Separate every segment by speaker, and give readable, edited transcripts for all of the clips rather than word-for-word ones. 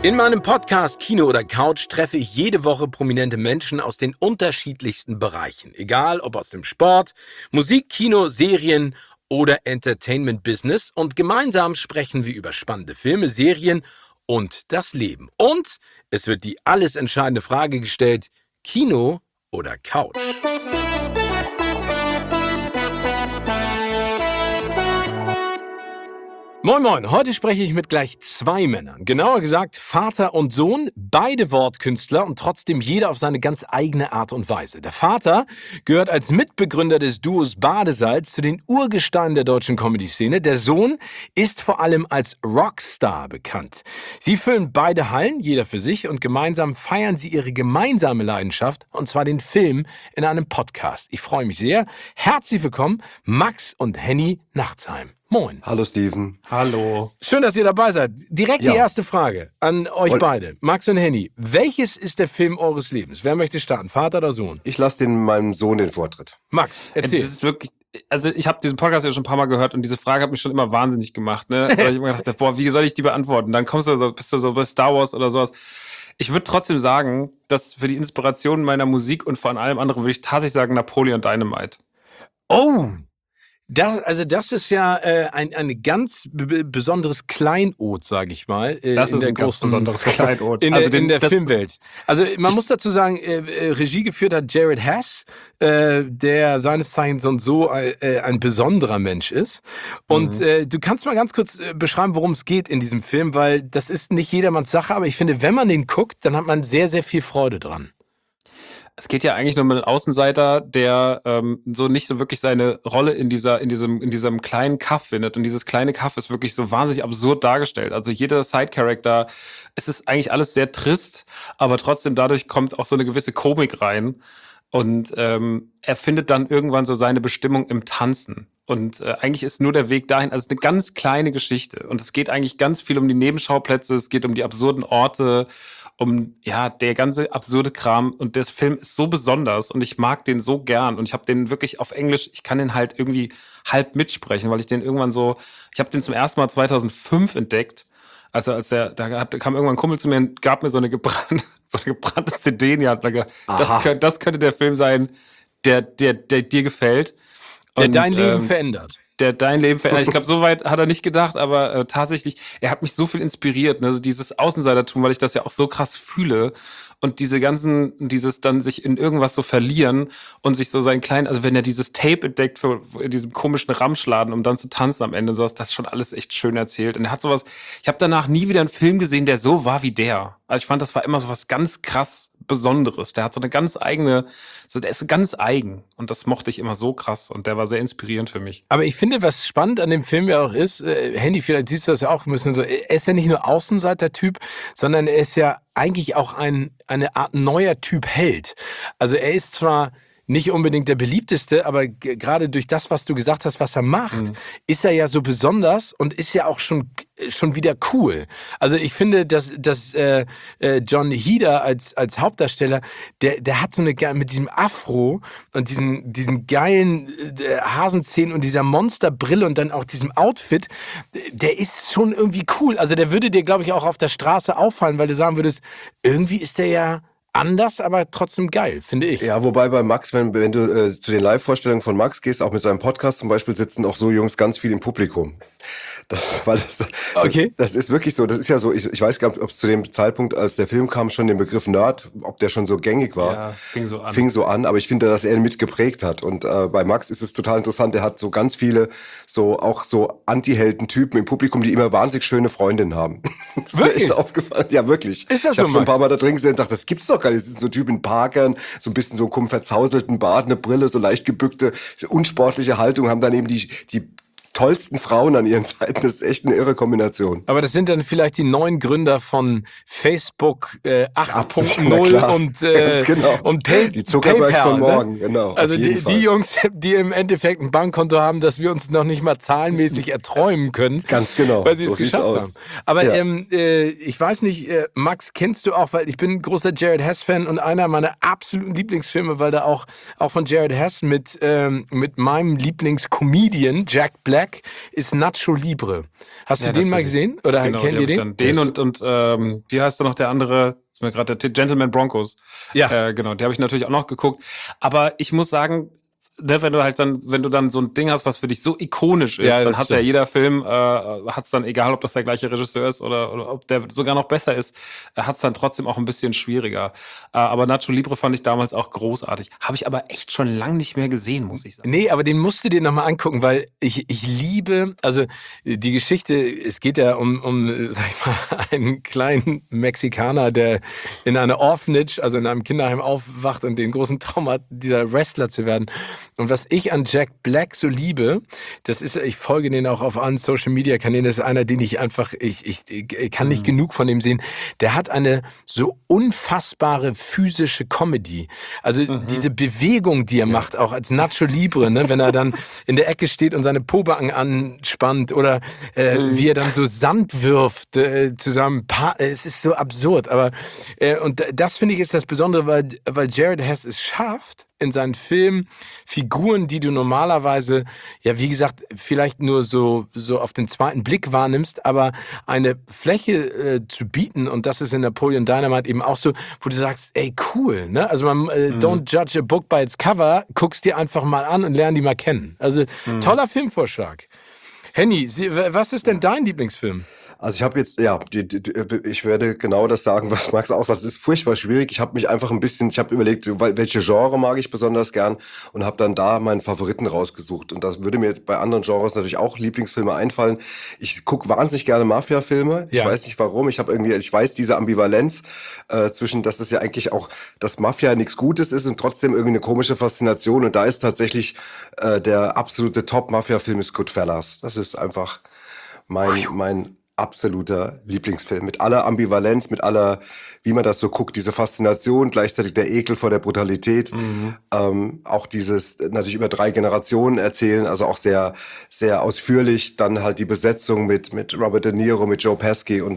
Speaker 1: In meinem Podcast Kino oder Couch treffe ich jede Woche prominente Menschen aus den unterschiedlichsten Bereichen. Egal ob aus dem Sport, Musik, Kino, Serien oder Entertainment-Business. Und gemeinsam sprechen wir über spannende Filme, Serien und das Leben. Und es wird die alles entscheidende Frage gestellt: Kino oder Couch? Moin Moin, heute spreche ich mit gleich zwei Männern. Genauer gesagt Vater und Sohn, beide Wortkünstler und trotzdem jeder auf seine ganz eigene Art und Weise. Der Vater gehört als Mitbegründer des Duos Badesalz zu den Urgesteinen der deutschen Comedy-Szene. Der Sohn ist vor allem als Rockstar bekannt. Sie füllen beide Hallen, jeder für sich, und gemeinsam feiern sie ihre gemeinsame Leidenschaft, und zwar den Film, in einem Podcast. Ich freue mich sehr. Herzlich willkommen, Max und Henny Nachtsheim. Moin.
Speaker 2: Hallo Steven.
Speaker 3: Hallo.
Speaker 1: Schön, dass ihr dabei seid. Direkt die erste Frage an euch beide. Max und Henny, welches ist der Film eures Lebens? Wer möchte starten, Vater oder Sohn?
Speaker 2: Ich lasse meinem Sohn den Vortritt.
Speaker 1: Max, erzähl.
Speaker 3: Das ist wirklich, also ich habe diesen Podcast ja schon ein paar Mal gehört und diese Frage hat mich schon immer wahnsinnig gemacht. Ne? Weil ich immer gedacht, boah, wie soll ich die beantworten? Dann bist du so bei Star Wars oder sowas. Ich würde trotzdem sagen, dass für die Inspiration meiner Musik und vor allem anderen würde ich tatsächlich sagen Napoleon Dynamite.
Speaker 1: Oh, das ist ja ein ganz besonderes Kleinod, sage ich mal.
Speaker 3: Das ist ein ganz besonderes Kleinod.
Speaker 1: In der Filmwelt. Also man muss dazu sagen, Regie geführt hat Jared Hess, der seines Zeichens und so ein besonderer Mensch ist. Und du kannst mal ganz kurz beschreiben, worum es geht in diesem Film, weil das ist nicht jedermanns Sache, aber ich finde, wenn man den guckt, dann hat man sehr, sehr viel Freude dran.
Speaker 3: Es geht ja eigentlich nur um einen Außenseiter, der so nicht so wirklich seine Rolle in diesem kleinen Kaff findet. Und dieses kleine Kaff ist wirklich so wahnsinnig absurd dargestellt. Also jeder Side-Character, es ist eigentlich alles sehr trist, aber trotzdem dadurch kommt auch so eine gewisse Komik rein. Und er findet dann irgendwann so seine Bestimmung im Tanzen. Und eigentlich ist nur der Weg dahin, also eine ganz kleine Geschichte. Und es geht eigentlich ganz viel um die Nebenschauplätze, es geht um die absurden Orte, um der ganze absurde Kram. Und der Film ist so besonders und ich mag den so gern. Und ich habe den wirklich auf Englisch, ich kann den halt irgendwie halb mitsprechen, weil ich den irgendwann ich habe den zum ersten Mal 2005 entdeckt. Also kam irgendwann ein Kumpel zu mir und gab mir so eine gebrannte CD in die Hand. Das könnte der Film sein, der dir gefällt.
Speaker 1: Der dein Leben verändert.
Speaker 3: Der dein Leben verändert. Ich glaube, so weit hat er nicht gedacht, aber tatsächlich, er hat mich so viel inspiriert. Ne? Also dieses Außenseitertum, weil ich das ja auch so krass fühle. Und dieses dann sich in irgendwas so verlieren und sich so seinen kleinen, also wenn er dieses Tape entdeckt für in diesem komischen Ramschladen, um dann zu tanzen am Ende und sowas, das ist schon alles echt schön erzählt. Und er hat sowas, ich habe danach nie wieder einen Film gesehen, der so war wie der. Also ich fand, das war immer so was ganz krass Besonderes. Der hat so eine ganz eigene, der ist so ganz eigen. Und das mochte ich immer so krass. Und der war sehr inspirierend für mich.
Speaker 1: Aber ich finde, was spannend an dem Film ja auch ist, Handy, vielleicht siehst du das ja auch ein bisschen so, er ist ja nicht nur Außenseiter-Typ, sondern er ist ja eigentlich auch eine Art neuer Typ Held. Also er ist zwar nicht unbedingt der beliebteste, aber gerade durch das, was du gesagt hast, was er macht, ist er ja so besonders und ist ja auch schon wieder cool. Also ich finde, dass John Heder als Hauptdarsteller, der hat so eine, mit diesem Afro und diesen geilen Hasenzähnen und dieser Monsterbrille und dann auch diesem Outfit, der ist schon irgendwie cool. Also der würde dir, glaube ich, auch auf der Straße auffallen, weil du sagen würdest, irgendwie ist der ja anders, aber trotzdem geil, finde ich.
Speaker 2: Ja, wobei bei Max, wenn du zu den Live-Vorstellungen von Max gehst, auch mit seinem Podcast zum Beispiel, sitzen auch so Jungs ganz viel im Publikum. Das ist wirklich so. Das ist ja so, ich weiß gar nicht, ob es zu dem Zeitpunkt, als der Film kam, schon den Begriff Nerd, ob der schon so gängig war.
Speaker 3: Ja,
Speaker 2: fing so an, aber ich finde, dass er ihn mitgeprägt hat. Und bei Max ist es total interessant, er hat so ganz viele auch so Anti-Helden-Typen im Publikum, die immer wahnsinnig schöne Freundinnen haben. Das ist mir echt aufgefallen. Ja, wirklich.
Speaker 1: Ist das
Speaker 2: ich habe
Speaker 1: so,
Speaker 2: schon ein paar Mal da drin gesehen und dachte, das gibt's doch gar nicht. Das sind so Typen in Parkern, so ein bisschen so einen verzauselten Bart, eine Brille, so leicht gebückte, unsportliche Haltung, haben dann eben die tollsten Frauen an ihren Seiten. Das ist echt eine irre Kombination.
Speaker 1: Aber das sind dann vielleicht die neuen Gründer von Facebook 8.0 und
Speaker 2: genau.
Speaker 1: und
Speaker 2: die Zuckerbergs
Speaker 1: PayPal,
Speaker 2: von morgen,
Speaker 1: ne?
Speaker 2: Genau.
Speaker 1: Also die Jungs, die im Endeffekt ein Bankkonto haben, das wir uns noch nicht mal zahlenmäßig erträumen können.
Speaker 2: Ganz genau.
Speaker 1: Weil sie es geschafft haben. Aber ich weiß nicht, Max, kennst du auch, weil ich bin ein großer Jared Hess-Fan und einer meiner absoluten Lieblingsfilme, weil da auch von Jared Hess mit meinem Lieblingscomedian Jack Black Black ist Nacho Libre. Hast du
Speaker 3: Ja,
Speaker 1: den mal
Speaker 3: natürlich.
Speaker 1: gesehen? Oder
Speaker 3: Genau,
Speaker 1: kennt
Speaker 3: die
Speaker 1: ihr
Speaker 3: habe ich
Speaker 1: den?
Speaker 3: dann. Den und wie heißt da noch der andere? Ist mir gerade der Gentleman Broncos.
Speaker 1: Ja.
Speaker 3: Genau, die habe ich natürlich auch noch geguckt. Aber ich muss sagen, ne, wenn du dann so ein Ding hast, was für dich so ikonisch ist,
Speaker 1: Ja,
Speaker 3: dann
Speaker 1: das
Speaker 3: hat ja
Speaker 1: stimmt.
Speaker 3: jeder Film, hat's dann, egal ob das der gleiche Regisseur ist oder ob der sogar noch besser ist, hat's dann trotzdem auch ein bisschen schwieriger. Aber Nacho Libre fand ich damals auch großartig. Habe ich aber echt schon lang nicht mehr gesehen, muss ich sagen.
Speaker 1: Nee, aber den musst du dir nochmal angucken, weil ich liebe, also die Geschichte, es geht ja sag ich mal, einen kleinen Mexikaner, der in einer Orphanage, also in einem Kinderheim aufwacht und den großen Traum hat, dieser Wrestler zu werden. Und was ich an Jack Black so liebe, das ist, ich folge den auch auf allen Social-Media-Kanälen, das ist einer, den ich einfach, ich kann nicht genug von ihm sehen. Der hat eine so unfassbare physische Comedy. Also diese Bewegung, die er macht, auch als Nacho Libre, ne, wenn er dann in der Ecke steht und seine Pobacken anspannt oder wie er dann so Sand wirft zusammen. Es ist so absurd. Aber und das finde ich ist das Besondere, weil Jared Hess es schafft, in seinen Filmen Figuren, die du normalerweise, ja wie gesagt, vielleicht nur so auf den zweiten Blick wahrnimmst, aber eine Fläche zu bieten, und das ist in Napoleon Dynamite eben auch so, wo du sagst, ey cool, ne? Also man don't judge a book by its cover, guckst dir einfach mal an und lern die mal kennen. Also toller Filmvorschlag. Henny, was ist denn dein Lieblingsfilm?
Speaker 2: Also ich habe jetzt, ich werde genau das sagen, was Max auch sagt. Es ist furchtbar schwierig. Ich habe überlegt, welche Genre mag ich besonders gern und habe dann da meinen Favoriten rausgesucht. Und das würde mir bei anderen Genres natürlich auch Lieblingsfilme einfallen. Ich gucke wahnsinnig gerne Mafia-Filme. Ich weiß nicht warum. Ich weiß diese Ambivalenz zwischen, dass es ja eigentlich auch, dass Mafia nichts Gutes ist und trotzdem irgendwie eine komische Faszination. Und da ist tatsächlich der absolute Top-Mafia-Film ist Goodfellas. Das ist einfach mein absoluter Lieblingsfilm. Mit aller Ambivalenz, mit aller, wie man das so guckt, diese Faszination, gleichzeitig der Ekel vor der Brutalität. Auch dieses natürlich über 3 Generationen erzählen, also auch sehr, sehr ausführlich. Dann halt die Besetzung mit Robert De Niro, mit Joe Pesci und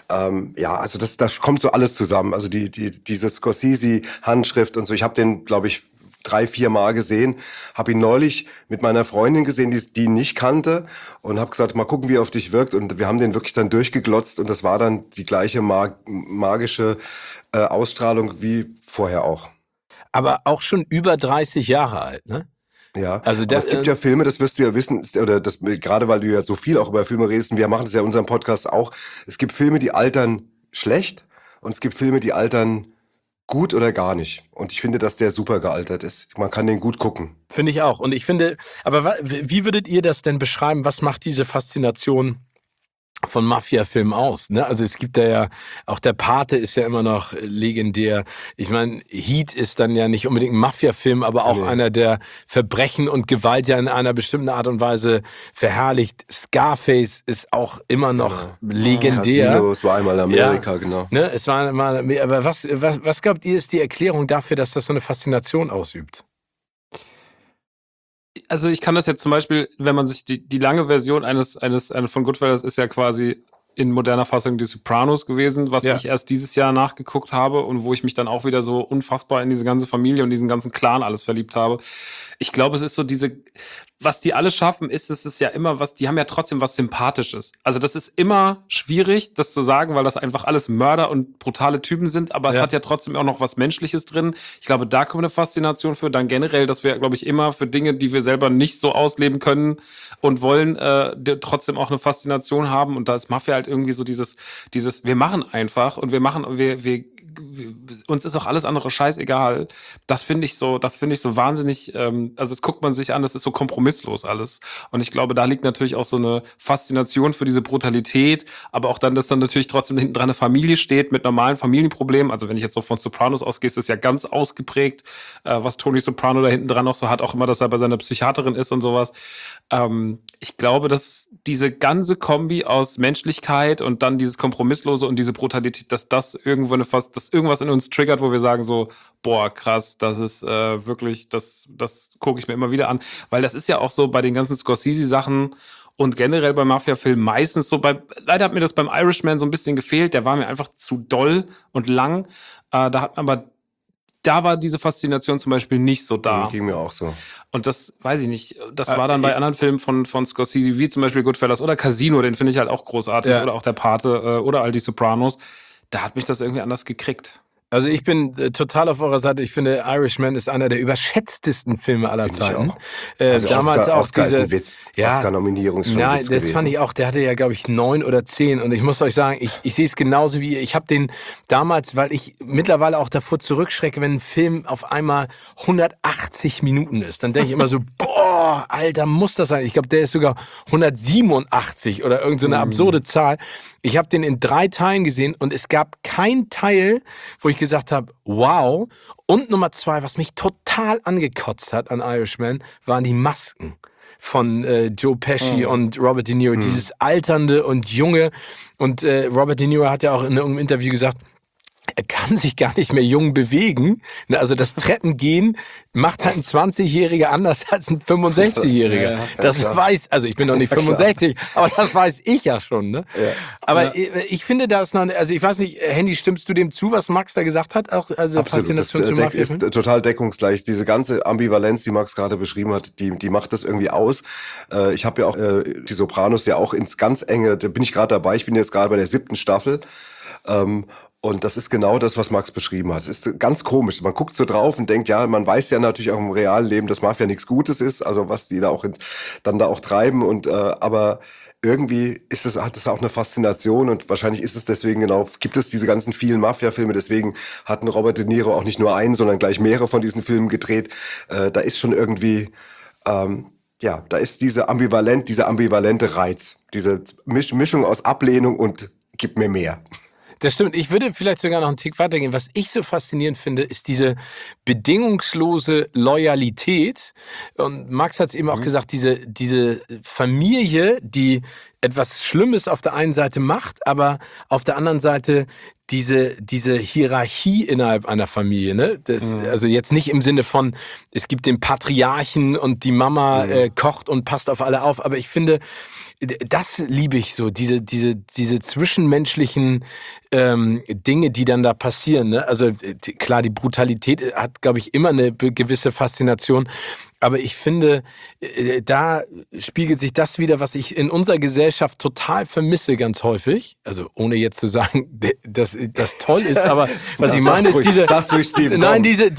Speaker 2: also das kommt so alles zusammen. Also diese Scorsese-Handschrift und so. Ich habe den, glaube ich, 3-4 Mal gesehen, habe ihn neulich mit meiner Freundin gesehen, die ihn nicht kannte und habe gesagt, mal gucken, wie er auf dich wirkt, und wir haben den wirklich dann durchgeglotzt und das war dann die gleiche magische Ausstrahlung wie vorher auch.
Speaker 1: Aber auch schon über 30 Jahre alt, ne?
Speaker 2: Ja,
Speaker 1: Also
Speaker 2: aber es gibt ja Filme, das wirst du ja wissen, gerade weil du ja so viel auch über Filme redest, und wir machen das ja in unserem Podcast auch, es gibt Filme, die altern schlecht und es gibt Filme, die altern gut oder gar nicht. Und ich finde, dass der super gealtert ist. Man kann den gut gucken.
Speaker 1: Finde ich auch. Und ich finde, aber wie würdet ihr das denn beschreiben? Was macht diese Faszination von Mafia-Filmen aus, ne? Also es gibt da ja, auch der Pate ist ja immer noch legendär. Ich meine, Heat ist dann ja nicht unbedingt ein Mafia-Film, aber auch einer, der Verbrechen und Gewalt ja in einer bestimmten Art und Weise verherrlicht. Scarface ist auch immer noch legendär.
Speaker 2: Casino, es war einmal Amerika, genau.
Speaker 1: Ne? Es war mal, aber was glaubt ihr, ist die Erklärung dafür, dass das so eine Faszination ausübt?
Speaker 3: Also ich kann das jetzt zum Beispiel, wenn man sich die lange Version eines von Goodfellas ist ja quasi in moderner Fassung die Sopranos gewesen, was ich erst dieses Jahr nachgeguckt habe und wo ich mich dann auch wieder so unfassbar in diese ganze Familie und diesen ganzen Clan alles verliebt habe. Ich glaube, es ist so was die alle schaffen, es ist ja immer die haben ja trotzdem was Sympathisches. Also das ist immer schwierig, das zu sagen, weil das einfach alles Mörder und brutale Typen sind, aber es hat ja trotzdem auch noch was Menschliches drin. Ich glaube, da kommt eine Faszination für. Dann generell, dass wir, glaube ich, immer für Dinge, die wir selber nicht so ausleben können und wollen, trotzdem auch eine Faszination haben. Und da ist Mafia halt irgendwie so dieses, wir machen einfach und uns ist auch alles andere scheißegal. Das finde ich so wahnsinnig, also das guckt man sich an, das ist so kompromisslos alles. Und ich glaube, da liegt natürlich auch so eine Faszination für diese Brutalität, aber auch dann, dass dann natürlich trotzdem hinten dran eine Familie steht mit normalen Familienproblemen. Also wenn ich jetzt so von Sopranos ausgehe, ist das ja ganz ausgeprägt, was Tony Soprano da hinten dran noch so hat, auch immer, dass er bei seiner Psychiaterin ist und sowas. Ich glaube, dass diese ganze Kombi aus Menschlichkeit und dann dieses Kompromisslose und diese Brutalität, dass das irgendwas in uns triggert, wo wir sagen so, boah, krass, das ist wirklich, das gucke ich mir immer wieder an. Weil das ist ja auch so bei den ganzen Scorsese-Sachen und generell bei Mafia-Filmen meistens so, leider hat mir das beim Irishman so ein bisschen gefehlt, der war mir einfach zu doll und lang. Da hat man aber da war diese Faszination zum Beispiel nicht so da.
Speaker 2: Ging mir auch so.
Speaker 3: Und das, weiß ich nicht, das war dann bei anderen Filmen von Scorsese, wie zum Beispiel Goodfellas oder Casino, den finde ich halt auch großartig, oder auch Der Pate oder all die Sopranos. Da hat mich das irgendwie anders gekriegt.
Speaker 1: Also ich bin total auf eurer Seite. Ich finde, Irishman ist einer der überschätztesten Filme aller Zeiten.
Speaker 2: Also
Speaker 1: damals
Speaker 2: Oscar
Speaker 1: auch diese
Speaker 2: ist ein Witz. Oscar-Nominierung ist schon ein Witz
Speaker 1: das
Speaker 2: gewesen.
Speaker 1: fand ich auch. Der hatte ja, glaube ich, 9 oder 10. Und ich muss euch sagen, ich sehe es genauso wie ihr. Ich habe den damals, weil ich mittlerweile auch davor zurückschrecke, wenn ein Film auf einmal 180 Minuten ist. Dann denke ich immer so, boah, Alter, muss das sein? Ich glaube, der ist sogar 187 oder irgend so eine absurde Zahl. Ich habe den in 3 Teilen gesehen und es gab keinen Teil, wo ich gesagt habe, wow. Und Nummer 2, was mich total angekotzt hat an Irishman, waren die Masken von Joe Pesci und Robert De Niro. Dieses alternde und junge. Und Robert De Niro hat ja auch in irgendeinem Interview gesagt, er kann sich gar nicht mehr jung bewegen. Also das Treppengehen macht halt ein 20-Jähriger anders als ein 65-Jähriger. Das weiß, also ich bin noch nicht 65, aber das weiß ich ja schon. Ne? Ja. Aber ich finde, da ist noch, also ich weiß nicht, Hendy, stimmst du dem zu, was Max da gesagt hat? Auch, also
Speaker 2: absolut,
Speaker 1: Faszination
Speaker 2: das
Speaker 1: zum Mafia-Film?
Speaker 2: ist total deckungsgleich. Diese ganze Ambivalenz, die Max gerade beschrieben hat, die macht das irgendwie aus. Ich habe ja auch die Sopranos ja auch ins ganz enge, da bin ich gerade dabei, ich bin jetzt gerade bei der 7. Staffel. Und das ist genau das, was Max beschrieben hat. Es ist ganz komisch. Man guckt so drauf und denkt, ja, man weiß ja natürlich auch im realen Leben, dass Mafia nichts Gutes ist, also was die da auch dann da auch treiben. Und aber irgendwie hat es auch eine Faszination und wahrscheinlich ist es deswegen genau, gibt es diese ganzen vielen Mafia-Filme, deswegen hatten Robert De Niro auch nicht nur einen, sondern gleich mehrere von diesen Filmen gedreht. Da ist schon irgendwie, da ist dieser ambivalente Reiz, diese Mischung aus Ablehnung und gib mir mehr.
Speaker 1: Das stimmt. Ich würde vielleicht sogar noch einen Tick weitergehen. Was ich so faszinierend finde, ist diese bedingungslose Loyalität. Und Max hat es eben auch gesagt, diese Familie, die etwas Schlimmes auf der einen Seite macht, aber auf der anderen Seite diese Hierarchie innerhalb einer Familie, ne? Also jetzt nicht im Sinne von, es gibt den Patriarchen und die Mama kocht und passt auf alle auf, aber ich finde, das liebe ich so, diese zwischenmenschlichen Dinge, die dann da passieren. Ne? Also klar, die Brutalität hat, glaube ich, immer eine gewisse Faszination. Aber ich finde, da spiegelt sich das wieder, was ich in unserer Gesellschaft total vermisse ganz häufig. Also ohne jetzt zu sagen, dass das toll ist, aber was ich meine ist diese...
Speaker 2: Sag's ruhig, Steven,
Speaker 1: nein,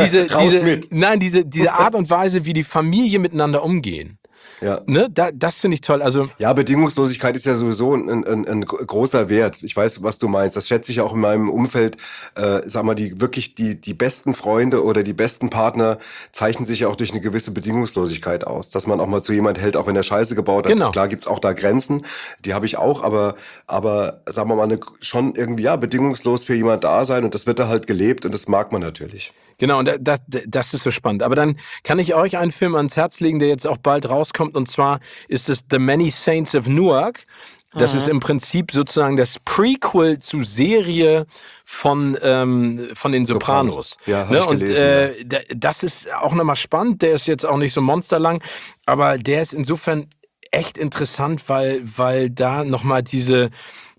Speaker 2: komm.
Speaker 1: diese Art und Weise, wie die Familie miteinander umgehen.
Speaker 2: Ja.
Speaker 1: Ne? Das finde ich toll. Also
Speaker 2: ja, Bedingungslosigkeit ist ja sowieso ein großer Wert. Ich weiß, was du meinst. Das schätze ich auch in meinem Umfeld. Sag mal, die besten Freunde oder die besten Partner zeichnen sich ja auch durch eine gewisse Bedingungslosigkeit aus. Dass man auch mal zu jemand hält, auch wenn er Scheiße gebaut hat.
Speaker 1: Genau.
Speaker 2: Klar gibt's auch da Grenzen. Die habe ich auch, aber sagen wir mal, schon irgendwie, bedingungslos für jemand da sein. Und das wird da halt gelebt und das mag man natürlich.
Speaker 1: Genau, und das ist so spannend. Aber dann kann ich euch einen Film ans Herz legen, der jetzt auch bald rauskommt. Und zwar ist es The Many Saints of Newark. Das ist im Prinzip sozusagen das Prequel zu Serie von den Sopranos.
Speaker 2: Ja, habe ich gelesen.
Speaker 1: Und das ist auch nochmal spannend. Der ist jetzt auch nicht so monsterlang, aber der ist insofern echt interessant, weil da nochmal dieser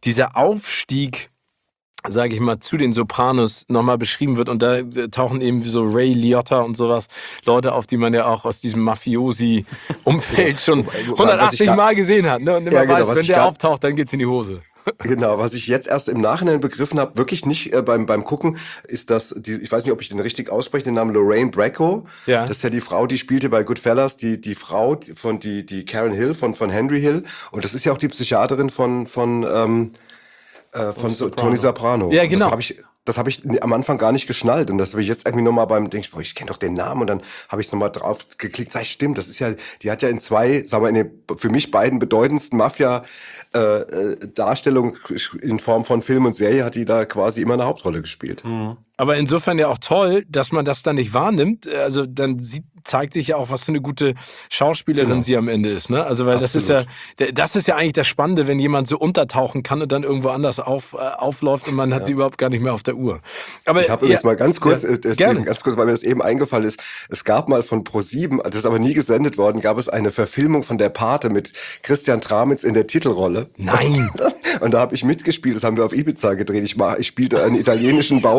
Speaker 1: Aufstieg, sage ich mal, zu den Sopranos nochmal beschrieben wird. Und da tauchen eben so Ray Liotta und sowas Leute auf, die man ja auch aus diesem Mafiosi-Umfeld schon 180 Mal gesehen hat. Ne? Und immer weiß, wenn der auftaucht, dann geht's in die Hose.
Speaker 2: Genau, was ich jetzt erst im Nachhinein begriffen habe, wirklich nicht beim Gucken, ist ich weiß nicht, ob ich den richtig ausspreche, den Namen Lorraine Bracco. Ja. Das ist ja die Frau, die spielte bei Goodfellas, die Frau von die Karen Hill von Henry Hill. Und das ist ja auch die Psychiaterin von Tony Soprano.
Speaker 1: Ja, genau.
Speaker 2: Das habe ich am Anfang gar nicht geschnallt. Und das habe ich jetzt irgendwie nochmal ich kenne doch den Namen. Und dann habe ich es nochmal drauf geklickt. Sag ich, stimmt, das ist ja, die hat ja in 2, sagen wir, in den für mich beiden bedeutendsten Mafia-Darstellungen in Form von Film und Serie hat die da quasi immer eine Hauptrolle gespielt.
Speaker 1: Mhm. Aber insofern ja auch toll, dass man das dann nicht wahrnimmt. Also dann zeigt sich ja auch, was für eine gute Schauspielerin sie am Ende ist. Ne? Also weil das ist ja eigentlich das Spannende, wenn jemand so untertauchen kann und dann irgendwo anders aufläuft und man hat sie überhaupt gar nicht mehr auf der Uhr. Aber
Speaker 2: ich habe übrigens mal ganz kurz, weil mir das eben eingefallen ist, es gab mal von ProSieben, das ist aber nie gesendet worden, gab es eine Verfilmung von Der Pate mit Christian Tramitz in der Titelrolle.
Speaker 1: Nein!
Speaker 2: Und da habe ich mitgespielt, das haben wir auf Ibiza gedreht. Ich spielte einen italienischen Bauer,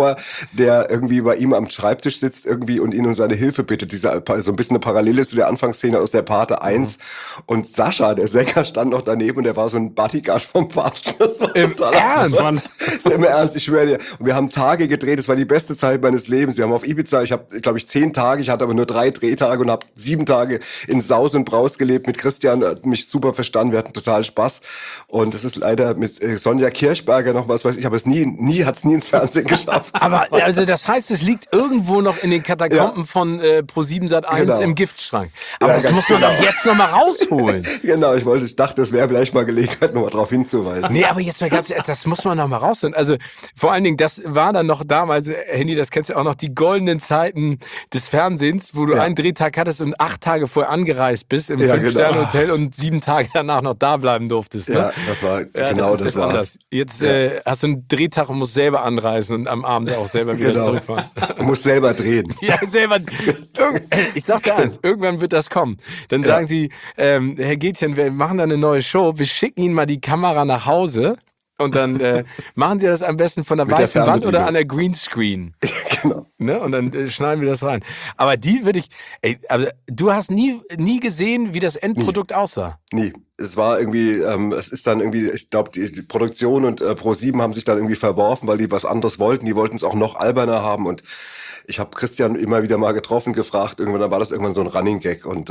Speaker 2: der irgendwie bei ihm am Schreibtisch sitzt irgendwie und ihn um seine Hilfe bittet. So ein bisschen eine Parallele zu der Anfangsszene aus der Pate 1. Und Sascha, der Sänger, stand noch daneben und der war so ein Bodyguard vom Paten. Das war total
Speaker 1: Ernst?
Speaker 2: Im Ernst, ich schwöre dir. Und wir haben Tage gedreht, das war die beste Zeit meines Lebens. Wir haben auf Ibiza, ich habe, glaube ich, 10 Tage, ich hatte aber nur 3 Drehtage und habe 7 Tage in Saus und Braus gelebt mit Christian, hat mich super verstanden, wir hatten total Spaß. Und es ist leider mit Sonja Kirchberger noch was weiß ich, aber es hat's nie ins Fernsehen geschafft.
Speaker 1: Aber also das heißt, es liegt irgendwo noch in den Katakomben von Pro7 Sat.1 im Giftschrank. Aber das muss man doch jetzt noch mal rausholen.
Speaker 2: Genau, ich dachte, das wäre vielleicht mal Gelegenheit, noch mal darauf hinzuweisen.
Speaker 1: Nee, aber jetzt mal ganz ehrlich, das muss man noch mal rausholen. Also vor allen Dingen, das war dann noch damals, Henny, das kennst du auch noch, die goldenen Zeiten des Fernsehens, wo du einen Drehtag hattest und 8 Tage vorher angereist bist im 5-Sterne-Hotel und 7 Tage danach noch da bleiben durftest. Ne?
Speaker 2: Ja, das war genau das war's.
Speaker 1: Anders. Jetzt hast du einen Drehtag und musst selber anreisen und am Abend auch selber wieder zurückfahren.
Speaker 2: Du musst selber drehen.
Speaker 1: Ja, selber. Ich sag dir eins, irgendwann wird das kommen. Dann sagen sie, Herr Gätchen, wir machen da eine neue Show, wir schicken Ihnen mal die Kamera nach Hause und dann machen Sie das am besten von der weißen Wand oder an der Greenscreen.
Speaker 2: Genau.
Speaker 1: Ne? Und dann schneiden wir das rein. Aber die würde ich, also du hast nie gesehen, wie das Endprodukt aussah.
Speaker 2: Nie. Es war irgendwie, es ist dann irgendwie, ich glaube, die Produktion und Pro7 haben sich dann irgendwie verworfen, weil die was anderes wollten. Die wollten es auch noch alberner haben und ich habe Christian immer wieder mal getroffen, gefragt. Irgendwann, dann war das irgendwann so ein Running Gag und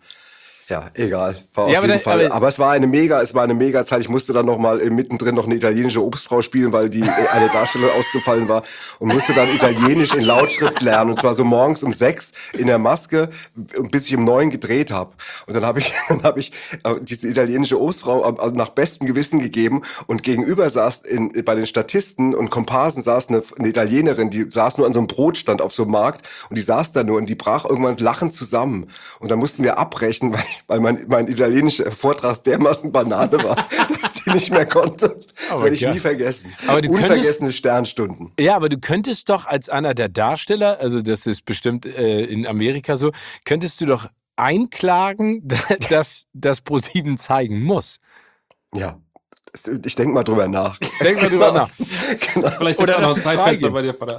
Speaker 2: ja, egal. War auf jeden Fall. Aber es war eine mega Zeit. Ich musste dann noch mal mittendrin noch eine italienische Obstfrau spielen, weil eine Darstellerin ausgefallen war und musste dann Italienisch in Lautschrift lernen. Und zwar so morgens um 6 in der Maske, bis ich um 9 gedreht habe. Und dann habe ich diese italienische Obstfrau also nach bestem Gewissen gegeben und gegenüber saß bei den Statisten und Komparsen saß eine Italienerin, die saß nur an so einem Brotstand auf so einem Markt und die saß da nur und die brach irgendwann lachend zusammen. Und dann mussten wir abbrechen, weil mein italienischer Vortrag dermaßen Banane war, dass die nicht mehr konnte. Das werde ich nie vergessen.
Speaker 1: Aber
Speaker 2: unvergessene Sternstunden.
Speaker 1: Ja, aber du könntest doch als einer der Darsteller, also das ist bestimmt in Amerika so, könntest du doch einklagen, dass das Pro7 zeigen muss.
Speaker 2: Ja. Ich denke mal drüber nach.
Speaker 1: Denk mal drüber nach.
Speaker 3: Genau. Vielleicht ist da noch ein Zeitfenster bei dir, Vater.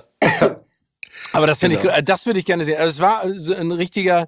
Speaker 1: Aber das finde ich, das würde ich gerne sehen. Also es war so ein richtiger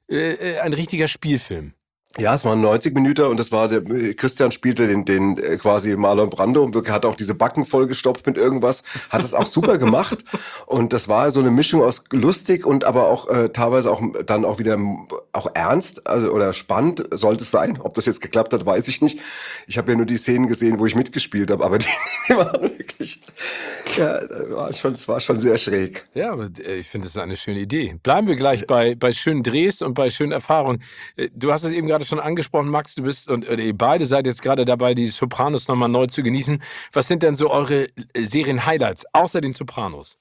Speaker 1: Spielfilm.
Speaker 2: Ja, es waren 90 Minuten und das war Christian spielte den quasi Marlon Brando und hat auch diese Backen vollgestopft mit irgendwas, hat es auch super gemacht und das war so eine Mischung aus lustig und aber auch teilweise auch dann auch wieder auch ernst, also oder spannend sollte es sein. Ob das jetzt geklappt hat, weiß ich nicht. Ich habe ja nur die Szenen gesehen, wo ich mitgespielt habe, aber die waren wirklich, ja, es war schon sehr schräg.
Speaker 1: Ja, aber ich finde, das ist eine schöne Idee. Bleiben wir gleich bei schönen Drehs und bei schönen Erfahrungen. Du hast es eben gerade schon angesprochen, Max, du bist und ihr beide seid jetzt gerade dabei, die Sopranos nochmal neu zu genießen. Was sind denn so eure Serien-Highlights, außer den Sopranos?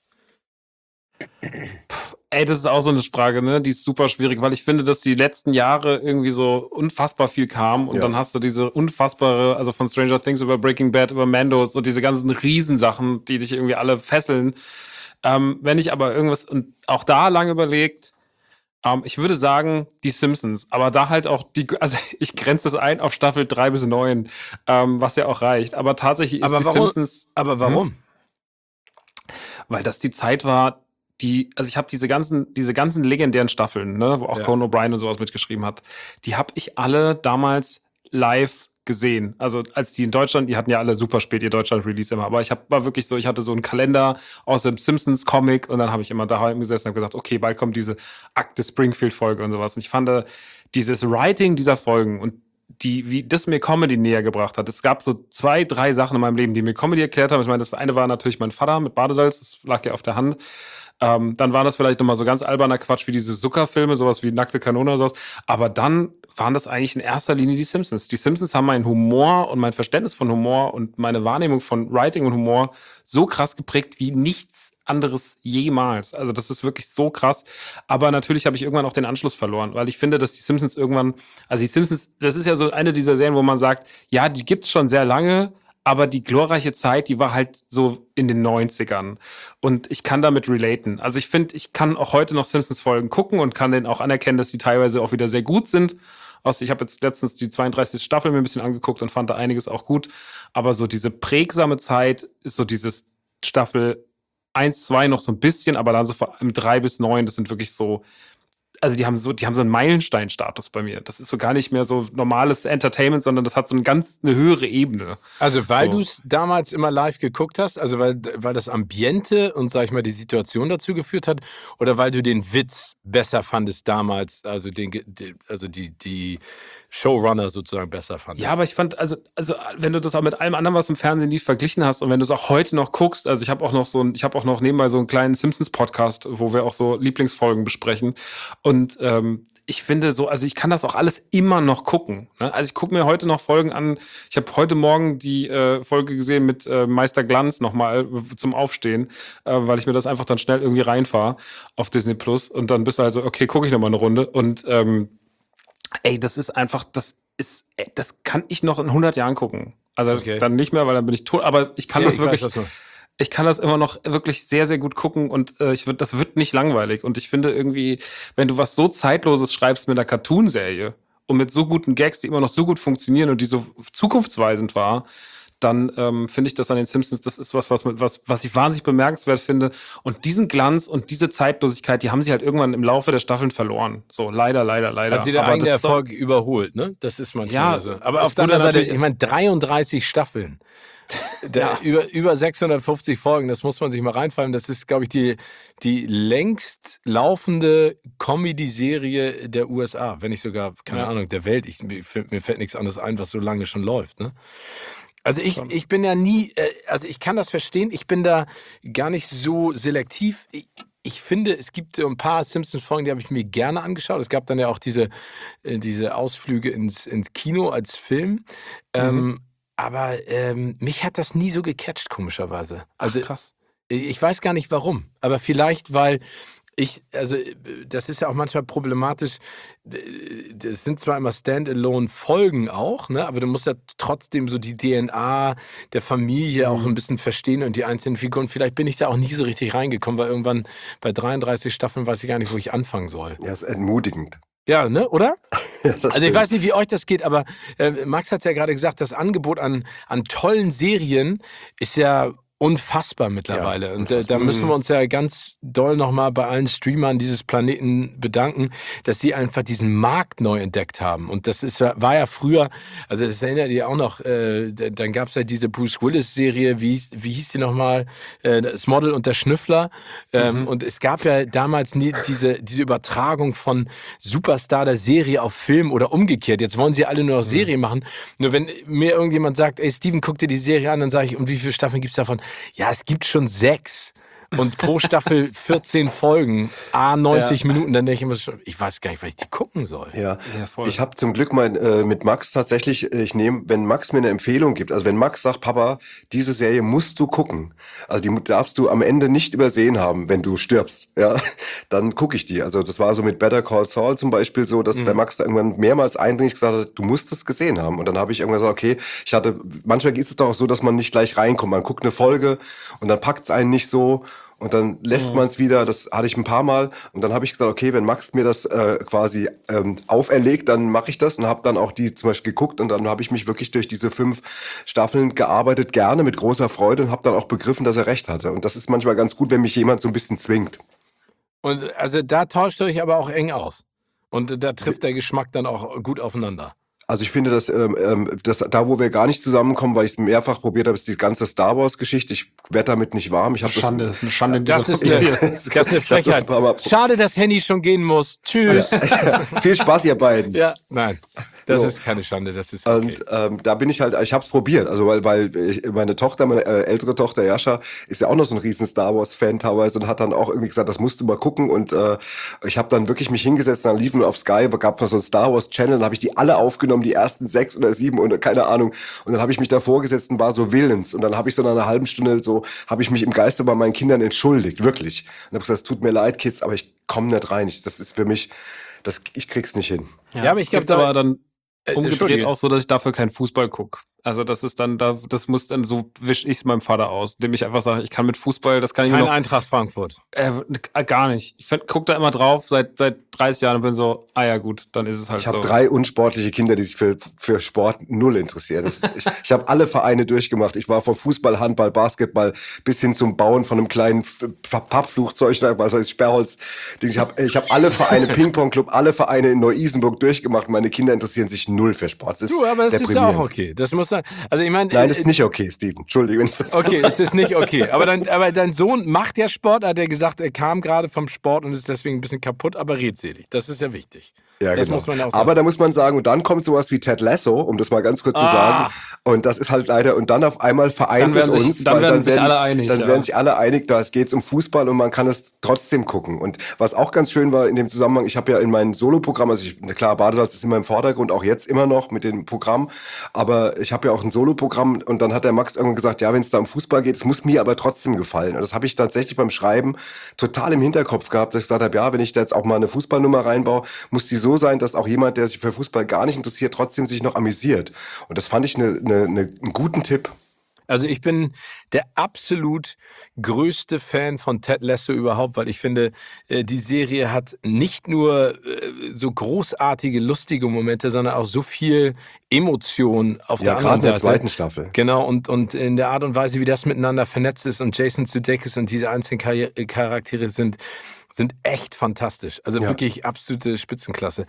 Speaker 3: Ey, das ist auch so eine Frage, ne? Die ist super schwierig, weil ich finde, dass die letzten Jahre irgendwie so unfassbar viel kam und dann hast du diese unfassbare, also von Stranger Things über Breaking Bad, über Mando, so diese ganzen Riesensachen, die dich irgendwie alle fesseln. Wenn ich aber irgendwas, und auch da lange überlegt, ich würde sagen, die Simpsons, aber da halt auch also ich grenze das ein auf Staffel 3 bis 9, was ja auch reicht. Aber tatsächlich ist die Simpsons.
Speaker 1: Aber warum?
Speaker 3: Weil das die Zeit war, also ich habe diese ganzen legendären Staffeln, ne, wo auch Conan O'Brien und sowas mitgeschrieben hat, die habe ich alle damals live gesehen. Also als die in Deutschland, die hatten ja alle super spät ihr Deutschland-Release immer, aber ich hatte so einen Kalender aus dem Simpsons-Comic und dann habe ich immer daheim gesessen und habe gesagt, okay, bald kommt diese Akte Springfield-Folge und sowas. Und ich fand dieses Writing dieser Folgen und wie das mir Comedy näher gebracht hat. Es gab so 2, 3 Sachen in meinem Leben, die mir Comedy erklärt haben. Ich meine, das eine war natürlich mein Vater mit Badesalz, das lag ja auf der Hand. Dann war das vielleicht nochmal so ganz alberner Quatsch wie diese Zuckerfilme, sowas wie Nackte Kanone oder sowas. Aber dann waren das eigentlich in erster Linie die Simpsons. Die Simpsons haben meinen Humor und mein Verständnis von Humor und meine Wahrnehmung von Writing und Humor so krass geprägt wie nichts anderes jemals. Also das ist wirklich so krass. Aber natürlich habe ich irgendwann auch den Anschluss verloren, weil ich finde, dass die Simpsons die Simpsons, das ist ja so eine dieser Serien, wo man sagt, ja, die gibt's schon sehr lange, aber die glorreiche Zeit, die war halt so in den 90ern. Und ich kann damit relaten. Also ich finde, ich kann auch heute noch Simpsons-Folgen gucken und kann denen auch anerkennen, dass die teilweise auch wieder sehr gut sind. Ich habe jetzt letztens die 32. Staffel mir ein bisschen angeguckt und fand da einiges auch gut. Aber so diese prägsame Zeit ist so dieses Staffel 1, 2 noch so ein bisschen, aber dann so vor allem 3 bis 9, das sind wirklich so, also die haben so einen Meilenstein-Status bei mir. Das ist so gar nicht mehr so normales Entertainment, sondern das hat so eine höhere Ebene.
Speaker 1: Also weil
Speaker 3: So.
Speaker 1: du es damals immer live geguckt hast, also weil das Ambiente und sag ich mal die Situation dazu geführt hat, oder weil du den Witz besser fandest damals, also die Showrunner sozusagen besser fandest?
Speaker 3: Ja, aber ich fand, also wenn du das auch mit allem anderen, was im Fernsehen lief, verglichen hast und wenn du es auch heute noch guckst, also ich habe auch noch nebenbei so einen kleinen Simpsons-Podcast, wo wir auch so Lieblingsfolgen besprechen. Und ich finde so, also ich kann das auch alles immer noch gucken. Ne? Also ich gucke mir heute noch Folgen an. Ich habe heute Morgen die Folge gesehen mit Meister Glanz nochmal zum Aufstehen, weil ich mir das einfach dann schnell irgendwie reinfahre auf Disney Plus. Und dann bist du also, okay, gucke ich nochmal eine Runde. Und ey, das ist einfach, das kann ich noch in 100 Jahren gucken. Also
Speaker 1: Okay.
Speaker 3: dann nicht mehr, weil dann bin ich tot. Aber ich kann
Speaker 1: Ja,
Speaker 3: das
Speaker 1: ich weiß,
Speaker 3: wirklich,
Speaker 1: was du-
Speaker 3: ich kann das immer noch wirklich sehr, sehr gut gucken und das wird nicht langweilig. Und ich finde irgendwie, wenn du was so Zeitloses schreibst mit einer Cartoonserie und mit so guten Gags, die immer noch so gut funktionieren und die so zukunftsweisend war, dann finde ich das an den Simpsons, das ist was ich wahnsinnig bemerkenswert finde. Und diesen Glanz und diese Zeitlosigkeit, die haben sie halt irgendwann im Laufe der Staffeln verloren. So, leider.
Speaker 1: Hat sie der
Speaker 3: Aber
Speaker 1: eigene
Speaker 3: das ist auch-
Speaker 1: Erfolg überholt, ne? Das ist manchmal
Speaker 3: Ja,
Speaker 1: so. Aber
Speaker 3: es
Speaker 1: auf der
Speaker 3: wurde
Speaker 1: anderen Seite,
Speaker 3: natürlich-
Speaker 1: ich meine, 33 Staffeln. Über 650 Folgen, das muss man sich mal reinfallen. Das ist, glaube ich, die längst laufende Comedy-Serie der USA, wenn nicht sogar, keine Ahnung, der Welt. Mir fällt nichts anderes ein, was so lange schon läuft, ne? Also ich bin ja nie, also ich kann das verstehen, ich bin da gar nicht so selektiv. Ich finde, es gibt so ein paar Simpsons-Folgen, die habe ich mir gerne angeschaut. Es gab dann ja auch diese Ausflüge ins Kino als Film. Aber mich hat das nie so gecatcht, komischerweise. Also
Speaker 3: krass.
Speaker 1: ich weiß gar nicht warum, aber vielleicht, weil das ist ja auch manchmal problematisch. Das sind zwar immer Standalone-Folgen auch, ne, aber du musst ja trotzdem so die DNA der Familie auch ein bisschen verstehen und die einzelnen Figuren. Vielleicht bin ich da auch nie so richtig reingekommen, weil irgendwann bei 33 Staffeln weiß ich gar nicht, wo ich anfangen soll.
Speaker 2: Ja, ist entmutigend.
Speaker 1: Ja, ne, oder?
Speaker 2: Ja, das
Speaker 1: Also ich
Speaker 2: stimmt.
Speaker 1: weiß nicht, wie euch das geht, aber Max hat es ja gerade gesagt, das Angebot an tollen Serien ist ja unfassbar mittlerweile.
Speaker 2: Ja,
Speaker 1: und da müssen wir uns ja ganz doll nochmal bei allen Streamern dieses Planeten bedanken, dass sie einfach diesen Markt neu entdeckt haben. Und das war ja früher, also das erinnert ihr auch noch, dann gab es ja diese Bruce Willis-Serie, wie hieß die nochmal? Das Model und der Schnüffler. Und es gab ja damals nie diese Übertragung von Superstar der Serie auf Film oder umgekehrt. Jetzt wollen sie alle nur noch Serie machen. Nur wenn mir irgendjemand sagt, ey Steven, guck dir die Serie an, dann sage ich, und wie viele Staffeln gibt's davon? Ja, es gibt schon 6. Und pro Staffel 14 Folgen, 90 Minuten, dann denke ich immer schon, ich weiß gar nicht, was ich die gucken soll.
Speaker 2: Ja,
Speaker 3: Ja, voll.
Speaker 2: ich habe zum Glück mit Max tatsächlich, wenn Max mir eine Empfehlung gibt, also wenn Max sagt, Papa, diese Serie musst du gucken, also die darfst du am Ende nicht übersehen haben, wenn du stirbst, ja, dann gucke ich die. Also das war so mit Better Call Saul zum Beispiel so, dass der Max da irgendwann mehrmals eindringlich gesagt hat, du musst es gesehen haben. Und dann habe ich irgendwann gesagt, okay, manchmal ist es doch auch so, dass man nicht gleich reinkommt. Man guckt eine Folge und dann packt es einen nicht so. Und dann lässt man es wieder, das hatte ich ein paar Mal. Und dann habe ich gesagt, okay, wenn Max mir das quasi auferlegt, dann mache ich das. Und habe dann auch die zum Beispiel geguckt. Und dann habe ich mich wirklich durch diese 5 Staffeln gearbeitet, gerne, mit großer Freude. Und habe dann auch begriffen, dass er recht hatte. Und das ist manchmal ganz gut, wenn mich jemand so ein bisschen zwingt.
Speaker 1: Und also da tauscht ihr euch aber auch eng aus. Und da trifft der Geschmack dann auch gut aufeinander.
Speaker 2: Also ich finde, dass da, wo wir gar nicht zusammenkommen, weil ich es mehrfach probiert habe, ist die ganze Star Wars-Geschichte. Ich werde damit nicht warm. Ich habe
Speaker 3: Schande, das ist eine Schande. in
Speaker 1: Das
Speaker 3: dieser
Speaker 1: ist eine,
Speaker 3: Familie.
Speaker 1: das ist eine
Speaker 2: Ich hab das
Speaker 1: Frechheit.
Speaker 2: ein paar Mal-
Speaker 1: Schade, dass Henny schon gehen muss. Tschüss.
Speaker 2: Viel Spaß, ihr beiden.
Speaker 1: Ja, nein, das
Speaker 2: So.
Speaker 1: ist keine Schande, das ist okay.
Speaker 2: Und da bin ich halt, ich habe es probiert, also weil meine Tochter, meine ältere Tochter Jascha, ist ja auch noch so ein riesen Star Wars Fan teilweise und hat dann auch irgendwie gesagt, das musst du mal gucken. Und ich habe dann wirklich mich hingesetzt, dann liefen auf Sky, gab noch so einen Star Wars Channel, dann habe ich die alle aufgenommen, die ersten 6 oder 7 oder keine Ahnung. Und dann habe ich mich davor gesetzt und war so willens. Und dann habe ich so nach einer halben Stunde habe ich mich im Geiste bei meinen Kindern entschuldigt, wirklich. Und habe gesagt, es tut mir leid, Kids, aber ich komme nicht rein. Das ist für mich, ich krieg's nicht hin.
Speaker 1: Ja, aber ich glaub,
Speaker 3: Gibt aber dann
Speaker 1: Entschuldige.
Speaker 3: umgedreht auch so, dass ich dafür keinen Fußball gucke. Also das ist dann, das muss dann, so wisch ich es meinem Vater aus, indem ich einfach sage, ich kann mit Fußball, das kann ich
Speaker 1: Kein
Speaker 3: nur noch,
Speaker 1: Eintracht Frankfurt.
Speaker 3: gar nicht. Ich guck da immer drauf seit 30 Jahren und bin so, ja gut, dann ist es halt
Speaker 2: Ich habe
Speaker 3: so.
Speaker 2: 3 unsportliche Kinder, die sich für Sport null interessieren. Ich habe alle Vereine durchgemacht. Ich war vom Fußball, Handball, Basketball bis hin zum Bauen von einem kleinen Pappflugzeug, was heißt Sperrholz. Ich hab alle Vereine, Ping-Pong-Club, alle Vereine in Neu-Isenburg durchgemacht. Meine Kinder interessieren sich null für Sport. Das ist
Speaker 1: Aber das ist ja auch okay. Das muss dann, also ich meine,
Speaker 2: Nein, das ist nicht okay, Steven. Entschuldigung.
Speaker 1: Okay, es ist nicht okay. Aber dein Sohn macht ja Sport, hat er gesagt, er kam gerade vom Sport und ist deswegen ein bisschen kaputt, aber redselig. Das ist ja wichtig.
Speaker 2: Ja,
Speaker 1: das
Speaker 2: genau.
Speaker 1: muss man auch sagen.
Speaker 2: Aber da muss man sagen, und dann kommt sowas wie Ted Lasso, um das mal ganz kurz zu sagen. Und das ist halt leider, und dann auf einmal vereint es uns.
Speaker 3: Dann werden sich alle einig.
Speaker 2: Dann werden sich alle einig, da geht es um Fußball und man kann es trotzdem gucken. Und was auch ganz schön war in dem Zusammenhang, ich habe ja in meinem Soloprogramm, also klar, Badesalz ist immer im Vordergrund, auch jetzt immer noch mit dem Programm, aber ich habe ja auch ein Soloprogramm und dann hat der Max irgendwann gesagt, ja, wenn es da um Fußball geht, es muss mir aber trotzdem gefallen. Und das habe ich tatsächlich beim Schreiben total im Hinterkopf gehabt, dass ich gesagt habe, ja, wenn ich da jetzt auch mal eine Fußballnummer reinbaue, muss die so sein, dass auch jemand, der sich für Fußball gar nicht interessiert, trotzdem sich noch amüsiert. Und das fand ich einen guten Tipp.
Speaker 1: Also ich bin der absolut größte Fan von Ted Lasso überhaupt, weil ich finde, die Serie hat nicht nur so großartige, lustige Momente, sondern auch so viel Emotion auf der anderen Seite.
Speaker 2: Ja, gerade in der zweiten Staffel.
Speaker 1: Genau, und in der Art und Weise, wie das miteinander vernetzt ist und Jason Sudeikis und diese einzelnen Charaktere sind echt fantastisch. Also wirklich absolute Spitzenklasse.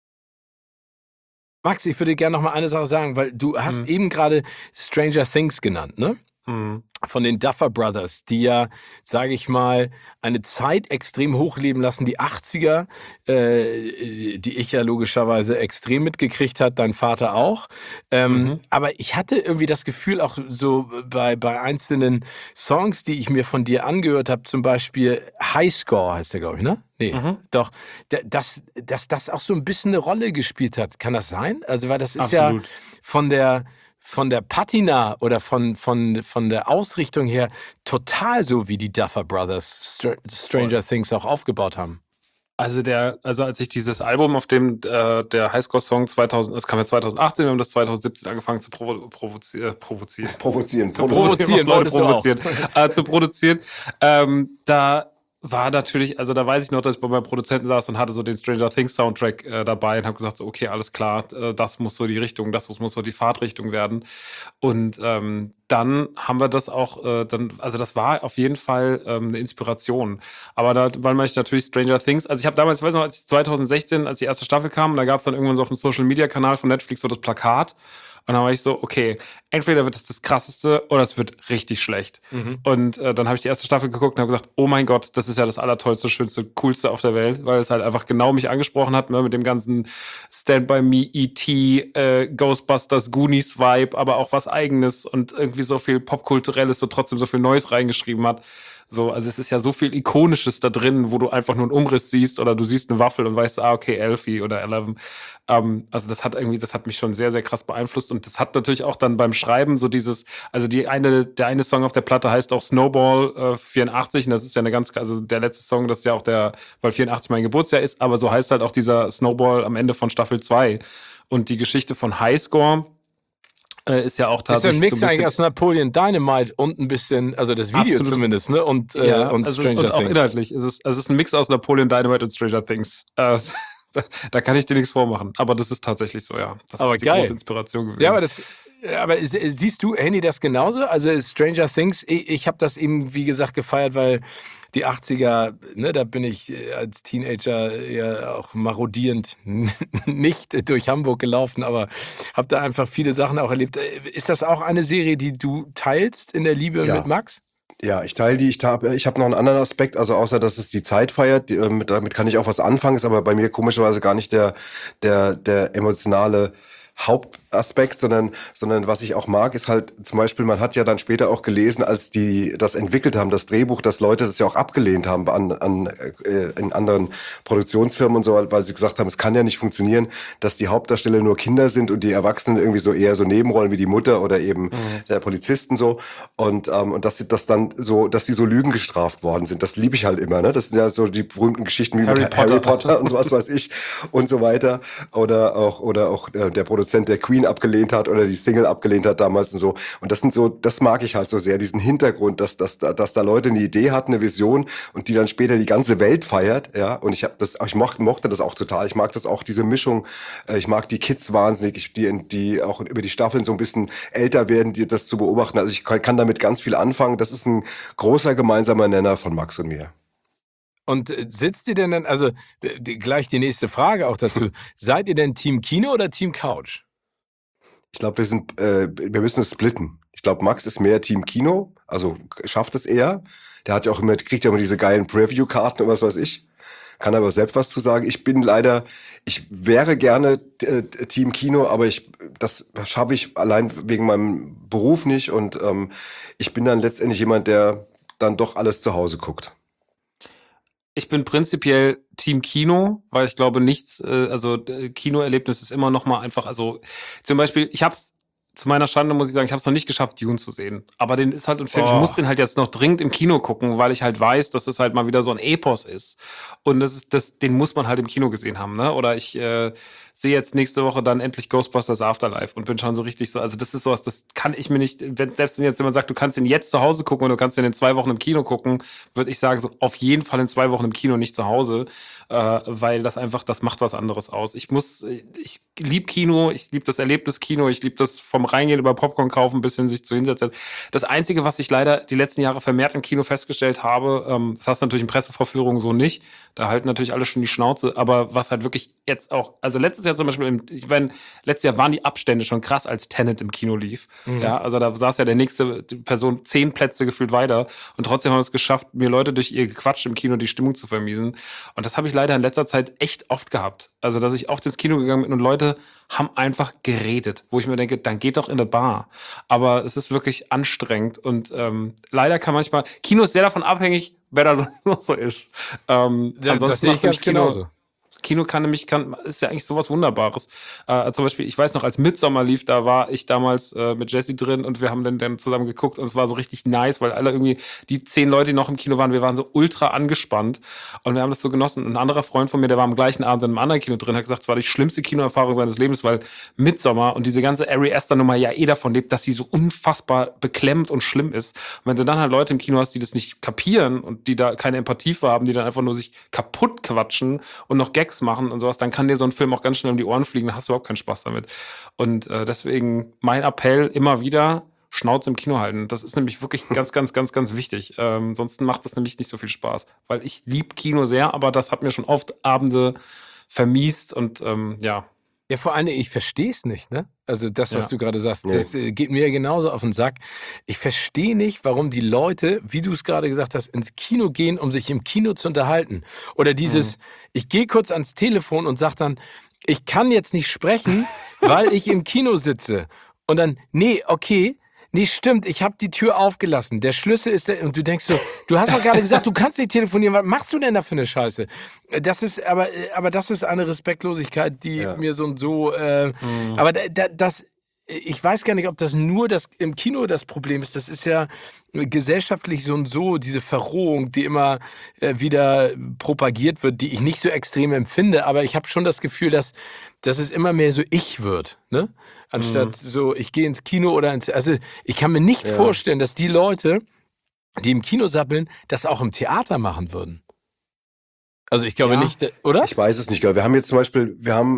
Speaker 1: Max, ich würde gerne noch mal eine Sache sagen, weil du hast eben gerade Stranger Things genannt, ne? Von den Duffer Brothers, die ja, sage ich mal, eine Zeit extrem hochleben lassen, die 80er, die ich ja logischerweise extrem mitgekriegt hat, dein Vater auch. Aber ich hatte irgendwie das Gefühl, auch so bei einzelnen Songs, die ich mir von dir angehört habe, zum Beispiel Highscore heißt der, glaube ich, ne? Nee, doch, dass das auch so ein bisschen eine Rolle gespielt hat. Kann das sein? Also, weil das ist
Speaker 3: Absolut.
Speaker 1: ja von der Patina oder von der Ausrichtung her total so, wie die Duffer Brothers Stranger Things auch aufgebaut haben.
Speaker 3: Also als ich dieses Album, auf dem der Highscore-Song es kam ja 2018, wir haben das 2017 angefangen zu produzieren, da war natürlich, also da weiß ich noch, dass ich bei meinem Produzenten saß und hatte so den Stranger Things Soundtrack dabei und habe gesagt, so, okay, alles klar, das muss so die Richtung, das muss so die Fahrtrichtung werden. Und dann haben wir das auch, also das war auf jeden Fall eine Inspiration. Aber weil man natürlich Stranger Things, also ich habe damals, ich weiß noch, als 2016, als die erste Staffel kam, da gab es dann irgendwann so auf dem Social-Media-Kanal von Netflix so das Plakat. Und dann war ich so, okay, entweder wird es das Krasseste oder es wird richtig schlecht. Und dann habe ich die erste Staffel geguckt und habe gesagt, oh mein Gott, das ist ja das Allertollste, Schönste, Coolste auf der Welt, weil es halt einfach genau mich angesprochen hat, ne, mit dem ganzen Stand By Me, E.T., Ghostbusters, Goonies-Vibe, aber auch was Eigenes und irgendwie so viel Popkulturelles, so trotzdem so viel Neues reingeschrieben hat. So, also es ist ja so viel Ikonisches da drin, wo du einfach nur einen Umriss siehst oder du siehst eine Waffel und weißt, okay, Elfie oder 11. Also das hat mich schon sehr, sehr krass beeinflusst und das hat natürlich auch dann beim Schreiben so dieses, also der eine Song auf der Platte heißt auch Snowball 84 und das ist ja also der letzte Song, das ist ja auch weil 84 mein Geburtsjahr ist, aber so heißt halt auch dieser Snowball am Ende von Staffel 2 und die Geschichte von Highscore ist ja auch tatsächlich.
Speaker 1: Ist ja ein Mix
Speaker 3: so
Speaker 1: eigentlich aus Napoleon Dynamite und ein bisschen, also das Video
Speaker 3: Absolut.
Speaker 1: Zumindest, ne? Und
Speaker 3: also
Speaker 1: Stranger
Speaker 3: und auch
Speaker 1: Things.
Speaker 3: Inhaltlich. Es ist ein Mix aus Napoleon Dynamite und Stranger Things. Da kann ich dir nichts vormachen. Aber das ist tatsächlich so, ja. Das
Speaker 1: Aber
Speaker 3: ist die
Speaker 1: geil.
Speaker 3: große Inspiration gewesen.
Speaker 1: Ja, aber siehst du, Henny, das genauso? Also Stranger Things, ich habe das eben, wie gesagt, gefeiert, weil die 80er, ne, da bin ich als Teenager ja auch marodierend nicht durch Hamburg gelaufen, aber habe da einfach viele Sachen auch erlebt. Ist das auch eine Serie, die du teilst in der Liebe mit Max?
Speaker 2: Ja, ich teile die. Ich habe noch einen anderen Aspekt, also außer, dass es die Zeit feiert, damit kann ich auch was anfangen, ist aber bei mir komischerweise gar nicht der emotionale Hauptaspekt, sondern was ich auch mag, ist halt zum Beispiel, man hat ja dann später auch gelesen, als die das entwickelt haben, das Drehbuch, dass Leute das ja auch abgelehnt haben in anderen Produktionsfirmen und so, weil sie gesagt haben, es kann ja nicht funktionieren, dass die Hauptdarsteller nur Kinder sind und die Erwachsenen irgendwie so eher so Nebenrollen wie die Mutter oder eben der Polizisten so und dass sie das dann so, dass sie so Lügen gestraft worden sind. Das liebe ich halt immer, ne? Das sind ja so die berühmten Geschichten wie mit Harry Potter und so was weiß ich und so weiter oder auch der Produzent der Queen Queen abgelehnt hat oder die Single abgelehnt hat damals und so. Und das mag ich halt so sehr, diesen Hintergrund, dass da Leute eine Idee hatten, eine Vision und die dann später die ganze Welt feiert, ja. Und ich mochte das auch total. Ich mag das auch, diese Mischung. Ich mag die Kids wahnsinnig, die auch über die Staffeln so ein bisschen älter werden, die das zu beobachten. Also ich kann damit ganz viel anfangen. Das ist ein großer gemeinsamer Nenner von Max und mir.
Speaker 1: Und sitzt ihr denn dann, also gleich die nächste Frage auch dazu, seid ihr denn Team Kino oder Team Couch?
Speaker 2: Ich glaube, wir müssen es splitten. Ich glaube, Max ist mehr Team Kino, also schafft es eher. Der kriegt ja immer diese geilen Preview-Karten und was weiß ich. Kann aber selbst was zu sagen. Ich wäre gerne Team Kino, aber das schaffe ich allein wegen meinem Beruf nicht und ich bin dann letztendlich jemand, der dann doch alles zu Hause guckt.
Speaker 3: Ich bin prinzipiell Team Kino, weil ich glaube, Kinoerlebnis ist immer noch mal einfach, also zum Beispiel, zu meiner Schande muss ich sagen, ich habe es noch nicht geschafft, Dune zu sehen. Aber den ist halt ein Film, ich muss den halt jetzt noch dringend im Kino gucken, weil ich halt weiß, dass es halt mal wieder so ein Epos ist. Und den muss man halt im Kino gesehen haben, ne? Oder ich sehe jetzt nächste Woche dann endlich Ghostbusters Afterlife und bin schon so richtig so, also das ist sowas, das kann ich mir nicht, selbst wenn jetzt jemand sagt, du kannst ihn jetzt zu Hause gucken und du kannst ihn in 2 Wochen im Kino gucken, würde ich sagen, so auf jeden Fall in 2 Wochen im Kino, nicht zu Hause, weil das macht was anderes aus. Ich liebe Kino, ich liebe das Erlebniskino, ich liebe das vom Reingehen über Popcorn kaufen, bis hin sich zu hinsetzen. Das Einzige, was ich leider die letzten Jahre vermehrt im Kino festgestellt habe, das hast du natürlich in Pressevorführungen so nicht, da halten natürlich alle schon die Schnauze, aber was halt wirklich jetzt auch, also letztes Jahr zum Beispiel, letztes Jahr waren die Abstände schon krass, als Tenet im Kino lief. Mhm. Ja, also da saß ja der nächste Person 10 Plätze gefühlt weiter und trotzdem haben es geschafft, mir Leute durch ihr Gequatsch im Kino die Stimmung zu vermiesen. Und das habe ich leider in letzter Zeit echt oft gehabt. Also, dass ich oft ins Kino gegangen bin und Leute haben einfach geredet, wo ich mir denke, dann geht doch in eine Bar. Aber es ist wirklich anstrengend und leider kann manchmal, Kino ist sehr davon abhängig, wer da so ist. Ansonsten
Speaker 1: das sehe ich ganz genauso.
Speaker 3: Kino ist ja eigentlich sowas Wunderbares. Zum Beispiel, ich weiß noch, als Midsommar lief, da war ich damals mit Jessie drin und wir haben dann zusammen geguckt und es war so richtig nice, weil alle irgendwie, die 10 Leute, die noch im Kino waren, wir waren so ultra angespannt und wir haben das so genossen. Und ein anderer Freund von mir, der war am gleichen Abend in einem anderen Kino drin, hat gesagt, es war die schlimmste Kinoerfahrung seines Lebens, weil Midsommar und diese ganze Ari Aster Nummer ja davon lebt, dass sie so unfassbar beklemmend und schlimm ist. Und wenn du dann halt Leute im Kino hast, die das nicht kapieren und die da keine Empathie für haben, die dann einfach nur sich kaputt quatschen und noch Gags machen und sowas, dann kann dir so ein Film auch ganz schnell um die Ohren fliegen, dann hast du überhaupt keinen Spaß damit. Und deswegen mein Appell immer wieder, Schnauze im Kino halten. Das ist nämlich wirklich ganz, ganz, ganz, ganz wichtig. Sonst macht das nämlich nicht so viel Spaß. Weil ich liebe Kino sehr, aber das hat mir schon oft Abende vermiest und ja.
Speaker 1: Ja, vor allem, ich verstehe es nicht, ne? Also das, was du gerade sagst,
Speaker 2: Nee.
Speaker 1: das geht mir genauso auf den Sack. Ich verstehe nicht, warum die Leute, wie du es gerade gesagt hast, ins Kino gehen, um sich im Kino zu unterhalten. Oder dieses, ich gehe kurz ans Telefon und sag dann, ich kann jetzt nicht sprechen, weil ich im Kino sitze. Und dann, nee, okay, nee, stimmt, ich habe die Tür aufgelassen. Der Schlüssel ist der, und du denkst so, du hast doch gerade gesagt, du kannst nicht telefonieren. Was machst du denn da für eine Scheiße? Das ist, aber das ist eine Respektlosigkeit, die mir aber ich weiß gar nicht, ob das nur im Kino das Problem ist. Das ist ja gesellschaftlich so und so, diese Verrohung, die immer wieder propagiert wird, die ich nicht so extrem empfinde. Aber ich habe schon das Gefühl, dass es immer mehr so ich wird, ne? Anstatt so, ich gehe ins Kino also ich kann mir nicht vorstellen, dass die Leute, die im Kino sappeln, das auch im Theater machen würden. Also ich glaube nicht, oder?
Speaker 2: Ich weiß es nicht. Wir haben jetzt zum Beispiel,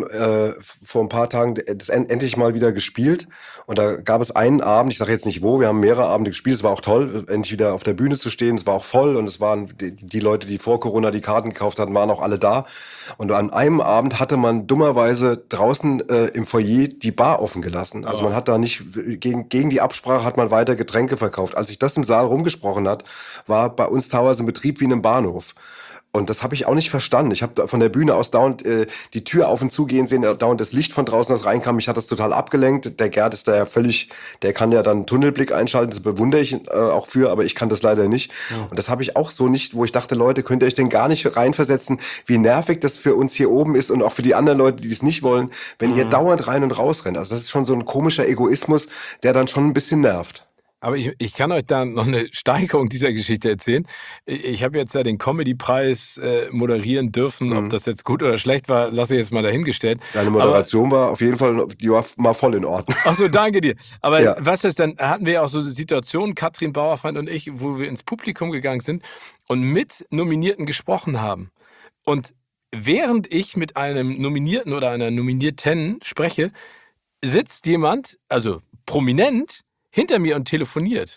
Speaker 2: vor ein paar Tagen das endlich mal wieder gespielt und da gab es einen Abend, ich sage jetzt nicht wo, wir haben mehrere Abende gespielt, es war auch toll, endlich wieder auf der Bühne zu stehen, es war auch voll und es waren die Leute, die vor Corona die Karten gekauft hatten, waren auch alle da und an einem Abend hatte man dummerweise draußen im Foyer die Bar offen gelassen. Also man hat da nicht, gegen die Absprache hat man weiter Getränke verkauft. Als sich das im Saal rumgesprochen hat, war bei uns teilweise ein Betrieb wie in einem Bahnhof. Und das habe ich auch nicht verstanden. Ich habe von der Bühne aus dauernd die Tür auf und zu gehen sehen, dauernd das Licht von draußen, das reinkam. Mich hat das total abgelenkt. Der Gerd ist da ja der kann ja dann Tunnelblick einschalten. Das bewundere ich auch für, aber ich kann das leider nicht. Ja. Und das habe ich auch so nicht, wo ich dachte, Leute, könnt ihr euch denn gar nicht reinversetzen, wie nervig das für uns hier oben ist und auch für die anderen Leute, die es nicht wollen, wenn ihr dauernd rein und raus rennt. Also das ist schon so ein komischer Egoismus, der dann schon ein bisschen nervt.
Speaker 1: Aber ich kann euch da noch eine Steigerung dieser Geschichte erzählen. Ich habe jetzt ja den Comedy-Preis moderieren dürfen. Ob das jetzt gut oder schlecht war, lasse ich jetzt mal dahingestellt.
Speaker 2: Deine Moderation war auf jeden Fall, die war mal voll in Ordnung.
Speaker 1: Ach so, danke dir. Aber
Speaker 2: Ja.
Speaker 1: was ist, dann hatten wir ja auch so Situationen, Katrin Bauerfeind und ich, wo wir ins Publikum gegangen sind und mit Nominierten gesprochen haben. Und während ich mit einem Nominierten oder einer Nominierten spreche, sitzt jemand, also prominent, hinter mir und telefoniert.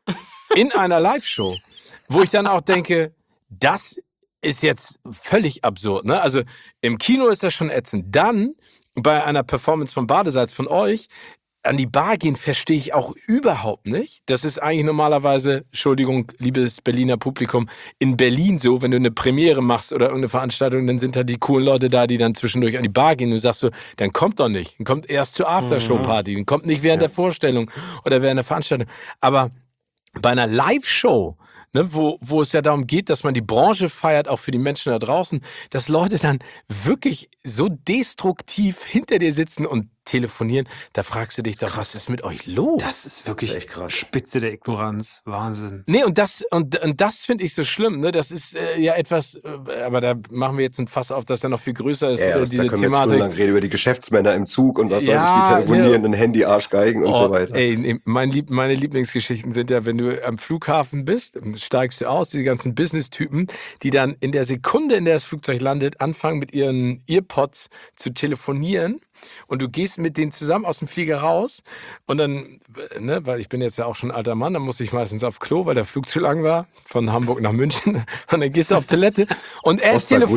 Speaker 1: In einer Live-Show. Wo ich dann auch denke, das ist jetzt völlig absurd. Ne? Also im Kino ist das schon ätzend. Dann bei einer Performance von Badesalz von euch, an die Bar gehen verstehe ich auch überhaupt nicht. Das ist eigentlich normalerweise, Entschuldigung, liebes Berliner Publikum, in Berlin so, wenn du eine Premiere machst oder irgendeine Veranstaltung, dann sind da die coolen Leute da, die dann zwischendurch an die Bar gehen und du sagst so, dann kommt doch nicht. Dann kommt erst zur Aftershow-Party, dann kommt nicht während der Vorstellung oder während der Veranstaltung. Aber bei einer Live-Show, ne, wo es ja darum geht, dass man die Branche feiert, auch für die Menschen da draußen, dass Leute dann wirklich so destruktiv hinter dir sitzen und telefonieren, da fragst du dich doch, was ist mit euch los?
Speaker 3: Das ist wirklich
Speaker 2: echt krass.
Speaker 3: Spitze der Ignoranz. Wahnsinn.
Speaker 1: Nee, und das finde ich so schlimm, ne? Das ist ja etwas, aber da machen wir jetzt ein Fass auf, das ja noch viel größer ist,
Speaker 2: Ja,
Speaker 1: diese
Speaker 2: da können wir jetzt
Speaker 1: Thematik.
Speaker 2: stundenlang reden über die Geschäftsmänner im Zug und was weiß ich,
Speaker 1: Ja,
Speaker 2: die telefonierenden Handy-Arschgeigen und so weiter.
Speaker 1: Ey, nee, meine Lieblingsgeschichten sind ja, wenn du am Flughafen bist, steigst du aus, die ganzen Business-Typen, die dann in der Sekunde, in der das Flugzeug landet, anfangen mit ihren Earpods zu telefonieren. Und du gehst mit denen zusammen aus dem Flieger raus und dann, ne, weil ich bin jetzt ja auch schon ein alter Mann, dann muss ich meistens auf Klo, weil der Flug zu lang war, von Hamburg nach München. Und dann gehst du auf Toilette und er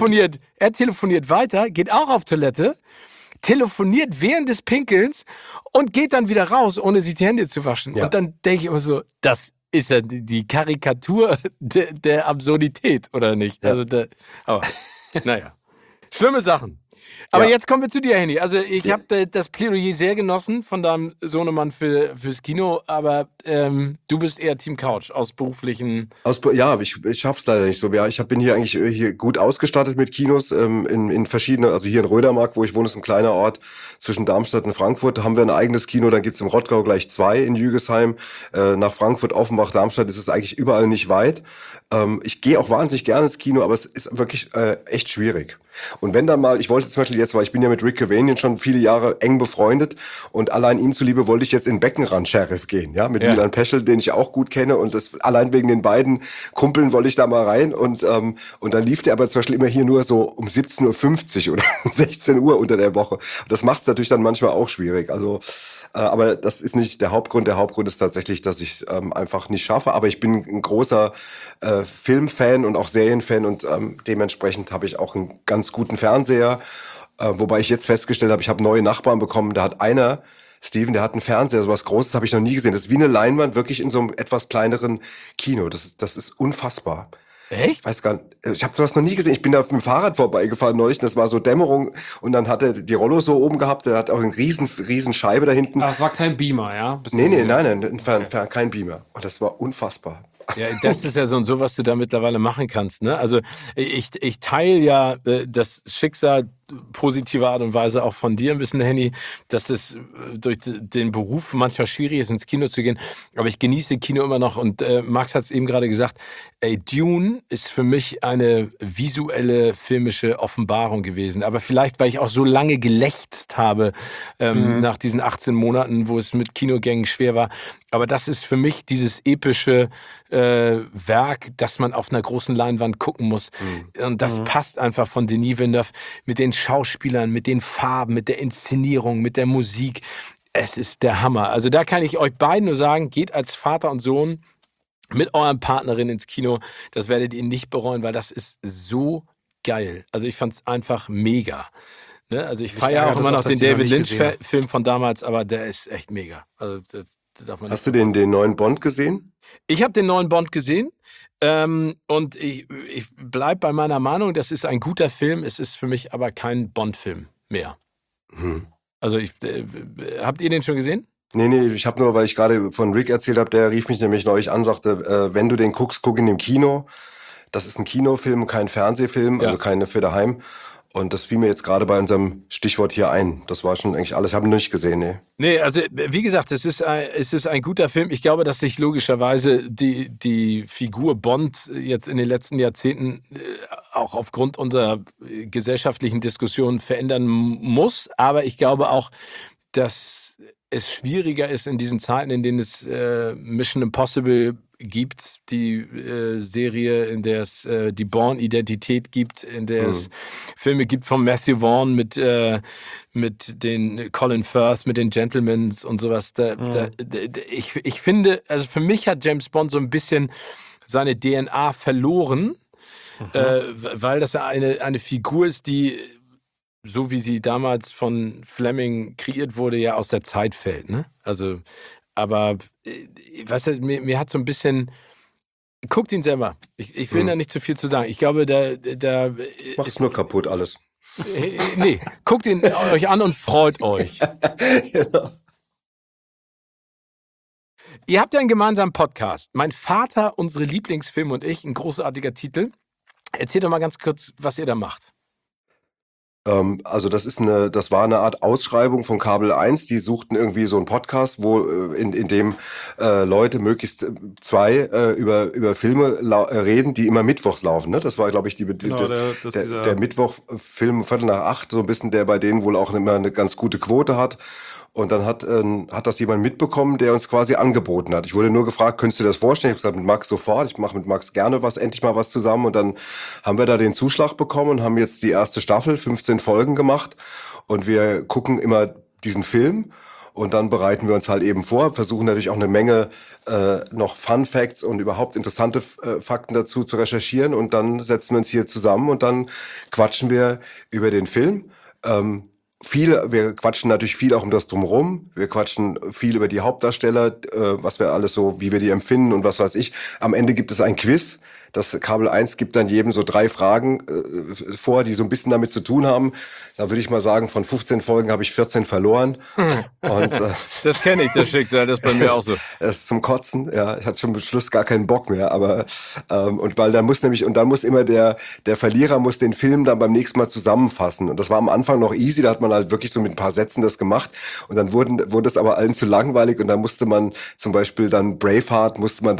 Speaker 1: telefoniert weiter, geht auch auf Toilette, telefoniert während des Pinkelns und geht dann wieder raus, ohne sich die Hände zu waschen.
Speaker 2: Ja.
Speaker 1: Und dann denke ich immer so, das ist ja die Karikatur der Absurdität, oder nicht?
Speaker 2: Ja.
Speaker 1: Also, aber naja, schlimme Sachen. Aber
Speaker 2: Ja.
Speaker 1: jetzt kommen wir zu dir, Henny. Also ich habe das Plädoyer sehr genossen von deinem Sohnemann fürs Kino, aber du bist eher Team Couch aus beruflichen...
Speaker 2: Ja, ich schaff's leider nicht so. Ja, ich bin hier eigentlich hier gut ausgestattet mit Kinos in verschiedene, also hier in Rödermark, wo ich wohne, ist ein kleiner Ort zwischen Darmstadt und Frankfurt. Da haben wir ein eigenes Kino, dann gibt's im Rottgau gleich 2 in Jügesheim. Nach Frankfurt, Offenbach, Darmstadt ist es eigentlich überall nicht weit. Ich gehe auch wahnsinnig gerne ins Kino, aber es ist wirklich echt schwierig. Und wenn dann mal, ich wollte zum Beispiel jetzt, weil ich bin ja mit Rick Cavanian schon viele Jahre eng befreundet und allein ihm zuliebe wollte ich jetzt in Beckenrand Sheriff gehen, ja, mit Milan Peschel, den ich auch gut kenne und das allein wegen den beiden Kumpeln wollte ich da mal rein und dann lief der aber zum Beispiel immer hier nur so um 17:50 Uhr oder um 16 Uhr unter der Woche. Das macht es natürlich dann manchmal auch schwierig. Also aber das ist nicht der Hauptgrund. Der Hauptgrund ist tatsächlich, dass ich einfach nicht schaffe. Aber ich bin ein großer Filmfan und auch Serienfan und dementsprechend habe ich auch einen ganz guten Fernseher. Wobei ich jetzt festgestellt habe, ich habe neue Nachbarn bekommen. Da hat einer, Steven, der hat einen Fernseher, so was Großes habe ich noch nie gesehen. Das ist wie eine Leinwand, wirklich in so einem etwas kleineren Kino. Das ist unfassbar.
Speaker 1: Echt?
Speaker 2: Ich weiß gar nicht, ich habe sowas noch nie gesehen. Ich bin da mit dem Fahrrad vorbeigefahren neulich, das war so Dämmerung und dann hat er die Rollo so oben gehabt, der hat auch eine riesen Scheibe da hinten.
Speaker 3: Aber es war kein Beamer, ja?
Speaker 2: Nein, kein Beamer. Und das war unfassbar.
Speaker 1: Ja, das ist ja so und so, was du da mittlerweile machen kannst. Ne? Also ich teile ja das Schicksal positiver Art und Weise auch von dir ein bisschen, Henny, dass es durch den Beruf manchmal schwierig ist, ins Kino zu gehen. Aber ich genieße Kino immer noch und Max hat es eben gerade gesagt, Dune ist für mich eine visuelle, filmische Offenbarung gewesen. Aber vielleicht, weil ich auch so lange gelächzt habe nach diesen 18 Monaten, wo es mit Kinogängen schwer war. Aber das ist für mich dieses epische Werk, das man auf einer großen Leinwand gucken muss. Und das passt einfach von Denis Villeneuve mit den Schauspielern, mit den Farben, mit der Inszenierung, mit der Musik. Es ist der Hammer. Also da kann ich euch beiden nur sagen, geht als Vater und Sohn mit euren Partnerin ins Kino. Das werdet ihr nicht bereuen, weil das ist so geil. Also ich fand es einfach mega. Ne? Also ich feiere auch immer noch den David Lynch-Film von damals, aber der ist echt mega. Also das darf man nicht.
Speaker 2: Hast du den neuen Bond gesehen?
Speaker 1: Ich habe den neuen Bond gesehen und ich bleibe bei meiner Meinung, das ist ein guter Film, es ist für mich aber kein Bond-Film mehr. Also habt ihr den schon gesehen?
Speaker 2: Nee, ich habe nur, weil ich gerade von Rick erzählt habe, der rief mich nämlich neulich an, sagte, wenn du den guckst, guck ihn im Kino. Das ist ein Kinofilm, kein Fernsehfilm, also keine für daheim. Und das fiel mir jetzt gerade bei unserem Stichwort hier ein. Das war schon eigentlich alles. Ich habe ihn noch nicht gesehen, nee.
Speaker 1: Nee, also wie gesagt, es ist ein guter Film. Ich glaube, dass sich logischerweise die Figur Bond jetzt in den letzten Jahrzehnten auch aufgrund unserer gesellschaftlichen Diskussionen verändern muss. Aber ich glaube auch, dass es schwieriger ist in diesen Zeiten, in denen es Mission Impossible gibt, die Serie, in der es die Bourne-Identität gibt, in der es Filme gibt von Matthew Vaughn mit den Colin Firth, mit den Gentlemans und sowas. Ich finde, also für mich hat James Bond so ein bisschen seine DNA verloren, weil das ja eine Figur ist, die, so wie sie damals von Fleming kreiert wurde, ja aus der Zeit fällt, ne? Also, aber weißt du, mir hat so ein bisschen. Guckt ihn selber. Ich will da nicht zu viel zu sagen. Ich glaube, da
Speaker 2: Macht's nur kaputt alles.
Speaker 1: Nee, guckt ihn euch an und freut euch.
Speaker 2: Genau.
Speaker 1: Ihr habt ja einen gemeinsamen Podcast. Mein Vater, unsere Lieblingsfilme und ich, ein großartiger Titel. Erzähl doch mal ganz kurz, was ihr da macht.
Speaker 2: Also das war eine Art Ausschreibung von Kabel 1. Die suchten irgendwie so einen Podcast, wo in dem Leute möglichst zwei über Filme reden, die immer mittwochs laufen. Ne? Das war, glaube ich, der Mittwochfilm 7:45, so ein bisschen, der bei denen wohl auch immer eine ganz gute Quote hat. Und dann hat das jemand mitbekommen, der uns quasi angeboten hat. Ich wurde nur gefragt, könntest du dir das vorstellen? Ich habe gesagt, mit Max sofort. Ich mache mit Max gerne endlich mal was zusammen. Und dann haben wir da den Zuschlag bekommen und haben jetzt die erste Staffel, 15 Folgen gemacht. Und wir gucken immer diesen Film. Und dann bereiten wir uns halt eben vor, versuchen natürlich auch eine Menge noch Fun Facts und überhaupt interessante Fakten dazu zu recherchieren. Und dann setzen wir uns hier zusammen und dann quatschen wir über den Film. Wir quatschen natürlich viel auch um das Drumherum. Wir quatschen viel über die Hauptdarsteller, was wir alles so, wie wir die empfinden und was weiß ich. Am Ende gibt es ein Quiz. Das Kabel 1 gibt dann jedem so 3 Fragen vor, die so ein bisschen damit zu tun haben. Da würde ich mal sagen, von 15 Folgen habe ich 14 verloren. Und,
Speaker 1: das kenne ich, das Schicksal, das ist bei mir auch so.
Speaker 2: Das ist zum Kotzen, ja. Ich hatte schon am Schluss gar keinen Bock mehr, aber dann muss immer der Verlierer muss den Film dann beim nächsten Mal zusammenfassen. Und das war am Anfang noch easy, da hat man halt wirklich so mit ein paar Sätzen das gemacht. Und dann wurde es aber allen zu langweilig und dann musste man zum Beispiel dann Braveheart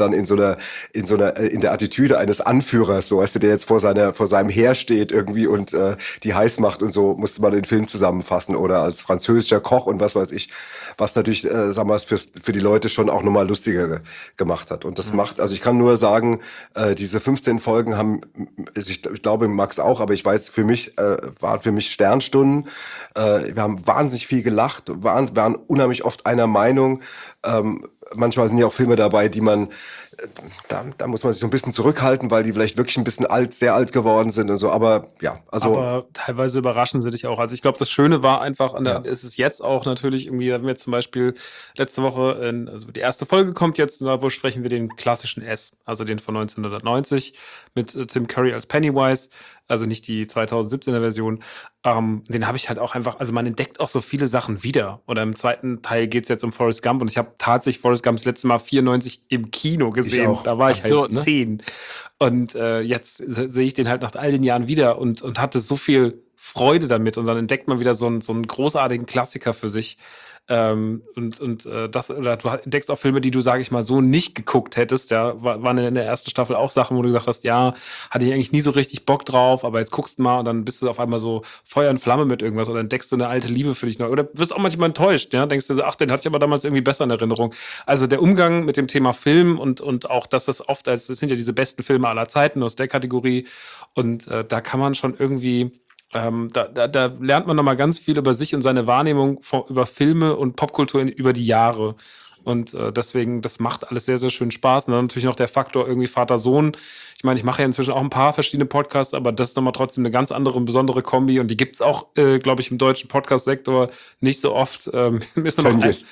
Speaker 2: in der Attitüde eines Anführers, so weißt du, der jetzt vor seinem Heer steht irgendwie und die heiß macht und so, musste man den Film zusammenfassen oder als französischer Koch und was weiß ich, was natürlich, sagen wir es, für die Leute schon auch nochmal lustiger gemacht hat. Und das also ich kann nur sagen, diese 15 Folgen haben, ich glaube Max auch, aber ich weiß, waren für mich Sternstunden. Wir haben wahnsinnig viel gelacht, waren unheimlich oft einer Meinung. Manchmal sind ja auch Filme dabei, die man da muss man sich so ein bisschen zurückhalten, weil die vielleicht wirklich ein bisschen sehr alt geworden sind und so, aber ja, also.
Speaker 3: Aber teilweise überraschen sie dich auch. Also ich glaube, das Schöne war einfach, ist es jetzt auch natürlich irgendwie, haben wir zum Beispiel letzte Woche, also die erste Folge kommt jetzt, und da besprechen wir den klassischen S, also den von 1990 mit Tim Curry als Pennywise, also nicht die 2017er Version. Den habe ich halt auch einfach, also man entdeckt auch so viele Sachen wieder. Oder im zweiten Teil geht es jetzt um Forrest Gump und ich habe tatsächlich Forrest Gump das letzte Mal 94 im Kino gesehen. Da war ich halt 10. Und jetzt sehe ich den halt nach all den Jahren wieder und hatte so viel Freude damit. Und dann entdeckt man wieder so einen großartigen Klassiker für sich. Oder du entdeckst auch Filme, die du, sage ich mal, so nicht geguckt hättest. Ja, waren in der ersten Staffel auch Sachen, wo du gesagt hast, ja, hatte ich eigentlich nie so richtig Bock drauf, aber jetzt guckst du mal und dann bist du auf einmal so Feuer und Flamme mit irgendwas oder entdeckst du eine alte Liebe für dich neu. Oder wirst auch manchmal enttäuscht, ja, denkst du so, ach, den hatte ich aber damals irgendwie besser in Erinnerung. Also der Umgang mit dem Thema Film und auch, dass das oft das sind ja diese besten Filme aller Zeiten aus der Kategorie und da kann man schon irgendwie da lernt man nochmal ganz viel über sich und seine Wahrnehmung über Filme und Popkultur über die Jahre. Und deswegen, das macht alles sehr, sehr schön Spaß. Und dann natürlich noch der Faktor irgendwie Vater-Sohn. Ich meine, ich mache ja inzwischen auch ein paar verschiedene Podcasts, aber das ist nochmal trotzdem eine ganz andere und besondere Kombi. Und die gibt es auch, glaube ich, im deutschen Podcast-Sektor nicht so oft.
Speaker 2: Tönnies.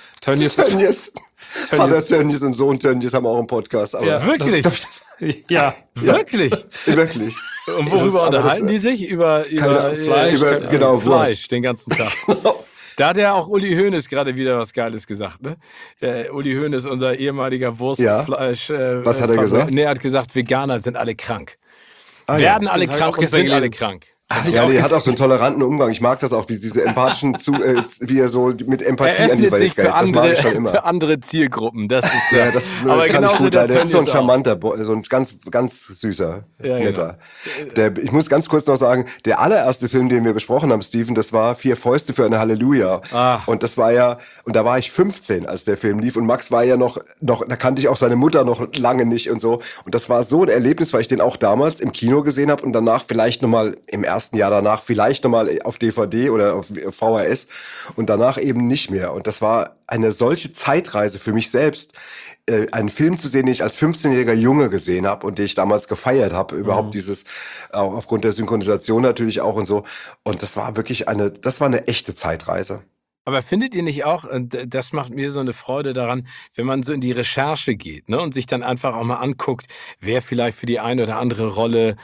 Speaker 2: Vater Tönnies und Sohn Tönnies haben auch einen Podcast. Aber
Speaker 1: ja, wirklich?
Speaker 3: Ja.
Speaker 1: Wirklich?
Speaker 2: Wirklich.
Speaker 1: Und worüber unterhalten die sich? Über Fleisch?
Speaker 2: Genau,
Speaker 1: Fleisch den ganzen Tag. Da hat ja auch Uli Hoeneß gerade wieder was Geiles gesagt, ne? Uli Hoeneß, unser ehemaliger Wurstfleisch.
Speaker 2: Was hat er gesagt?
Speaker 1: Nee, er hat gesagt, Veganer sind alle krank. Werden alle krank und sind alle krank.
Speaker 2: Ja, der hat auch so einen toleranten Umgang. Ich mag das auch, wie diese empathischen, wie er so mit Empathie an die Welt geht. Das mag ich schon immer.
Speaker 1: Für andere Zielgruppen. Das ist
Speaker 2: ja, das
Speaker 1: aber
Speaker 2: kann ich gut. Der ist so ein charmanter, so ein ganz, ganz süßer, netter. Genau. Ich muss ganz kurz noch sagen, der allererste Film, den wir besprochen haben, Steven, das war 4 Fäuste für eine Halleluja. Und das war ja, und da war ich 15, als der Film lief. Und Max war ja noch, da kannte ich auch seine Mutter noch lange nicht und so. Und das war so ein Erlebnis, weil ich den auch damals im Kino gesehen habe und danach vielleicht nochmal im ersten Jahr danach vielleicht nochmal auf DVD oder auf VHS und danach eben nicht mehr. Und das war eine solche Zeitreise für mich selbst, einen Film zu sehen, den ich als 15-jähriger Junge gesehen habe und den ich damals gefeiert habe. Überhaupt dieses, auch aufgrund der Synchronisation natürlich auch und so. Und das war wirklich das war eine echte Zeitreise.
Speaker 1: Aber findet ihr nicht auch, und das macht mir so eine Freude daran, wenn man so in die Recherche geht, ne, und sich dann einfach auch mal anguckt, wer vielleicht für die eine oder andere Rolle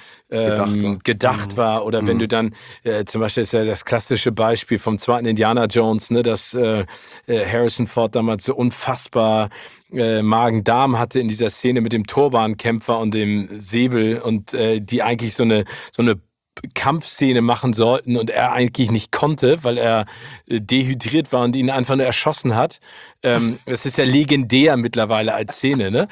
Speaker 1: gedacht war. Oder wenn du dann, zum Beispiel ist ja das klassische Beispiel vom zweiten Indiana Jones, ne, dass Harrison Ford damals so unfassbar Magen-Darm hatte in dieser Szene mit dem Turbankämpfer und dem Säbel und die eigentlich so eine Kampfszene machen sollten und er eigentlich nicht konnte, weil er dehydriert war und ihn einfach nur erschossen hat. Das ist ja legendär mittlerweile als Szene, ne?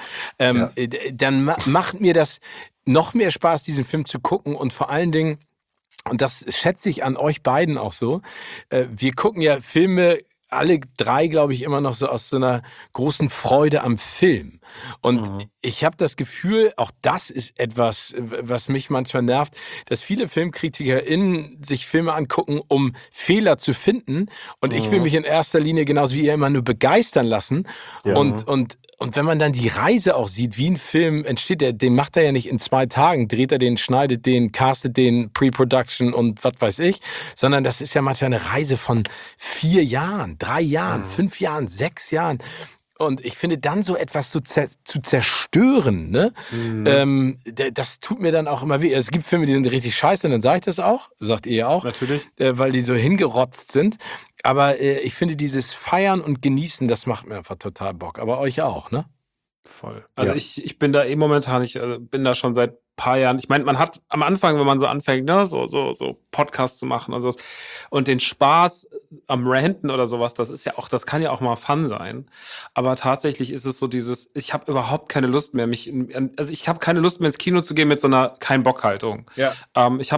Speaker 1: Dann macht mir das noch mehr Spaß, diesen Film zu gucken und vor allen Dingen, und das schätze ich an euch beiden auch so, wir gucken ja Filme alle 3, glaube ich, immer noch so aus so einer großen Freude am Film. Und ich habe das Gefühl, auch das ist etwas, was mich manchmal nervt, dass viele FilmkritikerInnen sich Filme angucken, um Fehler zu finden. Und ich will mich in erster Linie genauso wie ihr immer nur begeistern lassen. Ja. Und wenn man dann die Reise auch sieht, wie ein Film entsteht, den macht er ja nicht in 2 Tagen, dreht er den, schneidet den, castet den, Pre-Production und was weiß ich, sondern das ist ja manchmal eine Reise von 4 Jahren, 3 Jahren, 5 Jahren, 6 Jahren. Und ich finde, dann so etwas zu zerstören, ne? Das tut mir dann auch immer weh. Es gibt Filme, die sind richtig scheiße, und dann sage ich das auch, sagt ihr ja auch.
Speaker 3: Natürlich.
Speaker 1: Weil die so hingerotzt sind. Aber ich finde, dieses Feiern und Genießen, das macht mir einfach total Bock. Aber euch auch, ne?
Speaker 3: Voll. Also ich bin da momentan, ich bin da schon seit paar Jahren. Ich meine, man hat am Anfang, wenn man so anfängt, ne, so Podcasts zu machen und sowas und den Spaß am Ranten oder sowas, das kann ja auch mal Fun sein. Aber tatsächlich ist es so dieses, ich habe überhaupt keine Lust mehr, ich habe keine Lust mehr ins Kino zu gehen mit so einer Kein-Bock-Haltung. Ja. Ich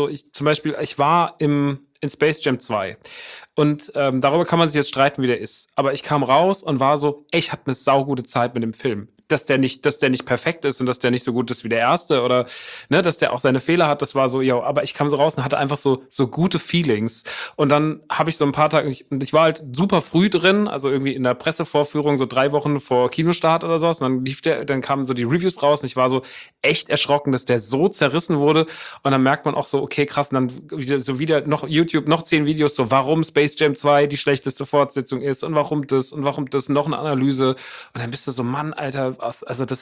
Speaker 3: war in Space Jam 2 und darüber kann man sich jetzt streiten, wie der ist. Aber ich kam raus und war so, ich hatte eine saugute Zeit mit dem Film. Dass der nicht perfekt ist und dass der nicht so gut ist wie der erste oder ne, dass der auch seine Fehler hat, das war so, ja, aber ich kam so raus und hatte einfach so gute Feelings. Und dann habe ich so ein paar Tage, ich war halt super früh drin, also irgendwie in der Pressevorführung, so 3 Wochen vor Kinostart oder sowas. Und dann kamen so die Reviews raus und ich war so echt erschrocken, dass der so zerrissen wurde. Und dann merkt man auch so, okay, krass, und dann wieder noch YouTube, noch 10 Videos, so warum Space Jam 2 die schlechteste Fortsetzung ist und warum das, noch eine Analyse. Und dann bist du so, Mann, Alter, also das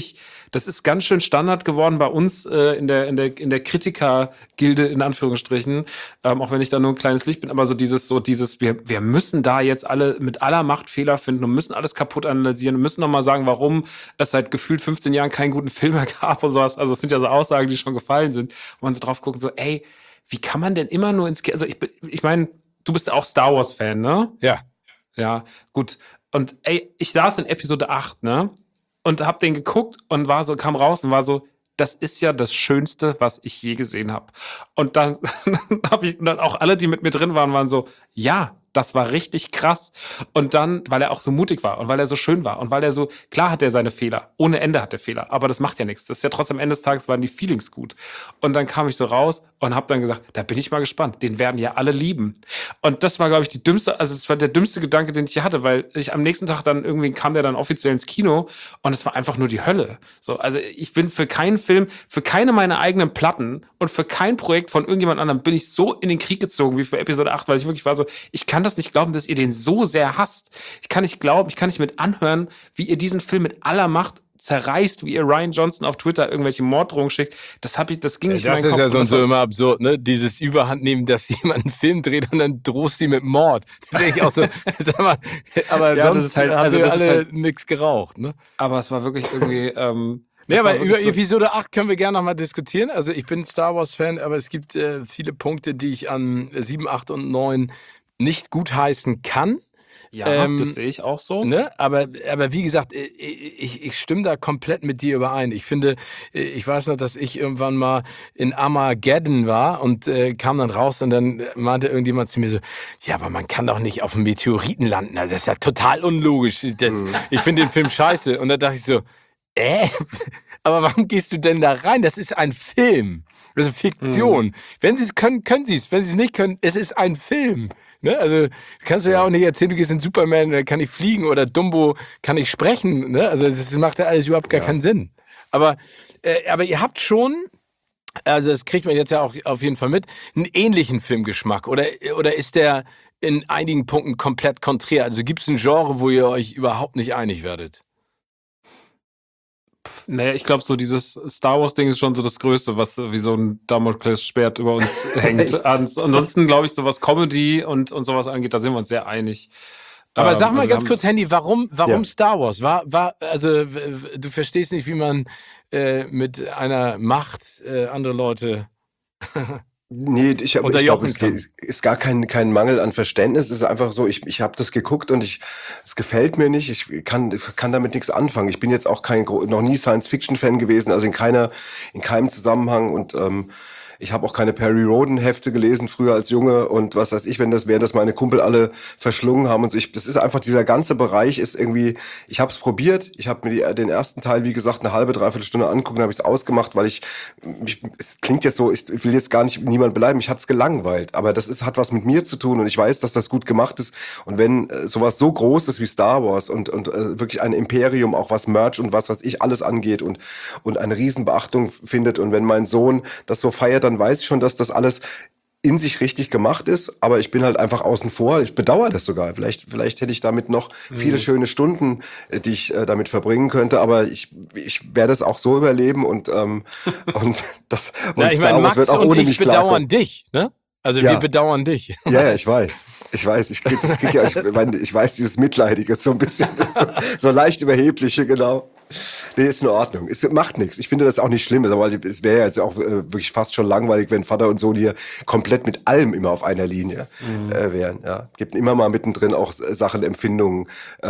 Speaker 3: ist ganz schön Standard geworden bei uns in der Kritiker-Gilde, in Anführungsstrichen, auch wenn ich da nur ein kleines Licht bin, aber so dieses, wir müssen da jetzt alle mit aller Macht Fehler finden und müssen alles kaputt analysieren und müssen nochmal sagen, warum es seit gefühlt 15 Jahren keinen guten Film mehr gab und sowas. Also es sind ja so Aussagen, die schon gefallen sind, wo man so drauf guckt, so, ey, wie kann man denn immer nur also ich meine, du bist auch Star Wars-Fan, ne?
Speaker 1: Ja.
Speaker 3: Ja, gut. Und ey, ich saß in Episode 8, ne? Und hab den geguckt und kam raus und war so, das ist ja das Schönste, was ich je gesehen habe. Und dann dann auch alle, die mit mir drin waren so, ja, das war richtig krass. Und dann, weil er auch so mutig war und weil er so schön war und weil er so, klar hat er seine Fehler, ohne Ende hat er Fehler, aber das macht ja nichts. Das ist ja trotzdem am Ende des Tages waren die Feelings gut. Und dann kam ich so raus und hab dann gesagt, da bin ich mal gespannt, den werden ja alle lieben. Und das war, glaube ich, das war der dümmste Gedanke, den ich hier hatte, weil ich am nächsten Tag dann irgendwie kam der dann offiziell ins Kino und es war einfach nur die Hölle. So, also ich bin für keinen Film, für keine meiner eigenen Platten und für kein Projekt von irgendjemand anderem bin ich so in den Krieg gezogen wie für Episode 8, weil ich wirklich war so, ich kann das nicht glauben, dass ihr den so sehr hasst. Ich kann nicht mit anhören, wie ihr diesen Film mit aller Macht zerreißt, wie ihr Ryan Johnson auf Twitter irgendwelche Morddrohungen schickt. Das ging nicht in meinen Kopf.
Speaker 1: Das ist ja sonst so immer absurd, ne? Dieses Überhandnehmen, dass jemand einen Film dreht und dann drohst du mit Mord. Das denke ich auch so, sag mal, aber ja, sonst haben wir alle nichts geraucht, ne?
Speaker 3: Aber es war wirklich irgendwie,
Speaker 1: Ja,
Speaker 3: Das war
Speaker 1: aber über
Speaker 3: wirklich so.
Speaker 1: Episode 8 können wir gerne nochmal diskutieren. Also ich bin Star Wars-Fan, aber es gibt viele Punkte, die ich an 7, 8 und 9 nicht gutheißen kann.
Speaker 3: Ja, das
Speaker 1: Ähm,
Speaker 3: sehe ich auch so.
Speaker 1: Ne? Aber wie gesagt, ich stimme da komplett mit dir überein. Ich finde, ich weiß noch, dass ich irgendwann mal in Armageddon war und kam dann raus und dann meinte irgendjemand zu mir so, ja, aber man kann doch nicht auf einem Meteoriten landen. Also das ist ja total unlogisch. Ich finde den Film scheiße. Und da dachte ich so, aber warum gehst du denn da rein? Das ist ein Film. Das ist Fiktion. Wenn sie es können, können sie es. Wenn sie es nicht können, es ist ein Film. Ne? Also kannst du ja auch nicht erzählen, du gehst in Superman, da kann ich fliegen oder Dumbo kann ich sprechen. Ne? Also das macht ja alles überhaupt gar keinen Sinn. Aber ihr habt schon, also das kriegt man jetzt ja auch auf jeden Fall mit, einen ähnlichen Filmgeschmack. Oder ist der in einigen Punkten komplett konträr? Also gibt es ein Genre, wo ihr euch überhaupt nicht einig werdet?
Speaker 3: Naja, ich glaube, so dieses Star Wars-Ding ist schon so das Größte, was wie so ein Damoklesschwert über uns hängt. Ansonsten glaube ich, so was Comedy und sowas angeht, da sind wir uns sehr einig.
Speaker 1: Aber sag mal
Speaker 3: also wir
Speaker 1: ganz
Speaker 3: haben-
Speaker 1: kurz, Handy, warum
Speaker 2: Ja.
Speaker 1: Star Wars? Also du verstehst nicht, wie man mit einer Macht andere Leute.
Speaker 2: Nee, ich glaube,
Speaker 1: Unterjochen
Speaker 2: es
Speaker 1: kann.
Speaker 2: ist gar kein Mangel an Verständnis. Es ist einfach so, ich habe das geguckt und es gefällt mir nicht. Ich kann damit nichts anfangen. Ich bin jetzt auch noch nie Science-Fiction-Fan gewesen, also in keinem Zusammenhang. Und ich habe auch keine Perry Rhodan-Hefte gelesen früher als Junge und was weiß ich, während das meine Kumpel alle verschlungen haben und so. Das ist einfach, dieser ganze Bereich ist irgendwie, ich habe es probiert, ich habe mir den ersten Teil, wie gesagt, eine halbe, dreiviertel Stunde angucken, habe ich es ausgemacht, weil es klingt jetzt so, ich will jetzt gar nicht niemand beleidigen, mich hat's gelangweilt, aber hat was mit mir zu tun und ich weiß, dass das gut gemacht ist und wenn sowas so groß ist wie Star Wars und wirklich ein Imperium, auch was Merch und was ich alles angeht und eine Riesenbeachtung findet und wenn mein Sohn das so feiert, dann weiß ich schon, dass das alles in sich richtig gemacht ist, aber ich bin halt einfach außen vor. Ich bedauere das sogar. Vielleicht hätte ich damit noch viele schöne Stunden, die ich damit verbringen könnte, aber ich werde es auch so überleben und
Speaker 1: Na, ich
Speaker 2: Star
Speaker 1: meine,
Speaker 2: Wars
Speaker 1: Max
Speaker 2: wird auch
Speaker 1: und
Speaker 2: ohne
Speaker 1: ich
Speaker 2: mich
Speaker 1: bedauern
Speaker 2: klarkommen.
Speaker 1: dich, ne? Also
Speaker 2: Ja.
Speaker 1: wir bedauern dich.
Speaker 2: Ja, ich weiß. Ich krieg ja, ich weiß, dieses Mitleidige, so ein bisschen, so leicht überhebliche, genau. Nee, ist in Ordnung. Es macht nichts. Ich finde das auch nicht schlimm, aber es wäre ja jetzt auch wirklich fast schon langweilig, wenn Vater und Sohn hier komplett mit allem immer auf einer Linie wären. Ja. Gibt immer mal mittendrin auch Sachen, Empfindungen,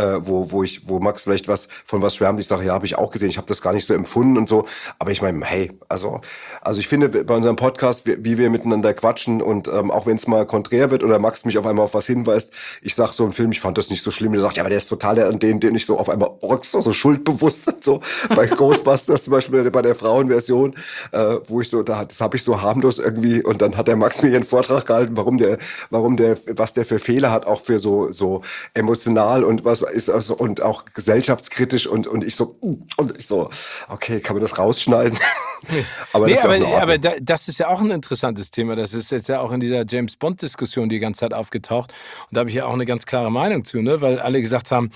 Speaker 2: wo Max vielleicht von was schwärmt. Ich sage, ja, habe ich auch gesehen. Ich habe das gar nicht so empfunden und so. Aber ich meine, hey, also ich finde bei unserem Podcast, wie wir miteinander quatschen und auch wenn es mal konträr wird oder Max mich auf einmal auf was hinweist, ich sag so einen Film, ich fand das nicht so schlimm. Der sagt, ja, aber der ist total den ich so auf einmal so schuldbewusst und so. Bei Ghostbusters zum Beispiel bei der Frauenversion, wo ich so, das habe ich so harmlos irgendwie und dann hat der Max mir ihren Vortrag gehalten, was der für Fehler hat, auch für so emotional und was ist also, und auch gesellschaftskritisch und ich so, okay, kann man das rausschneiden? Aber
Speaker 1: Nee,
Speaker 2: das ist ja auch in Ordnung.
Speaker 1: aber das ist ja auch ein interessantes Thema. Das ist jetzt ja auch in dieser James-Bond-Diskussion die ganze Zeit aufgetaucht. Und da habe ich ja auch eine ganz klare Meinung zu, ne? Weil alle gesagt haben,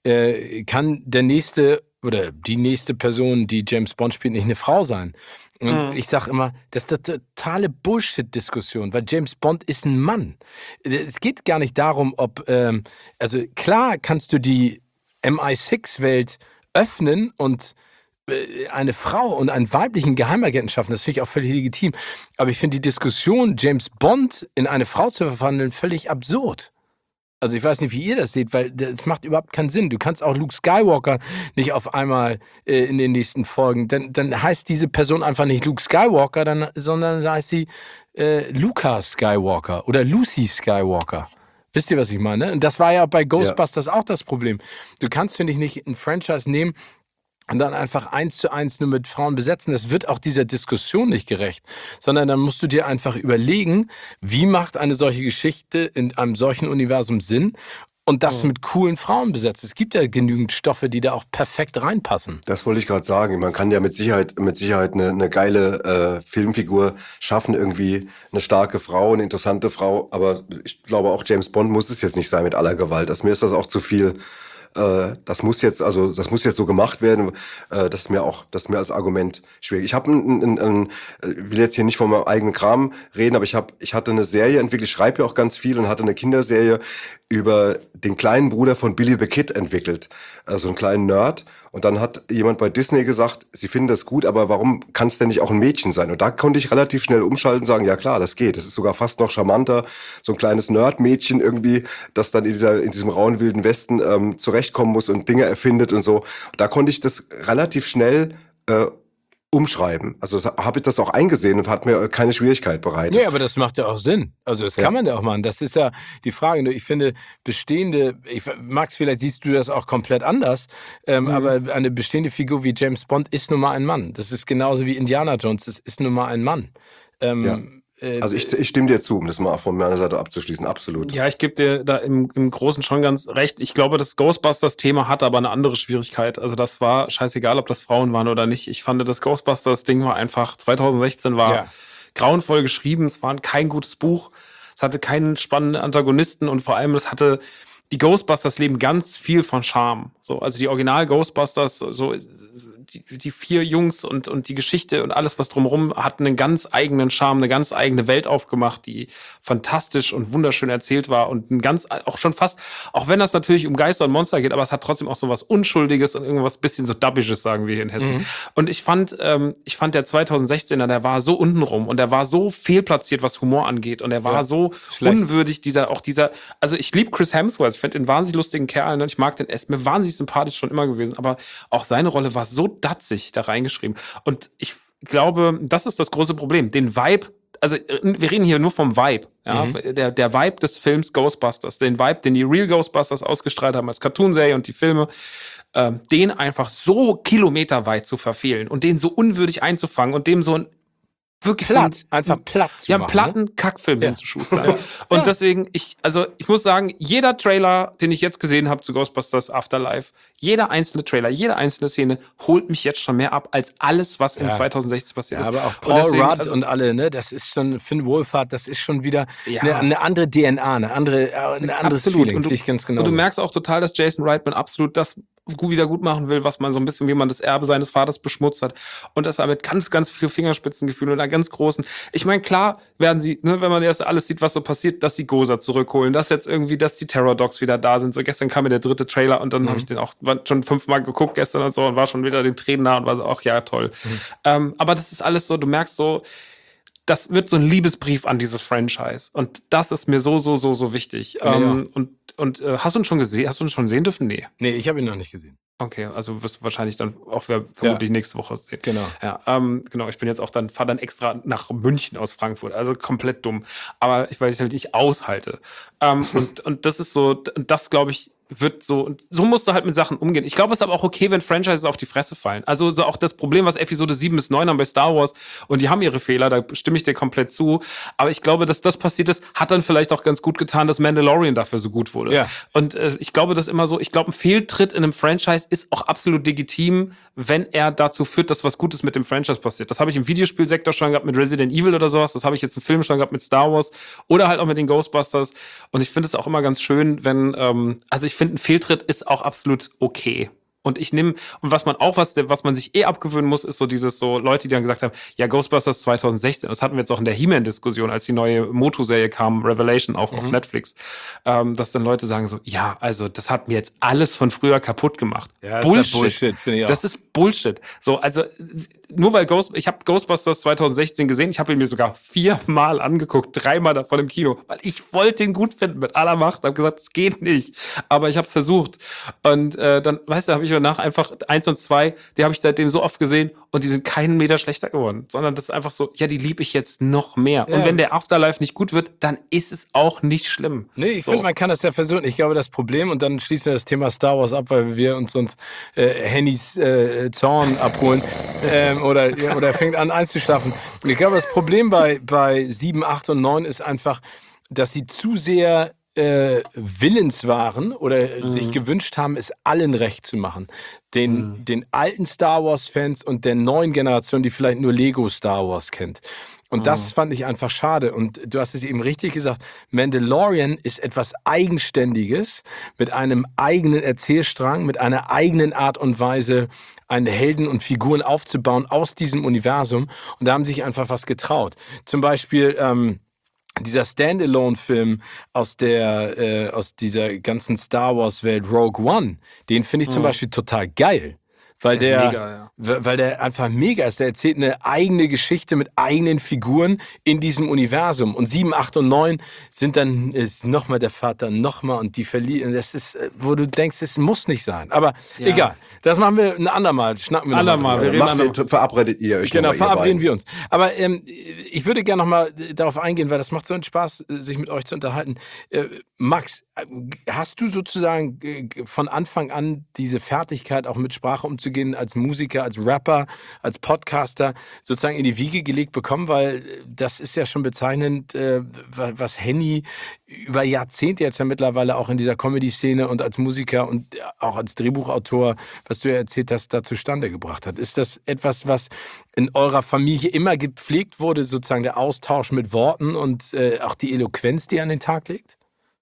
Speaker 1: kann der nächste oder die nächste Person, die James Bond spielt, nicht eine Frau sein? Und ich sage immer, das ist eine totale Bullshit-Diskussion, weil James Bond ist ein Mann. Es geht gar nicht darum, also klar kannst du die MI6-Welt öffnen und eine Frau und einen weiblichen Geheimagenten schaffen, das finde ich auch völlig legitim. Aber ich finde die Diskussion, James Bond in eine Frau zu verwandeln, völlig absurd. Also ich weiß nicht, wie ihr das seht, weil das macht überhaupt keinen Sinn. Du kannst auch Luke Skywalker nicht auf einmal in den nächsten Folgen. Dann heißt diese Person einfach nicht Luke Skywalker, sondern heißt sie Luca Skywalker oder Lucy Skywalker. Wisst ihr, was ich meine? Und das war ja bei Ghostbusters auch das Problem. Du kannst, finde ich, nicht ein Franchise nehmen und dann einfach 1:1 nur mit Frauen besetzen. Das wird auch dieser Diskussion nicht gerecht. Sondern dann musst du dir einfach überlegen, wie macht eine solche Geschichte in einem solchen Universum Sinn und das mit coolen Frauen besetzt. Es gibt ja genügend Stoffe, die da auch perfekt reinpassen.
Speaker 2: Das wollte ich gerade sagen. Man kann ja mit Sicherheit eine geile Filmfigur schaffen, irgendwie eine starke Frau, eine interessante Frau. Aber ich glaube auch James Bond muss es jetzt nicht sein mit aller Gewalt. Mir ist das auch zu viel. Das muss jetzt so gemacht werden. Das ist mir als Argument schwierig. Ich habe will jetzt hier nicht von meinem eigenen Kram reden, aber ich hatte eine Serie entwickelt, ich schreibe ja auch ganz viel und hatte eine Kinderserie über den kleinen Bruder von Billy the Kid entwickelt. So einen kleinen Nerd. Und dann hat jemand bei Disney gesagt, sie finden das gut, aber warum kann es denn nicht auch ein Mädchen sein? Und da konnte ich relativ schnell umschalten und sagen, ja klar, das geht. Das ist sogar fast noch charmanter. So ein kleines Nerd-Mädchen irgendwie, das dann in diesem rauen wilden Westen zurechtkommen muss und Dinge erfindet und so. Da konnte ich das relativ schnell umschreiben. Also habe ich das auch eingesehen und hat mir keine Schwierigkeit bereitet.
Speaker 1: Ja, aber das macht ja auch Sinn. Also das kann man ja auch machen. Das ist ja die Frage. Nur ich finde, Max, vielleicht siehst du das auch komplett anders, aber eine bestehende Figur wie James Bond ist nun mal ein Mann. Das ist genauso wie Indiana Jones, das ist nun mal ein Mann.
Speaker 2: Also ich stimme dir zu, um das mal von meiner Seite abzuschließen, absolut.
Speaker 3: Ja, ich gebe dir da im Großen schon ganz recht. Ich glaube, das Ghostbusters-Thema hatte aber eine andere Schwierigkeit. Also das war scheißegal, ob das Frauen waren oder nicht. Ich fand, das Ghostbusters-Ding war einfach, 2016 war grauenvoll geschrieben. Es war kein gutes Buch. Es hatte keinen spannenden Antagonisten und vor allem, die Ghostbusters leben ganz viel von Charme. So, also die Original-Ghostbusters, so die 4 Jungs und die Geschichte und alles, was drumherum hat einen ganz eigenen Charme, eine ganz eigene Welt aufgemacht, die fantastisch und wunderschön erzählt war und auch schon fast, auch wenn das natürlich um Geister und Monster geht, aber es hat trotzdem auch so was Unschuldiges und irgendwas bisschen so Dabbisches, sagen wir hier in Hessen. Und ich fand der 2016er, der war so untenrum und der war so fehlplatziert, was Humor angeht und der war so unwürdig, also ich liebe Chris Hemsworth, ich finde den wahnsinnig lustigen Kerl, ne? Ich mag den, er ist mir wahnsinnig sympathisch schon immer gewesen, aber auch seine Rolle war so datzig da reingeschrieben. Und ich glaube, das ist das große Problem. Den Vibe, also wir reden hier nur vom Vibe, ja? Der Vibe des Films Ghostbusters, den Vibe, den die Real Ghostbusters ausgestrahlt haben als Cartoonserie und die Filme, den einfach so kilometerweit zu verfehlen und den so unwürdig einzufangen und dem so ein wirklich
Speaker 1: einfach platt zu
Speaker 3: machen.
Speaker 1: Ja,
Speaker 3: einen platten Kackfilm hinzuschustern. Und deswegen, ich muss sagen, jeder Trailer, den ich jetzt gesehen habe zu Ghostbusters Afterlife, jeder einzelne Trailer, jede einzelne Szene holt mich jetzt schon mehr ab als alles, was in 2016 passiert ist.
Speaker 1: Aber auch Paul Rudd und alle, ne, das ist schon, Finn Wolfhard, das ist schon wieder eine andere DNA, ein anderes Feeling.
Speaker 3: Und du merkst auch total, dass Jason Reitman absolut das wieder gut machen will, was man so ein bisschen, wie man das Erbe seines Vaters beschmutzt hat. Und das mit ganz, ganz viel Fingerspitzengefühl und einer ganz großen. Ich meine, klar werden sie, ne, wenn man erst alles sieht, was so passiert, dass sie Gozer zurückholen, dass jetzt irgendwie, dass die Terror Dogs wieder da sind. So gestern kam mir der 3. Trailer und dann habe ich den auch schon 5-mal geguckt gestern und so und war schon wieder den Tränen nah und war so, ach ja, toll. Aber das ist alles so, du merkst so, das wird so ein Liebesbrief an dieses Franchise. Und das ist mir so wichtig. Und hast du ihn schon gesehen? Hast du ihn schon sehen dürfen? Nee.
Speaker 1: Nee, ich habe ihn noch nicht gesehen.
Speaker 3: Okay, also wirst du wahrscheinlich dann auch vermutlich nächste Woche sehen.
Speaker 1: Genau.
Speaker 3: Ja, genau, ich bin jetzt auch fahre dann extra nach München aus Frankfurt. Also komplett dumm. Aber weil ich halt nicht aushalte. Und das ist so, das glaube ich, wird so, und so musst du halt mit Sachen umgehen. Ich glaube, es ist aber auch okay, wenn Franchises auf die Fresse fallen. Also so auch das Problem, was Episode 7 bis 9 haben bei Star Wars, und die haben ihre Fehler, da stimme ich dir komplett zu. Aber ich glaube, dass das passiert ist, hat dann vielleicht auch ganz gut getan, dass Mandalorian dafür so gut wurde. Ja. Und ich glaube, das immer so, ich glaube, ein Fehltritt in einem Franchise ist auch absolut legitim, wenn er dazu führt, dass was Gutes mit dem Franchise passiert. Das habe ich im Videospielsektor schon gehabt mit Resident Evil oder sowas. Das habe ich jetzt im Film schon gehabt mit Star Wars oder halt auch mit den Ghostbusters. Und ich finde es auch immer ganz schön, wenn, also ich finde, ein Fehltritt ist auch absolut okay. Und was man sich abgewöhnen muss, ist so dieses so Leute, die dann gesagt haben, ja, Ghostbusters 2016, das hatten wir jetzt auch in der He-Man-Diskussion, als die neue Motu-Serie kam, Revelation auf Netflix, dass dann Leute sagen so, ja, also das hat mir jetzt alles von früher kaputt gemacht.
Speaker 1: Ja, Bullshit, finde ich auch.
Speaker 3: Das ist Bullshit. So, also nur weil ich habe Ghostbusters 2016 gesehen, ich habe ihn mir sogar 4-mal angeguckt, 3-mal davon im Kino, weil ich wollte ihn gut finden mit aller Macht, habe gesagt, es geht nicht, aber ich habe es versucht. Und dann, weißt du, habe ich danach einfach 1 und 2, die habe ich seitdem so oft gesehen und die sind keinen Meter schlechter geworden, sondern das ist einfach so, ja, die liebe ich jetzt noch mehr. Ja. Und wenn der Afterlife nicht gut wird, dann ist es auch nicht schlimm.
Speaker 1: Nee, ich finde, man kann das ja versuchen. Ich glaube, das Problem, und dann schließen wir das Thema Star Wars ab, weil wir uns sonst Hennys Zorn abholen oder fängt an einzuschlafen. Ich glaube, das Problem bei 7, 8 und 9 ist einfach, dass sie zu sehr willens waren oder sich gewünscht haben, es allen recht zu machen. Den alten Star Wars-Fans und der neuen Generation, die vielleicht nur Lego Star Wars kennt. Und das fand ich einfach schade. Und du hast es eben richtig gesagt, Mandalorian ist etwas Eigenständiges, mit einem eigenen Erzählstrang, mit einer eigenen Art und Weise, eine Helden und Figuren aufzubauen aus diesem Universum. Und da haben sie sich einfach was getraut. Zum Beispiel dieser Standalone-Film aus dieser ganzen Star Wars-Welt, Rogue One, den finde ich zum Beispiel total geil. weil
Speaker 3: Der ist
Speaker 1: der,
Speaker 3: mega, ja.
Speaker 1: weil der einfach mega ist. Der erzählt eine eigene Geschichte mit eigenen Figuren in diesem Universum. Und 7, 8 und 9 sind dann nochmal der Vater, nochmal und die verlieren. Das ist, wo du denkst, es muss nicht sein. Aber
Speaker 3: Ja.
Speaker 1: egal, das machen wir ein andermal, schnacken wir
Speaker 3: Andermal,
Speaker 1: nochmal
Speaker 3: wir
Speaker 1: drüber.
Speaker 3: reden
Speaker 2: Verabredet ihr euch
Speaker 1: Genau,
Speaker 2: noch mal, ihr
Speaker 1: verabreden
Speaker 2: beiden.
Speaker 1: wir uns. Aber ich würde gerne nochmal darauf eingehen, weil das macht so einen Spaß, sich mit euch zu unterhalten. Max, hast du sozusagen von Anfang an diese Fertigkeit, auch mit Sprache umzugehen, als Musiker, als Rapper, als Podcaster, sozusagen in die Wiege gelegt bekommen? Weil das ist ja schon bezeichnend, was Henny über Jahrzehnte jetzt ja mittlerweile auch in dieser Comedy-Szene und als Musiker und auch als Drehbuchautor, was du ja erzählt hast, da zustande gebracht hat. Ist das etwas, was in eurer Familie immer gepflegt wurde, sozusagen der Austausch mit Worten und auch die Eloquenz, die ihr an den Tag legt?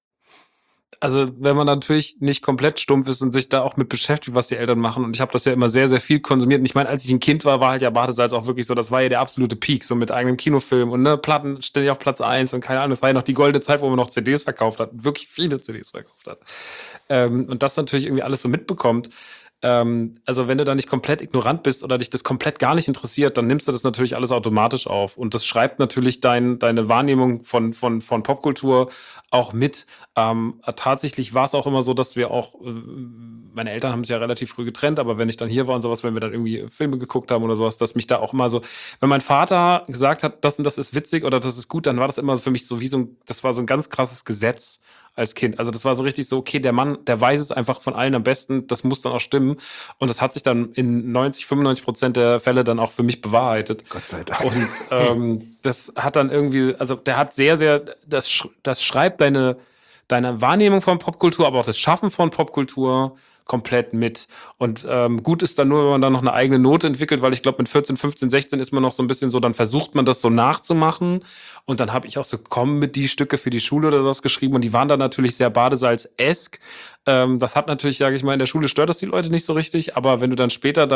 Speaker 3: Also, wenn man natürlich nicht komplett stumpf ist und sich da auch mit beschäftigt, was die Eltern machen. Und ich habe das ja immer sehr, sehr viel konsumiert. Und ich meine, als ich ein Kind war halt ja Badesalz auch wirklich so, das war ja der absolute Peak, so mit eigenem Kinofilm und ne, Platten ständig auf Platz 1 und keine Ahnung. Das war ja noch die goldene Zeit, wo man noch CDs verkauft hat, wirklich viele CDs verkauft hat. Und das natürlich irgendwie alles so mitbekommt. Also wenn du da nicht komplett ignorant bist oder dich das komplett gar nicht interessiert, dann nimmst du das natürlich alles automatisch auf. Und das schreibt natürlich deine Wahrnehmung von Popkultur auch mit. Tatsächlich war es auch immer so, dass wir auch, meine Eltern haben sich ja relativ früh getrennt, aber wenn ich dann hier war und sowas, wenn wir dann irgendwie Filme geguckt haben oder sowas, dass mich da auch immer so, wenn mein Vater gesagt hat, das und das ist witzig oder das ist gut, dann war das immer für mich so wie das war so ein ganz krasses Gesetz als Kind. Also das war so richtig so, okay, der Mann, der weiß es einfach von allen am besten, das muss dann auch stimmen. Und das hat sich dann in 95% der Fälle dann auch für mich bewahrheitet.
Speaker 2: Gott sei Dank.
Speaker 3: Und das hat dann irgendwie, also der hat sehr, sehr, das schreibt deine Wahrnehmung von Popkultur, aber auch das Schaffen von Popkultur komplett mit. Und gut ist dann nur, wenn man dann noch eine eigene Note entwickelt, weil ich glaube, mit 14, 15, 16 ist man noch so ein bisschen so, dann versucht man das so nachzumachen. Und dann habe ich auch so Comedy-Stücke für die Schule oder sowas geschrieben und die waren dann natürlich sehr Badesalz-esk. Das hat natürlich, sage ich mal, in der Schule stört das die Leute nicht so richtig, aber wenn du dann später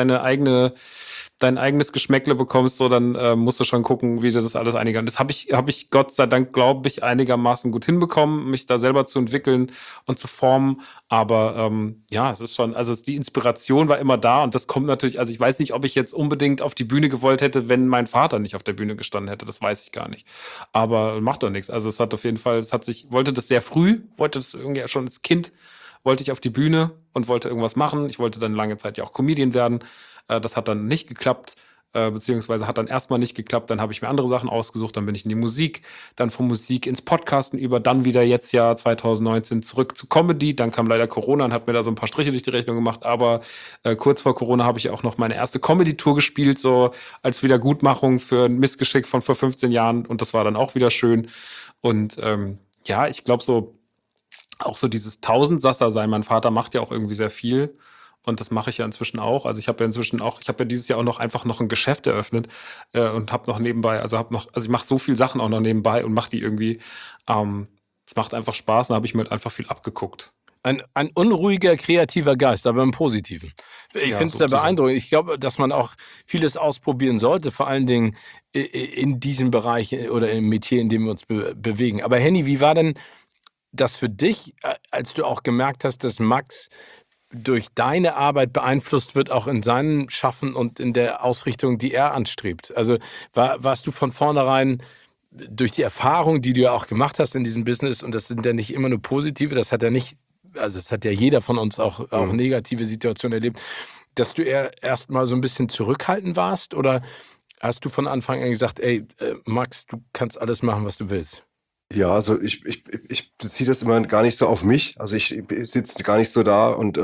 Speaker 3: dein eigenes Geschmäckle bekommst, so dann musst du schon gucken, wie du das alles einigermaßen. Das habe ich Gott sei Dank, glaube ich, einigermaßen gut hinbekommen, mich da selber zu entwickeln und zu formen. Aber ja, es ist schon, also die Inspiration war immer da und das kommt natürlich, also ich weiß nicht, ob ich jetzt unbedingt auf die Bühne gewollt hätte, wenn mein Vater nicht auf der Bühne gestanden hätte, das weiß ich gar nicht. Aber macht doch nichts. Also es hat auf jeden Fall, wollte das sehr früh, wollte das irgendwie schon als Kind, wollte ich auf die Bühne und wollte irgendwas machen. Ich wollte dann lange Zeit ja auch Comedian werden. Das hat dann nicht geklappt, beziehungsweise hat dann erstmal nicht geklappt. Dann habe ich mir andere Sachen ausgesucht, dann bin ich in die Musik, dann von Musik ins Podcasten über, dann wieder jetzt ja 2019 zurück zu Comedy. Dann kam leider Corona und hat mir da so ein paar Striche durch die Rechnung gemacht. Aber kurz vor Corona habe ich auch noch meine erste Comedy-Tour gespielt, so als Wiedergutmachung für ein Missgeschick von vor 15 Jahren. Und das war dann auch wieder schön. Und ja, ich glaube so, auch so dieses Tausendsasser sein. Mein Vater macht ja auch irgendwie sehr viel. Und das mache ich ja inzwischen auch. Also ich habe ja dieses Jahr auch noch einfach noch ein Geschäft eröffnet und habe noch nebenbei, also ich mache so viel Sachen auch noch nebenbei und mache die irgendwie. Es macht einfach Spaß und habe ich mir halt einfach viel abgeguckt.
Speaker 1: Ein unruhiger, kreativer Geist, aber im Positiven. Ich
Speaker 3: Ja,
Speaker 1: finde es sehr
Speaker 3: sozusagen.
Speaker 1: beeindruckend. Ich glaube, dass man auch vieles ausprobieren sollte, vor allen Dingen in diesem Bereich oder im Metier, in dem wir uns bewegen. Aber Henny, wie war denn das für dich, als du auch gemerkt hast, dass Max durch deine Arbeit beeinflusst wird, auch in seinem Schaffen und in der Ausrichtung, die er anstrebt? Also warst du von vornherein durch die Erfahrung, die du ja auch gemacht hast in diesem Business, und das sind ja nicht immer nur positive, das hat ja jeder von uns auch negative Situationen erlebt, dass du erst mal so ein bisschen zurückhaltend warst, oder hast du von Anfang an gesagt, ey, Max, du kannst alles machen, was du willst?
Speaker 2: Ja, also ich beziehe das immer gar nicht so auf mich. Also ich sitze gar nicht so da und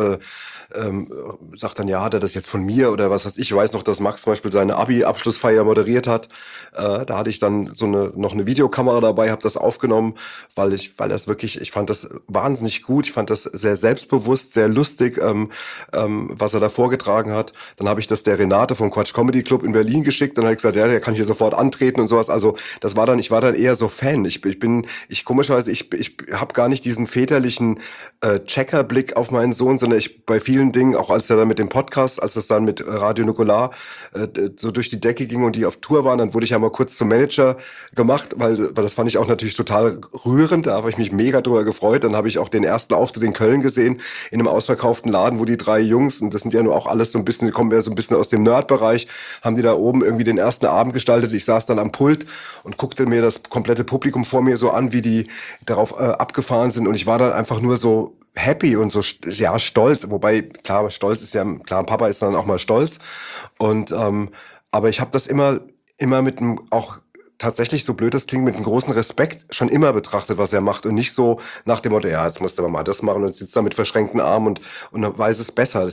Speaker 2: sag dann, ja, hat er das jetzt von mir oder was weiß ich. Ich weiß noch, dass Max zum Beispiel seine Abi-Abschlussfeier moderiert hat. Da hatte ich dann noch eine Videokamera dabei, habe das aufgenommen, weil das wirklich, ich fand das wahnsinnig gut. Ich fand das sehr selbstbewusst, sehr lustig, was er da vorgetragen hat. Dann habe ich das der Renate vom Quatsch Comedy Club in Berlin geschickt. Dann habe ich gesagt, ja, der kann hier sofort antreten und sowas. Also ich war dann eher so Fan. Ich bin komischerweise, ich habe gar nicht diesen väterlichen Checkerblick auf meinen Sohn, sondern ich bei vielen Dingen, auch als er dann mit dem Podcast, als das dann mit Radio Nukular so durch die Decke ging und die auf Tour waren, dann wurde ich ja mal kurz zum Manager gemacht, weil das fand ich auch natürlich total rührend, da habe ich mich mega drüber gefreut. Dann habe ich auch den ersten Auftritt in Köln gesehen, in einem ausverkauften Laden, wo die 3 Jungs, und das sind ja nur auch alles so ein bisschen, die kommen ja so ein bisschen aus dem Nerd-Bereich, haben die da oben irgendwie den ersten Abend gestaltet. Ich saß dann am Pult und guckte mir das komplette Publikum vor mir so an, wie die darauf abgefahren sind, und ich war dann einfach nur so happy und so, ja, stolz, wobei, klar, stolz ist ja, klar, ein Papa ist dann auch mal stolz, und aber ich habe das immer mit einem, auch tatsächlich, so blöd das klingt, mit einem großen Respekt schon immer betrachtet, was er macht, und nicht so nach dem Motto, ja, jetzt musst du aber mal das machen, und sitzt da mit verschränkten Armen und dann weiß es besser.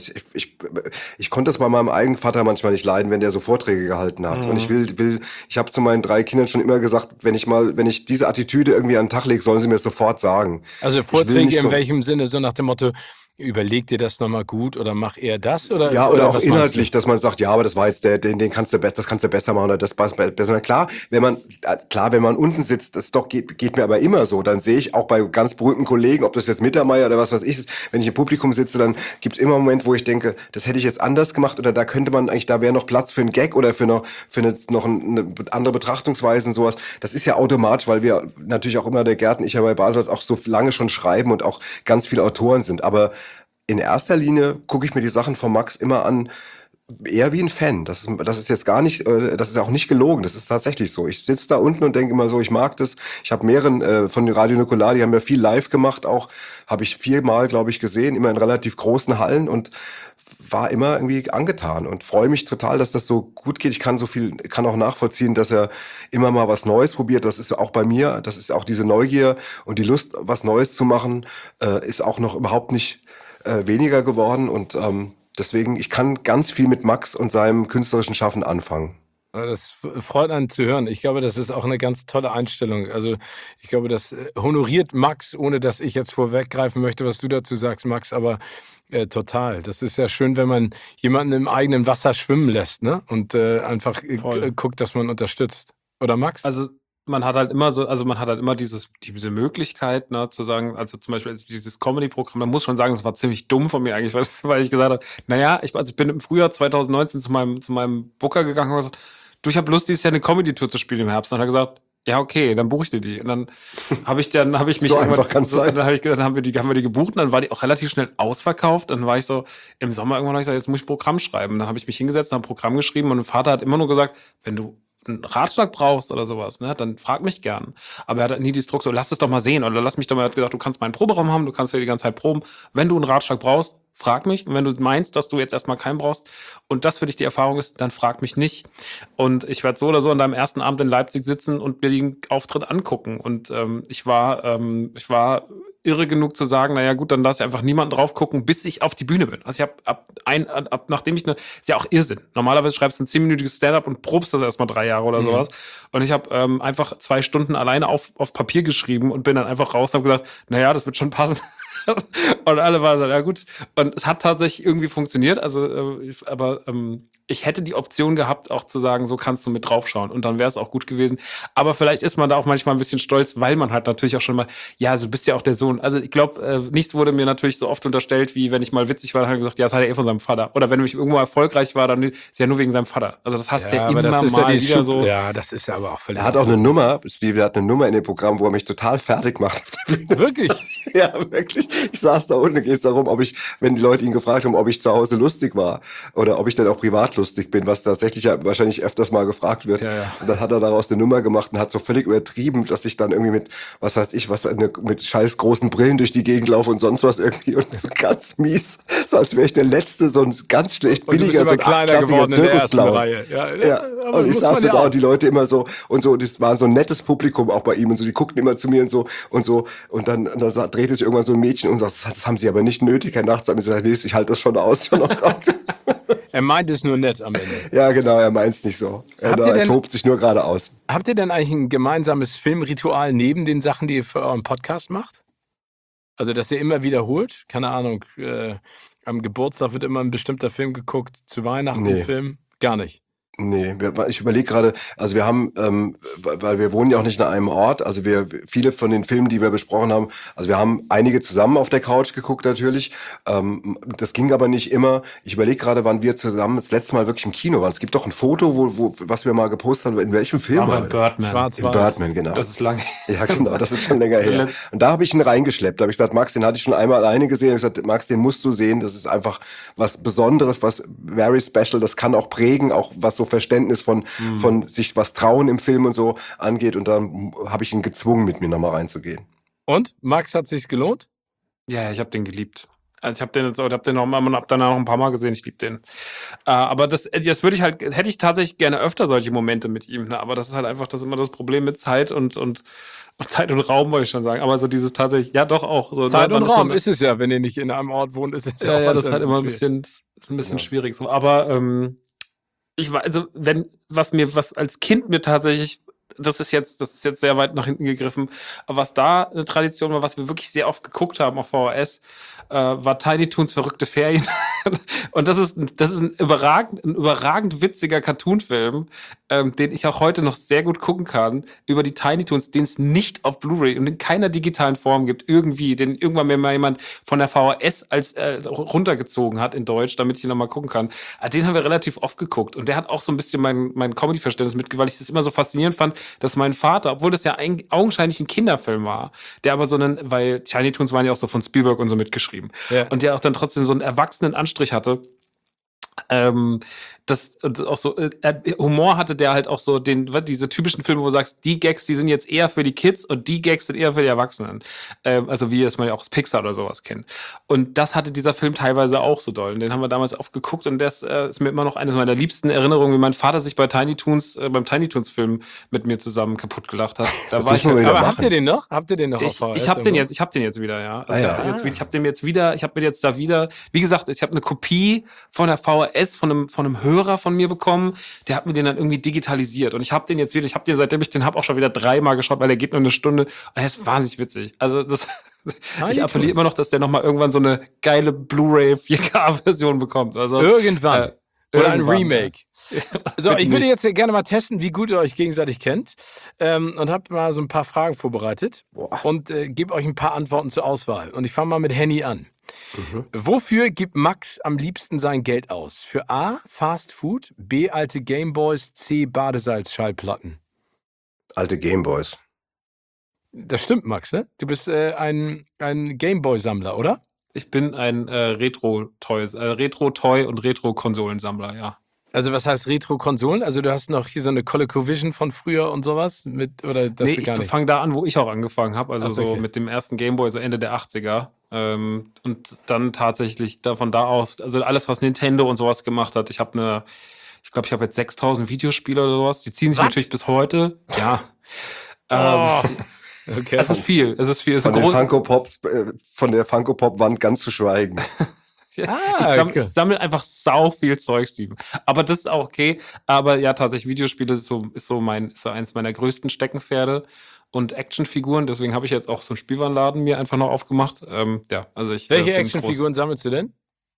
Speaker 2: Ich konnte es bei meinem eigenen Vater manchmal nicht leiden, wenn der so Vorträge gehalten hat. Und ich habe zu meinen 3 Kindern schon immer gesagt, wenn ich diese Attitüde irgendwie an den Tag lege, sollen sie mir es sofort sagen.
Speaker 1: Also Vorträge in welchem Sinne? So nach dem Motto, überleg dir das nochmal gut oder mach eher das? Oder
Speaker 2: auch
Speaker 1: was
Speaker 2: inhaltlich, dass man sagt, ja, aber das war jetzt den kannst du besser machen oder das passt besser. Klar, wenn man unten sitzt, das doch geht mir aber immer so. Dann sehe ich auch bei ganz berühmten Kollegen, ob das jetzt Mittermeier oder was weiß ich ist, wenn ich im Publikum sitze, dann gibt's immer einen Moment, wo ich denke, das hätte ich jetzt anders gemacht, oder da könnte man eigentlich, da wäre noch Platz für einen Gag oder für noch eine andere Betrachtungsweise und sowas. Das ist ja automatisch, weil wir natürlich auch immer, der Gerd und ich ja bei Basel auch so lange schon schreiben und auch ganz viele Autoren sind. Aber in erster Linie gucke ich mir die Sachen von Max immer an, eher wie ein Fan. Das ist jetzt gar nicht, das ist auch nicht gelogen, das ist tatsächlich so. Ich sitze da unten und denke immer so, ich mag das. Ich habe mehreren von Radio Nukular, die haben ja viel live gemacht, auch habe ich 4-mal, glaube ich, gesehen, immer in relativ großen Hallen, und war immer irgendwie angetan und freue mich total, dass das so gut geht. Ich kann auch nachvollziehen, dass er immer mal was Neues probiert. Das ist auch bei mir, das ist auch diese Neugier und die Lust, was Neues zu machen, ist auch noch überhaupt nicht weniger geworden, und deswegen, ich kann ganz viel mit Max und seinem künstlerischen Schaffen anfangen.
Speaker 1: Das freut einen zu hören. Ich glaube, das ist auch eine ganz tolle Einstellung. Also ich glaube, das honoriert Max, ohne dass ich jetzt vorweggreifen möchte, was du dazu sagst, Max, aber total. Das ist ja schön, wenn man jemanden im eigenen Wasser schwimmen lässt, ne? Und einfach guckt, dass man unterstützt. Oder Max?
Speaker 3: Also man hat halt immer diese Möglichkeit, ne, zu sagen, also zum Beispiel dieses Comedy-Programm, da muss ich schon sagen, das war ziemlich dumm von mir eigentlich, weil ich gesagt habe, naja, ich bin im Frühjahr 2019 zu meinem Booker gegangen und gesagt, du, ich habe Lust, dieses Jahr eine Comedy-Tour zu spielen im Herbst. Und dann hat er gesagt, ja, okay, dann buche ich dir die. Und dann habe ich mich
Speaker 2: so einfach kann's sein.
Speaker 3: dann haben wir die gebucht, und dann war die auch relativ schnell ausverkauft. Dann war ich so im Sommer irgendwann, gesagt, jetzt muss ich ein Programm schreiben. Dann habe ich mich hingesetzt und habe ein Programm geschrieben, und mein Vater hat immer nur gesagt, wenn du einen Ratschlag brauchst oder sowas, ne, dann frag mich gern. Aber er hat nie die Druck so, lass es doch mal sehen, oder lass mich doch mal, er hat gesagt, du kannst meinen Proberaum haben, du kannst ja die ganze Zeit proben. Wenn du einen Ratschlag brauchst, frag mich. Und wenn du meinst, dass du jetzt erstmal keinen brauchst und das für dich die Erfahrung ist, dann frag mich nicht. Und ich werde so oder so an deinem ersten Abend in Leipzig sitzen und mir den Auftritt angucken. Und ich war irre genug zu sagen, naja gut, dann lass ich einfach niemanden drauf gucken, bis ich auf die Bühne bin. Also ich habe nachdem ich ist ja auch Irrsinn. Normalerweise schreibst du ein 10-minütiges Stand-up und probst das erstmal 3 Jahre oder sowas. Und ich habe einfach 2 Stunden alleine auf Papier geschrieben und bin dann einfach raus und habe gesagt, naja, das wird schon passen. Und alle waren dann, ja gut. Und es hat tatsächlich irgendwie funktioniert. Also, ich hätte die Option gehabt, auch zu sagen, so kannst du mit draufschauen. Und dann wäre es auch gut gewesen. Aber vielleicht ist man da auch manchmal ein bisschen stolz, weil man halt natürlich auch schon mal, ja, also du bist ja auch der Sohn. Also ich glaube, nichts wurde mir natürlich so oft unterstellt, wie wenn ich mal witzig war, dann hat er gesagt, ja, das hat er von seinem Vater. Oder wenn ich irgendwo erfolgreich war, dann ist ja nur wegen seinem Vater. Also das hast ja immer
Speaker 1: das ist
Speaker 3: mal
Speaker 1: ja
Speaker 3: wieder so.
Speaker 1: Ja, das ist ja aber auch völlig.
Speaker 2: Er hat auch eine Nummer, Steve, der hat eine Nummer in dem Programm, wo er mich total fertig macht.
Speaker 1: Wirklich?
Speaker 2: Ja, wirklich. Ich saß da unten, geht es darum, wenn die Leute ihn gefragt haben, ob ich zu Hause lustig war oder ob ich dann auch privat lustig bin, was tatsächlich ja wahrscheinlich öfters mal gefragt wird.
Speaker 3: Ja.
Speaker 2: Und dann hat er daraus eine Nummer gemacht und hat so völlig übertrieben, dass ich dann irgendwie mit, was weiß ich, mit scheiß großen Brillen durch die Gegend laufe und sonst was irgendwie, und so ganz mies, so als wäre ich der Letzte, so ein ganz schlecht billiger, so ein achtklassiger Zirkusclown.
Speaker 1: Ja,
Speaker 2: und ich saß da und die Leute immer so, und so, das war so ein nettes Publikum auch bei ihm, und so, die guckten immer zu mir und dann drehte sich irgendwann so ein Mädchen und sagt, das haben sie aber nicht nötig, Herr Nachts. Ich gesagt, nee, ich halte das schon aus.
Speaker 1: Er meint es nur nett am Ende.
Speaker 2: Ja, genau, er meint es nicht so. Er tobt sich nur gerade aus.
Speaker 1: Habt ihr denn eigentlich ein gemeinsames Filmritual neben den Sachen, die ihr für euren Podcast macht? Also, dass ihr immer wiederholt? Keine Ahnung, am Geburtstag wird immer ein bestimmter Film geguckt, zu Weihnachten ein Film? Gar nicht.
Speaker 2: Nee, ich überlege gerade, also wir haben, weil wir wohnen ja auch nicht in einem Ort, also viele von den Filmen, die wir besprochen haben, also wir haben einige zusammen auf der Couch geguckt natürlich, das ging aber nicht immer. Ich überlege gerade, wann wir zusammen das letzte Mal wirklich im Kino waren. Es gibt doch ein Foto, was wir mal gepostet haben, in welchem Film
Speaker 3: Aber
Speaker 2: war
Speaker 3: in
Speaker 2: das?
Speaker 3: Birdman.
Speaker 2: In
Speaker 1: Schwarz-Weiß.
Speaker 2: Birdman, genau.
Speaker 3: Das ist lange.
Speaker 2: Ja, genau, das ist schon länger her. Und da habe ich ihn reingeschleppt. Da habe ich gesagt, Max, den hatte ich schon einmal alleine gesehen. Ich habe gesagt, Max, den musst du sehen. Das ist einfach was Besonderes, was very special. Das kann auch prägen, auch was so Verständnis von sich was trauen im Film und so angeht. Und dann habe ich ihn gezwungen, mit mir nochmal reinzugehen.
Speaker 1: Und? Max, hat sich's gelohnt?
Speaker 3: Ja, ich habe den geliebt. Also ich habe den hab danach noch ein paar Mal gesehen, ich liebe den. Aber das würde ich halt, hätte ich tatsächlich gerne öfter solche Momente mit ihm, ne? Aber das ist halt einfach immer das Problem mit Zeit und Zeit und Raum, wollte ich schon sagen. Aber so dieses tatsächlich, ja doch auch. So,
Speaker 1: Zeit
Speaker 3: ne,
Speaker 1: und
Speaker 3: wann
Speaker 1: Raum ist es ja, wenn ihr nicht in einem Ort wohnt, ist es ja,
Speaker 3: ja,
Speaker 1: auch
Speaker 3: das ist halt immer ein
Speaker 1: schwierig.
Speaker 3: bisschen schwierig so. Aber ich war, also was als Kind mir tatsächlich, das ist jetzt sehr weit nach hinten gegriffen, aber was da eine Tradition war, was wir wirklich sehr oft geguckt haben auf VHS, war Tiny Toons verrückte Ferien. Und das ist ein überragend witziger Cartoonfilm, den ich auch heute noch sehr gut gucken kann, über die Tiny Toons, den es nicht auf Blu-ray und in keiner digitalen Form gibt, irgendwie, den irgendwann mir mal jemand von der VHS als runtergezogen hat in Deutsch, damit ich ihn nochmal gucken kann. Den haben wir relativ oft geguckt und der hat auch so ein bisschen mein Comedy-Verständnis mitgeweiht, weil ich das immer so faszinierend fand, dass mein Vater, obwohl das ja augenscheinlich ein Kinderfilm war, der aber weil Tiny Toons waren ja auch so von Spielberg und so mitgeschrieben,
Speaker 1: Ja.
Speaker 3: und der auch dann trotzdem so einen erwachsenen Anstrich hatte. Das auch so Humor hatte, der halt auch so diese typischen Filme, wo du sagst, die Gags, die sind jetzt eher für die Kids und die Gags sind eher für die Erwachsenen. Also wie das man ja auch aus Pixar oder sowas kennt. Und das hatte dieser Film teilweise auch so doll. Und den haben wir damals oft geguckt und das ist mir immer noch eine meiner liebsten Erinnerungen, wie mein Vater sich beim Tiny Toons Film mit mir zusammen kaputt gelacht hat. Da war ich
Speaker 2: müssen wir wieder
Speaker 1: Aber
Speaker 2: machen.
Speaker 1: habt ihr den noch? Habt ihr den noch auf VHS?
Speaker 3: ich habe den jetzt wieder, ja. Also
Speaker 2: ja.
Speaker 3: ich habe mir jetzt da wieder, wie gesagt, ich habe eine Kopie von der VHS von einem Hörer von mir bekommen, der hat mir den dann irgendwie digitalisiert und ich habe den jetzt wieder, seitdem ich den habe auch schon wieder 3-mal geschaut, weil der geht nur eine Stunde und er ist wahnsinnig witzig. Also ich appelliere immer noch, dass der nochmal irgendwann so eine geile Blu-ray 4K-Version bekommt. Also
Speaker 1: Irgendwann. Oder ein
Speaker 3: irgendwann,
Speaker 1: Remake. So, ich würde jetzt gerne mal testen, wie gut ihr euch gegenseitig kennt. Und habe mal so ein paar Fragen vorbereitet. Und gebe euch ein paar Antworten zur Auswahl. Und ich fange mal mit Henny an. Wofür gibt Max am liebsten sein Geld aus? Für A, Fast Food, B, alte Gameboys, C, Badesalz-Schallplatten.
Speaker 2: Alte Gameboys.
Speaker 1: Das stimmt, Max, ne? Du bist ein Gameboy-Sammler, oder?
Speaker 3: Ich bin ein Retro-Toy- und Retro-Konsolensammler, ja.
Speaker 1: Also was heißt Retro-Konsolen? Also du hast noch hier so eine ColecoVision von früher und sowas? Oder das
Speaker 3: Nee,
Speaker 1: gar
Speaker 3: ich
Speaker 1: nicht?
Speaker 3: fange da an, wo ich auch angefangen habe. Also
Speaker 1: Ach so,
Speaker 3: so
Speaker 1: okay.
Speaker 3: mit dem ersten Gameboy, so Ende der 80er. Und dann tatsächlich von da aus, also alles, was Nintendo und sowas gemacht hat. Ich glaube, ich habe jetzt 6000 Videospiele oder sowas. Die ziehen sich
Speaker 1: Was?
Speaker 3: natürlich bis heute. Ja.
Speaker 1: Oh. Okay.
Speaker 3: Es ist viel. Es ist
Speaker 2: Von der Funko-Pop-Wand ganz zu schweigen.
Speaker 3: Ich
Speaker 1: okay.
Speaker 3: sammle einfach sau viel Zeug, Steven. Aber das ist auch okay. Aber ja, tatsächlich, Videospiele ist so eins meiner größten Steckenpferde und Actionfiguren. Deswegen habe ich jetzt auch so einen Spielwarenladen mir einfach noch aufgemacht. Also ich.
Speaker 1: Welche
Speaker 3: bin
Speaker 1: Actionfiguren sammelst du denn?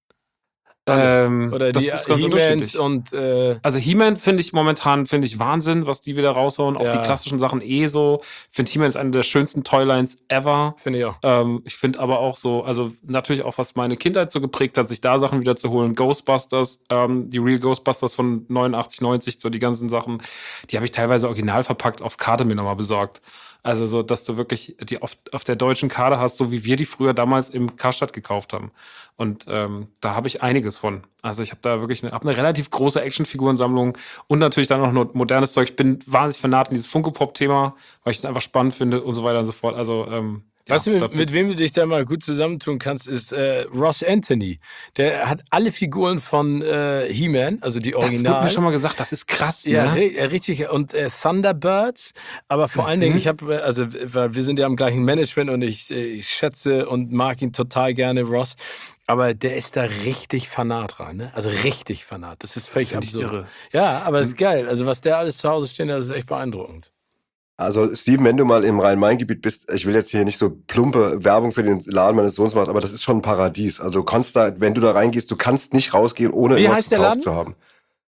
Speaker 3: groß.
Speaker 1: Oder
Speaker 3: das
Speaker 1: die
Speaker 3: ist ganz
Speaker 1: He-Mans
Speaker 3: unterschiedlich.
Speaker 1: und
Speaker 3: Also He-Man finde ich momentan Wahnsinn, was die wieder raushauen. Auch
Speaker 1: Ja.
Speaker 3: die klassischen Sachen so. Ich finde He-Man ist eine der schönsten Toylines ever.
Speaker 1: finde ich auch.
Speaker 3: Ich finde aber auch so, also natürlich auch, was meine Kindheit so geprägt hat, sich da Sachen wieder zu holen. Ghostbusters, die Real Ghostbusters von 89, 90, so die ganzen Sachen, die habe ich teilweise original verpackt auf Karte mir nochmal besorgt. Also so, dass du wirklich die auf der deutschen Karte hast, so wie wir die früher damals im Karstadt gekauft haben. Und da habe ich einiges von. Also ich habe da wirklich eine relativ große Actionfigurensammlung und natürlich dann auch noch modernes Zeug. Ich bin wahnsinnig fanat in dieses Funko-Pop-Thema, weil ich es einfach spannend finde und so weiter und so fort. Also
Speaker 1: Weißt du, mit wem du dich da mal gut zusammentun kannst, ist Ross Anthony. Der hat alle Figuren von He-Man, also die
Speaker 3: das wurde
Speaker 1: Original.
Speaker 3: mir schon mal gesagt, das ist krass,
Speaker 1: Ja,
Speaker 3: ne?
Speaker 1: richtig. Und Thunderbirds. Aber vor allen Dingen, weil wir sind ja im gleichen Management und ich schätze und mag ihn total gerne, Ross. Aber der ist da richtig fanat rein, ne? Also richtig fanat. Das ist völlig
Speaker 3: find ich
Speaker 1: absurd.
Speaker 3: irre.
Speaker 1: Ja, aber es ist geil. Also was der alles zu Hause stehen hat, ist echt beeindruckend.
Speaker 2: Also Steven, wenn du mal im Rhein-Main-Gebiet bist, ich will jetzt hier nicht so plumpe Werbung für den Laden meines Sohns machen, aber das ist schon ein Paradies. Also du kannst da, wenn du da reingehst, du kannst nicht rausgehen, ohne
Speaker 1: Wie
Speaker 2: irgendwas
Speaker 1: heißt der
Speaker 2: gekauft
Speaker 1: Laden?
Speaker 2: zu haben.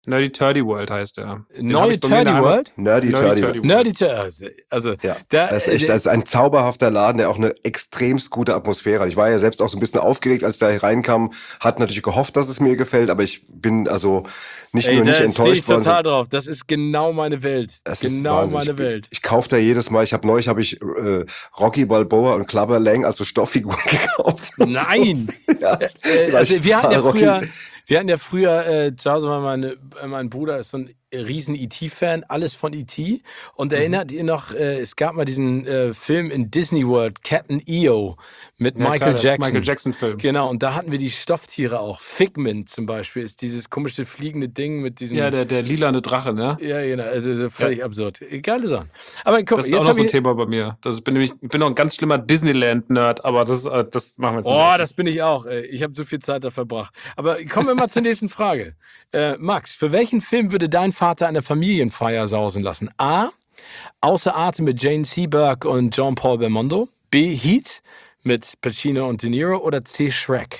Speaker 3: Nerdy Turdy World heißt der.
Speaker 1: Neue Turdy World?
Speaker 2: Nerdy Turdy World.
Speaker 1: Nerdy Turdy. Also,
Speaker 2: ja, das ist ein zauberhafter Laden, der auch eine extremst gute Atmosphäre hat. Ich war ja selbst auch so ein bisschen aufgeregt, als ich da reinkam. Hat natürlich gehofft, dass es mir gefällt, aber ich bin also nicht enttäuscht worden. Da stehe ich
Speaker 1: total drauf. Das ist genau meine Welt. Meine Welt.
Speaker 2: Ich kaufe da jedes Mal. Neulich habe ich Rocky Balboa und Clubber Lang, also Stofffiguren gekauft.
Speaker 1: Nein! So. Ja, also wir hatten ja früher zu Hause, mein Bruder ist so ein riesen E.T.-Fan, alles von E.T. Und erinnert ihr noch, es gab mal diesen Film in Disney World, Captain EO, mit Michael Jackson.
Speaker 3: Michael Jackson-Film.
Speaker 1: Genau, und da hatten wir die Stofftiere auch. Figment zum Beispiel ist dieses komische fliegende Ding mit diesem...
Speaker 3: Ja, der lilane Drache, ne?
Speaker 1: Ja, genau, also völlig absurd. Geile Sachen. Aber guck,
Speaker 3: das ist jetzt auch noch so ein Thema bei mir. Ich bin noch ein ganz schlimmer Disneyland-Nerd, aber das machen wir jetzt nicht.
Speaker 1: Oh, das bin ich auch. Ich habe so viel Zeit da verbracht. Aber kommen wir mal zur nächsten Frage. Max, für welchen Film würde dein Vater eine Familienfeier sausen lassen? A. Außer Atem mit Jane Seberg und Jean-Paul Belmondo. B. Heat mit Pacino und De Niro. Oder C. Shrek?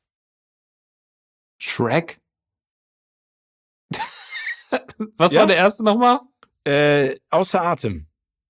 Speaker 3: Shrek? Was war der erste nochmal?
Speaker 1: Außer Atem.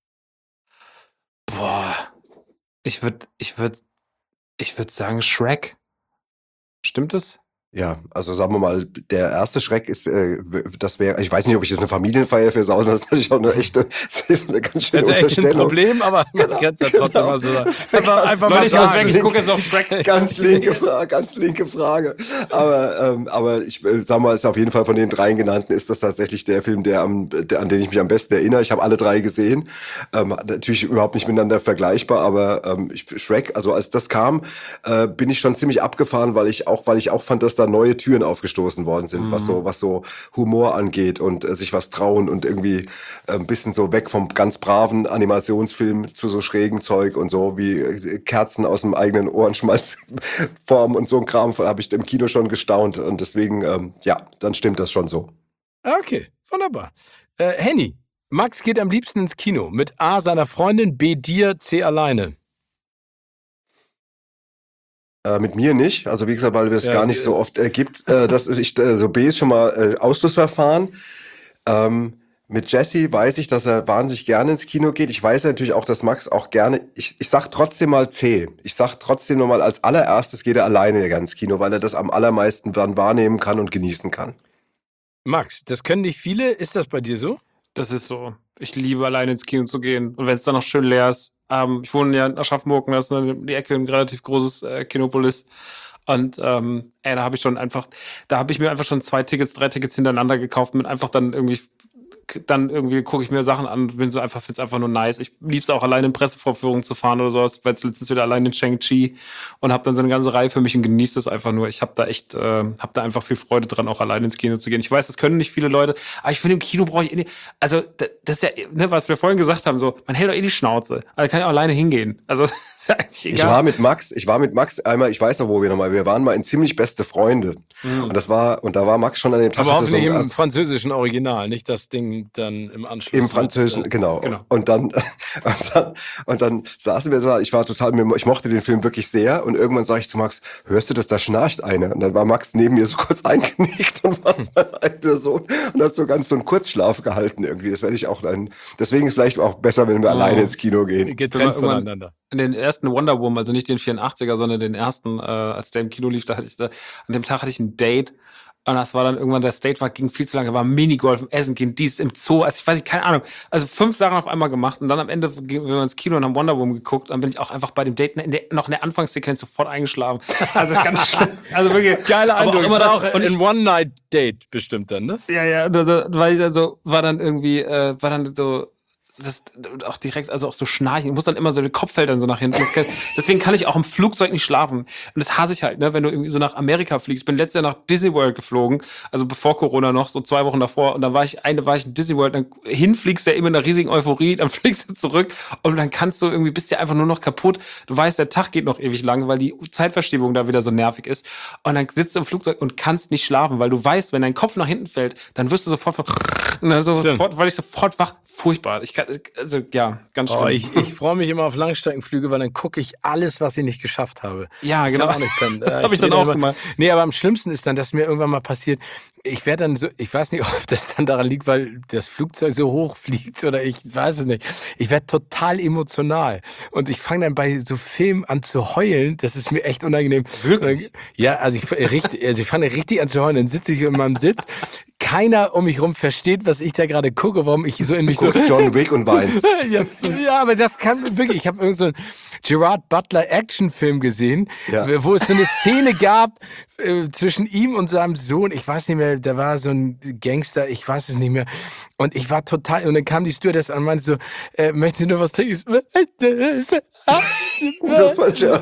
Speaker 3: Boah. Ich würd sagen Shrek. Stimmt es?
Speaker 2: Ja, also sagen wir mal, der erste Schreck ist, das wäre, ich weiß nicht, ob ich jetzt eine Familienfeier für sausen, das ist natürlich auch das ist eine ganz schöne Unterstellung. Das ist echt ein
Speaker 1: Problem, aber man kann es ja trotzdem mal so einfach mal
Speaker 3: sagen. Ich gucke jetzt auf Shrek.
Speaker 2: Ganz linke Frage. Aber ich sag mal, ist auf jeden Fall von den dreien genannten, ist das tatsächlich der Film, an den ich mich am besten erinnere. Ich habe alle drei gesehen. Natürlich überhaupt nicht miteinander vergleichbar, aber Shrek, also als das kam, bin ich schon ziemlich abgefahren, weil ich auch fand, dass da neue Türen aufgestoßen worden sind, was so Humor angeht und sich was trauen und irgendwie ein bisschen so weg vom ganz braven Animationsfilm zu so schrägen Zeug und so wie Kerzen aus dem eigenen Ohrenschmalz formen und so ein Kram, habe ich im Kino schon gestaunt und deswegen, dann stimmt das schon so.
Speaker 1: Okay, wunderbar. Henny, Max geht am liebsten ins Kino mit A, seiner Freundin, B, dir, C, alleine.
Speaker 2: Mit mir nicht, also wie gesagt, weil es gar nicht so oft gibt. B ist schon mal Ausschlussverfahren. Mit Jesse weiß ich, dass er wahnsinnig gerne ins Kino geht. Ich weiß natürlich auch, dass Max auch gerne, ich sag trotzdem mal C. Ich sag trotzdem nochmal, als allererstes geht er alleine gerne ins Kino, weil er das am allermeisten dann wahrnehmen kann und genießen kann.
Speaker 1: Max, das können nicht viele. Ist das bei dir so?
Speaker 3: Das ist so. Ich liebe alleine ins Kino zu gehen. Und wenn es dann noch schön leer ist. Ich wohne ja in Aschaffenburg, das ist um die Ecke ein relativ großes Kinopolis. Und da habe ich mir einfach schon 3 Tickets hintereinander gekauft mit einfach dann irgendwie gucke ich mir Sachen an und finde es einfach nur nice. Ich lieb's auch alleine in Pressevorführungen zu fahren oder sowas, weil letztens wieder allein in Shang-Chi und habe dann so eine ganze Reihe für mich und genieße das einfach nur. Ich habe da einfach viel Freude dran, auch alleine ins Kino zu gehen. Ich weiß, das können nicht viele Leute, aber ich finde, im Kino brauche ich also das ist ja, ne, was wir vorhin gesagt haben, so, man hält doch die Schnauze. Also kann ich auch alleine hingehen. Also ist ja eigentlich egal.
Speaker 2: Ich war mit Max einmal, ich weiß noch, wo wir waren mal in ziemlich beste Freunde. Und da war Max schon an dem Tag.
Speaker 1: Aber hoffentlich im französischen Original, nicht das Ding dann im Anschluss.
Speaker 2: Im Französischen, genau. Und dann saßen wir da, ich mochte den Film wirklich sehr und irgendwann sage ich zu Max, hörst du das, da schnarcht einer? Und dann war Max neben mir so kurz eingenickt und war mein alter Sohn und hat so ganz so einen Kurzschlaf gehalten irgendwie. Das werde ich auch deswegen ist vielleicht auch besser, wenn wir alleine ins Kino gehen.
Speaker 1: Getrennt voneinander.
Speaker 3: In den ersten Wonder Woman, also nicht den 84er, sondern den ersten, als der im Kino lief, an dem Tag hatte ich ein Date. Und das war dann irgendwann, das Date ging viel zu lange, war Minigolf, Essen gehen, dies im Zoo, also ich weiß nicht, keine Ahnung. Also 5 Sachen auf einmal gemacht und dann am Ende gingen wir ins Kino und haben Wonder Woman geguckt. Dann bin ich auch einfach bei dem Date noch in der Anfangssequenz sofort eingeschlafen. Also das ist ganz schlimm. Also wirklich.
Speaker 1: Geiler Eindruck. Das war auch ein One-Night-Date bestimmt dann, ne?
Speaker 3: Ja, weil ich dann so, war dann so, das auch direkt, also auch so schnarchen. Ich muss dann immer so, der Kopf fällt dann so nach hinten. Deswegen kann ich auch im Flugzeug nicht schlafen. Und das hasse ich halt, ne, wenn du irgendwie so nach Amerika fliegst. Ich bin letztes Jahr nach Disney World geflogen, also bevor Corona noch, so 2 Wochen davor. Und dann war ich in Disney World, dann hinfliegst du ja immer in einer riesigen Euphorie, dann fliegst du zurück und dann bist du einfach nur noch kaputt. Du weißt, der Tag geht noch ewig lang, weil die Zeitverschiebung da wieder so nervig ist. Und dann sitzt du im Flugzeug und kannst nicht schlafen, weil du weißt, wenn dein Kopf nach hinten fällt, dann wirst du sofort, weil ich sofort wach, furchtbar. also ja, ganz schlimm.
Speaker 1: Oh, ich freue mich immer auf Langstreckenflüge, weil dann gucke ich alles, was ich nicht geschafft habe.
Speaker 3: Ja, genau.
Speaker 1: Ich kann auch nicht pennen.
Speaker 3: Das habe ich dann
Speaker 1: drehe
Speaker 3: auch
Speaker 1: immer.
Speaker 3: gemacht.
Speaker 1: Nee, aber am schlimmsten ist dann, dass mir irgendwann mal passiert, ich werde dann so, ich weiß nicht, ob das dann daran liegt, weil das Flugzeug so hoch fliegt oder ich weiß es nicht. Ich werde total emotional und ich fange dann bei so Filmen an zu heulen. Das ist mir echt unangenehm.
Speaker 3: Wirklich?
Speaker 1: Ja, also ich fange richtig an zu heulen. Dann sitze ich in meinem Sitz. Keiner um mich rum versteht, was ich da gerade gucke, warum ich so in mich
Speaker 2: Du guckst John Wick und weinst.
Speaker 1: ja, aber das kann wirklich. Ich habe irgend so einen Gerard Butler Actionfilm gesehen,
Speaker 2: Ja.
Speaker 1: wo es so eine Szene gab zwischen ihm und seinem Sohn. Ich weiß nicht mehr, da war so ein Gangster, ich weiß es nicht mehr. Und ich war total, und dann kam die Stewardess an und meinte so, möchten Sie nur was trinken?
Speaker 2: Das war schon.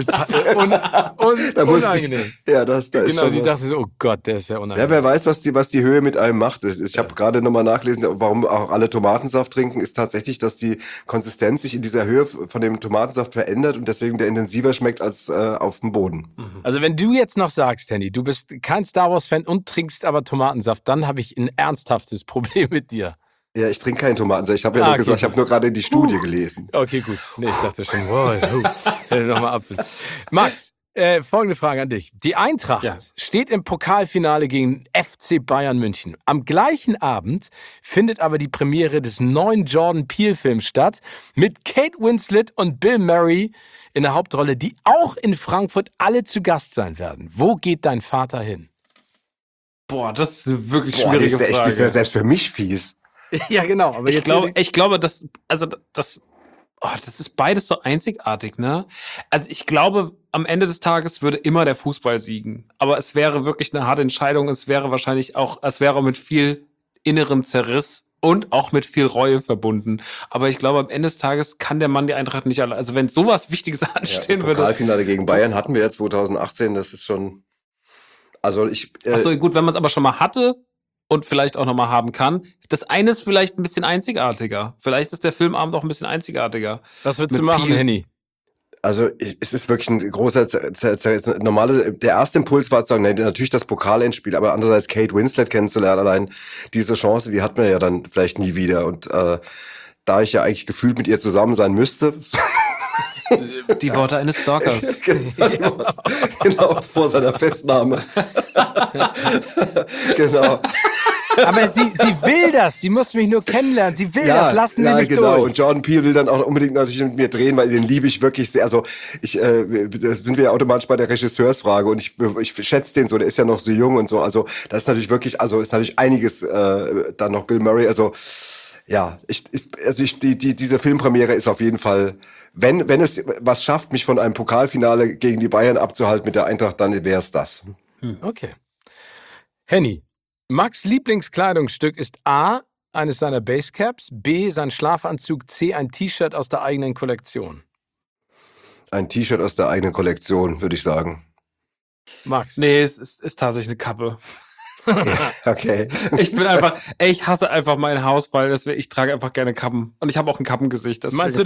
Speaker 2: Da muss
Speaker 1: Unangenehm.
Speaker 2: Ja, da ist
Speaker 1: Genau,
Speaker 2: schon
Speaker 1: die
Speaker 2: was.
Speaker 1: dachte so, oh Gott, der ist ja
Speaker 2: Ja,
Speaker 1: unangenehm.
Speaker 2: wer weiß, was die Höhe mit einem macht. Ich habe gerade nochmal nachgelesen, warum auch alle Tomatensaft trinken, ist tatsächlich, dass die Konsistenz sich in dieser Höhe von dem Tomatensaft verändert und deswegen der intensiver schmeckt als auf dem Boden.
Speaker 1: Also wenn du jetzt noch sagst, Henny, du bist kein Star Wars-Fan und trinkst aber Tomatensaft, dann habe ich ein ernsthaftes Problem mit dir.
Speaker 2: Ja, ich trinke keinen Tomatensaft. Ich habe ja nur
Speaker 1: Okay,
Speaker 2: gesagt, ich habe nur gerade die Studie gelesen.
Speaker 1: Okay, gut. Nee, ich dachte schon, wow, nochmal ab. Max, folgende Frage an dich. Die Eintracht
Speaker 3: Ja.
Speaker 1: steht im Pokalfinale gegen FC Bayern München. Am gleichen Abend findet aber die Premiere des neuen Jordan Peele-Films statt mit Kate Winslet und Bill Murray in der Hauptrolle, die auch in Frankfurt alle zu Gast sein werden. Wo geht dein Vater hin?
Speaker 3: Boah, das ist eine wirklich
Speaker 2: Boah,
Speaker 3: schwierige
Speaker 2: das ist
Speaker 3: Frage.
Speaker 2: ja selbst für mich fies.
Speaker 1: Ja, genau. Aber
Speaker 3: Ich glaube, das ist beides so einzigartig, ne? Also ich glaube, am Ende des Tages würde immer der Fußball siegen. Aber es wäre wirklich eine harte Entscheidung. Es wäre mit viel innerem Zerriss und auch mit viel Reue verbunden. Aber ich glaube, am Ende des Tages kann der Mann die Eintracht nicht alle. Also wenn sowas Wichtiges anstehen würde.
Speaker 2: Pokalfinale gegen Bayern hatten wir ja 2018, das ist schon. Also
Speaker 3: Achso, gut, wenn man es aber schon mal hatte und vielleicht auch nochmal haben kann. Das eine ist vielleicht ein bisschen einzigartiger. Vielleicht ist der Filmabend auch ein bisschen einzigartiger.
Speaker 1: Was würdest
Speaker 3: Mit
Speaker 1: du machen,
Speaker 3: Peele.
Speaker 1: Henny?
Speaker 2: Also es ist wirklich ein großer, der erste Impuls war zu sagen, nee, natürlich das Pokalendspiel, aber andererseits Kate Winslet kennenzulernen, allein diese Chance, die hat man ja dann vielleicht nie wieder. Und da ich ja eigentlich gefühlt mit ihr zusammen sein müsste,
Speaker 3: Die Worte eines Stalkers.
Speaker 2: genau, vor seiner Festnahme. Genau.
Speaker 1: Aber sie will das. Sie muss mich nur kennenlernen. Sie will das. Lassen Sie mich
Speaker 2: genau.
Speaker 1: durch.
Speaker 2: Und Jordan Peele will dann auch unbedingt natürlich mit mir drehen, weil den liebe ich wirklich sehr. Also da sind wir ja automatisch bei der Regisseursfrage und ich schätze den so, der ist ja noch so jung und so. Also das ist natürlich wirklich, also ist natürlich einiges dann noch Bill Murray. Also ja, diese Filmpremiere ist auf jeden Fall, wenn es was schafft, mich von einem Pokalfinale gegen die Bayern abzuhalten mit der Eintracht, dann wäre es das.
Speaker 1: Okay. Henny, Max' Lieblingskleidungsstück ist A, eines seiner Basecaps, B, sein Schlafanzug, C, ein T-Shirt aus der eigenen Kollektion.
Speaker 2: Ein T-Shirt aus der eigenen Kollektion, würde ich sagen.
Speaker 1: Max.
Speaker 3: Nee, es ist tatsächlich eine Kappe.
Speaker 2: Okay.
Speaker 3: Ich hasse einfach mein Haus, weil ich trage einfach gerne Kappen. Und ich habe auch ein Kappengesicht.
Speaker 1: Meinst du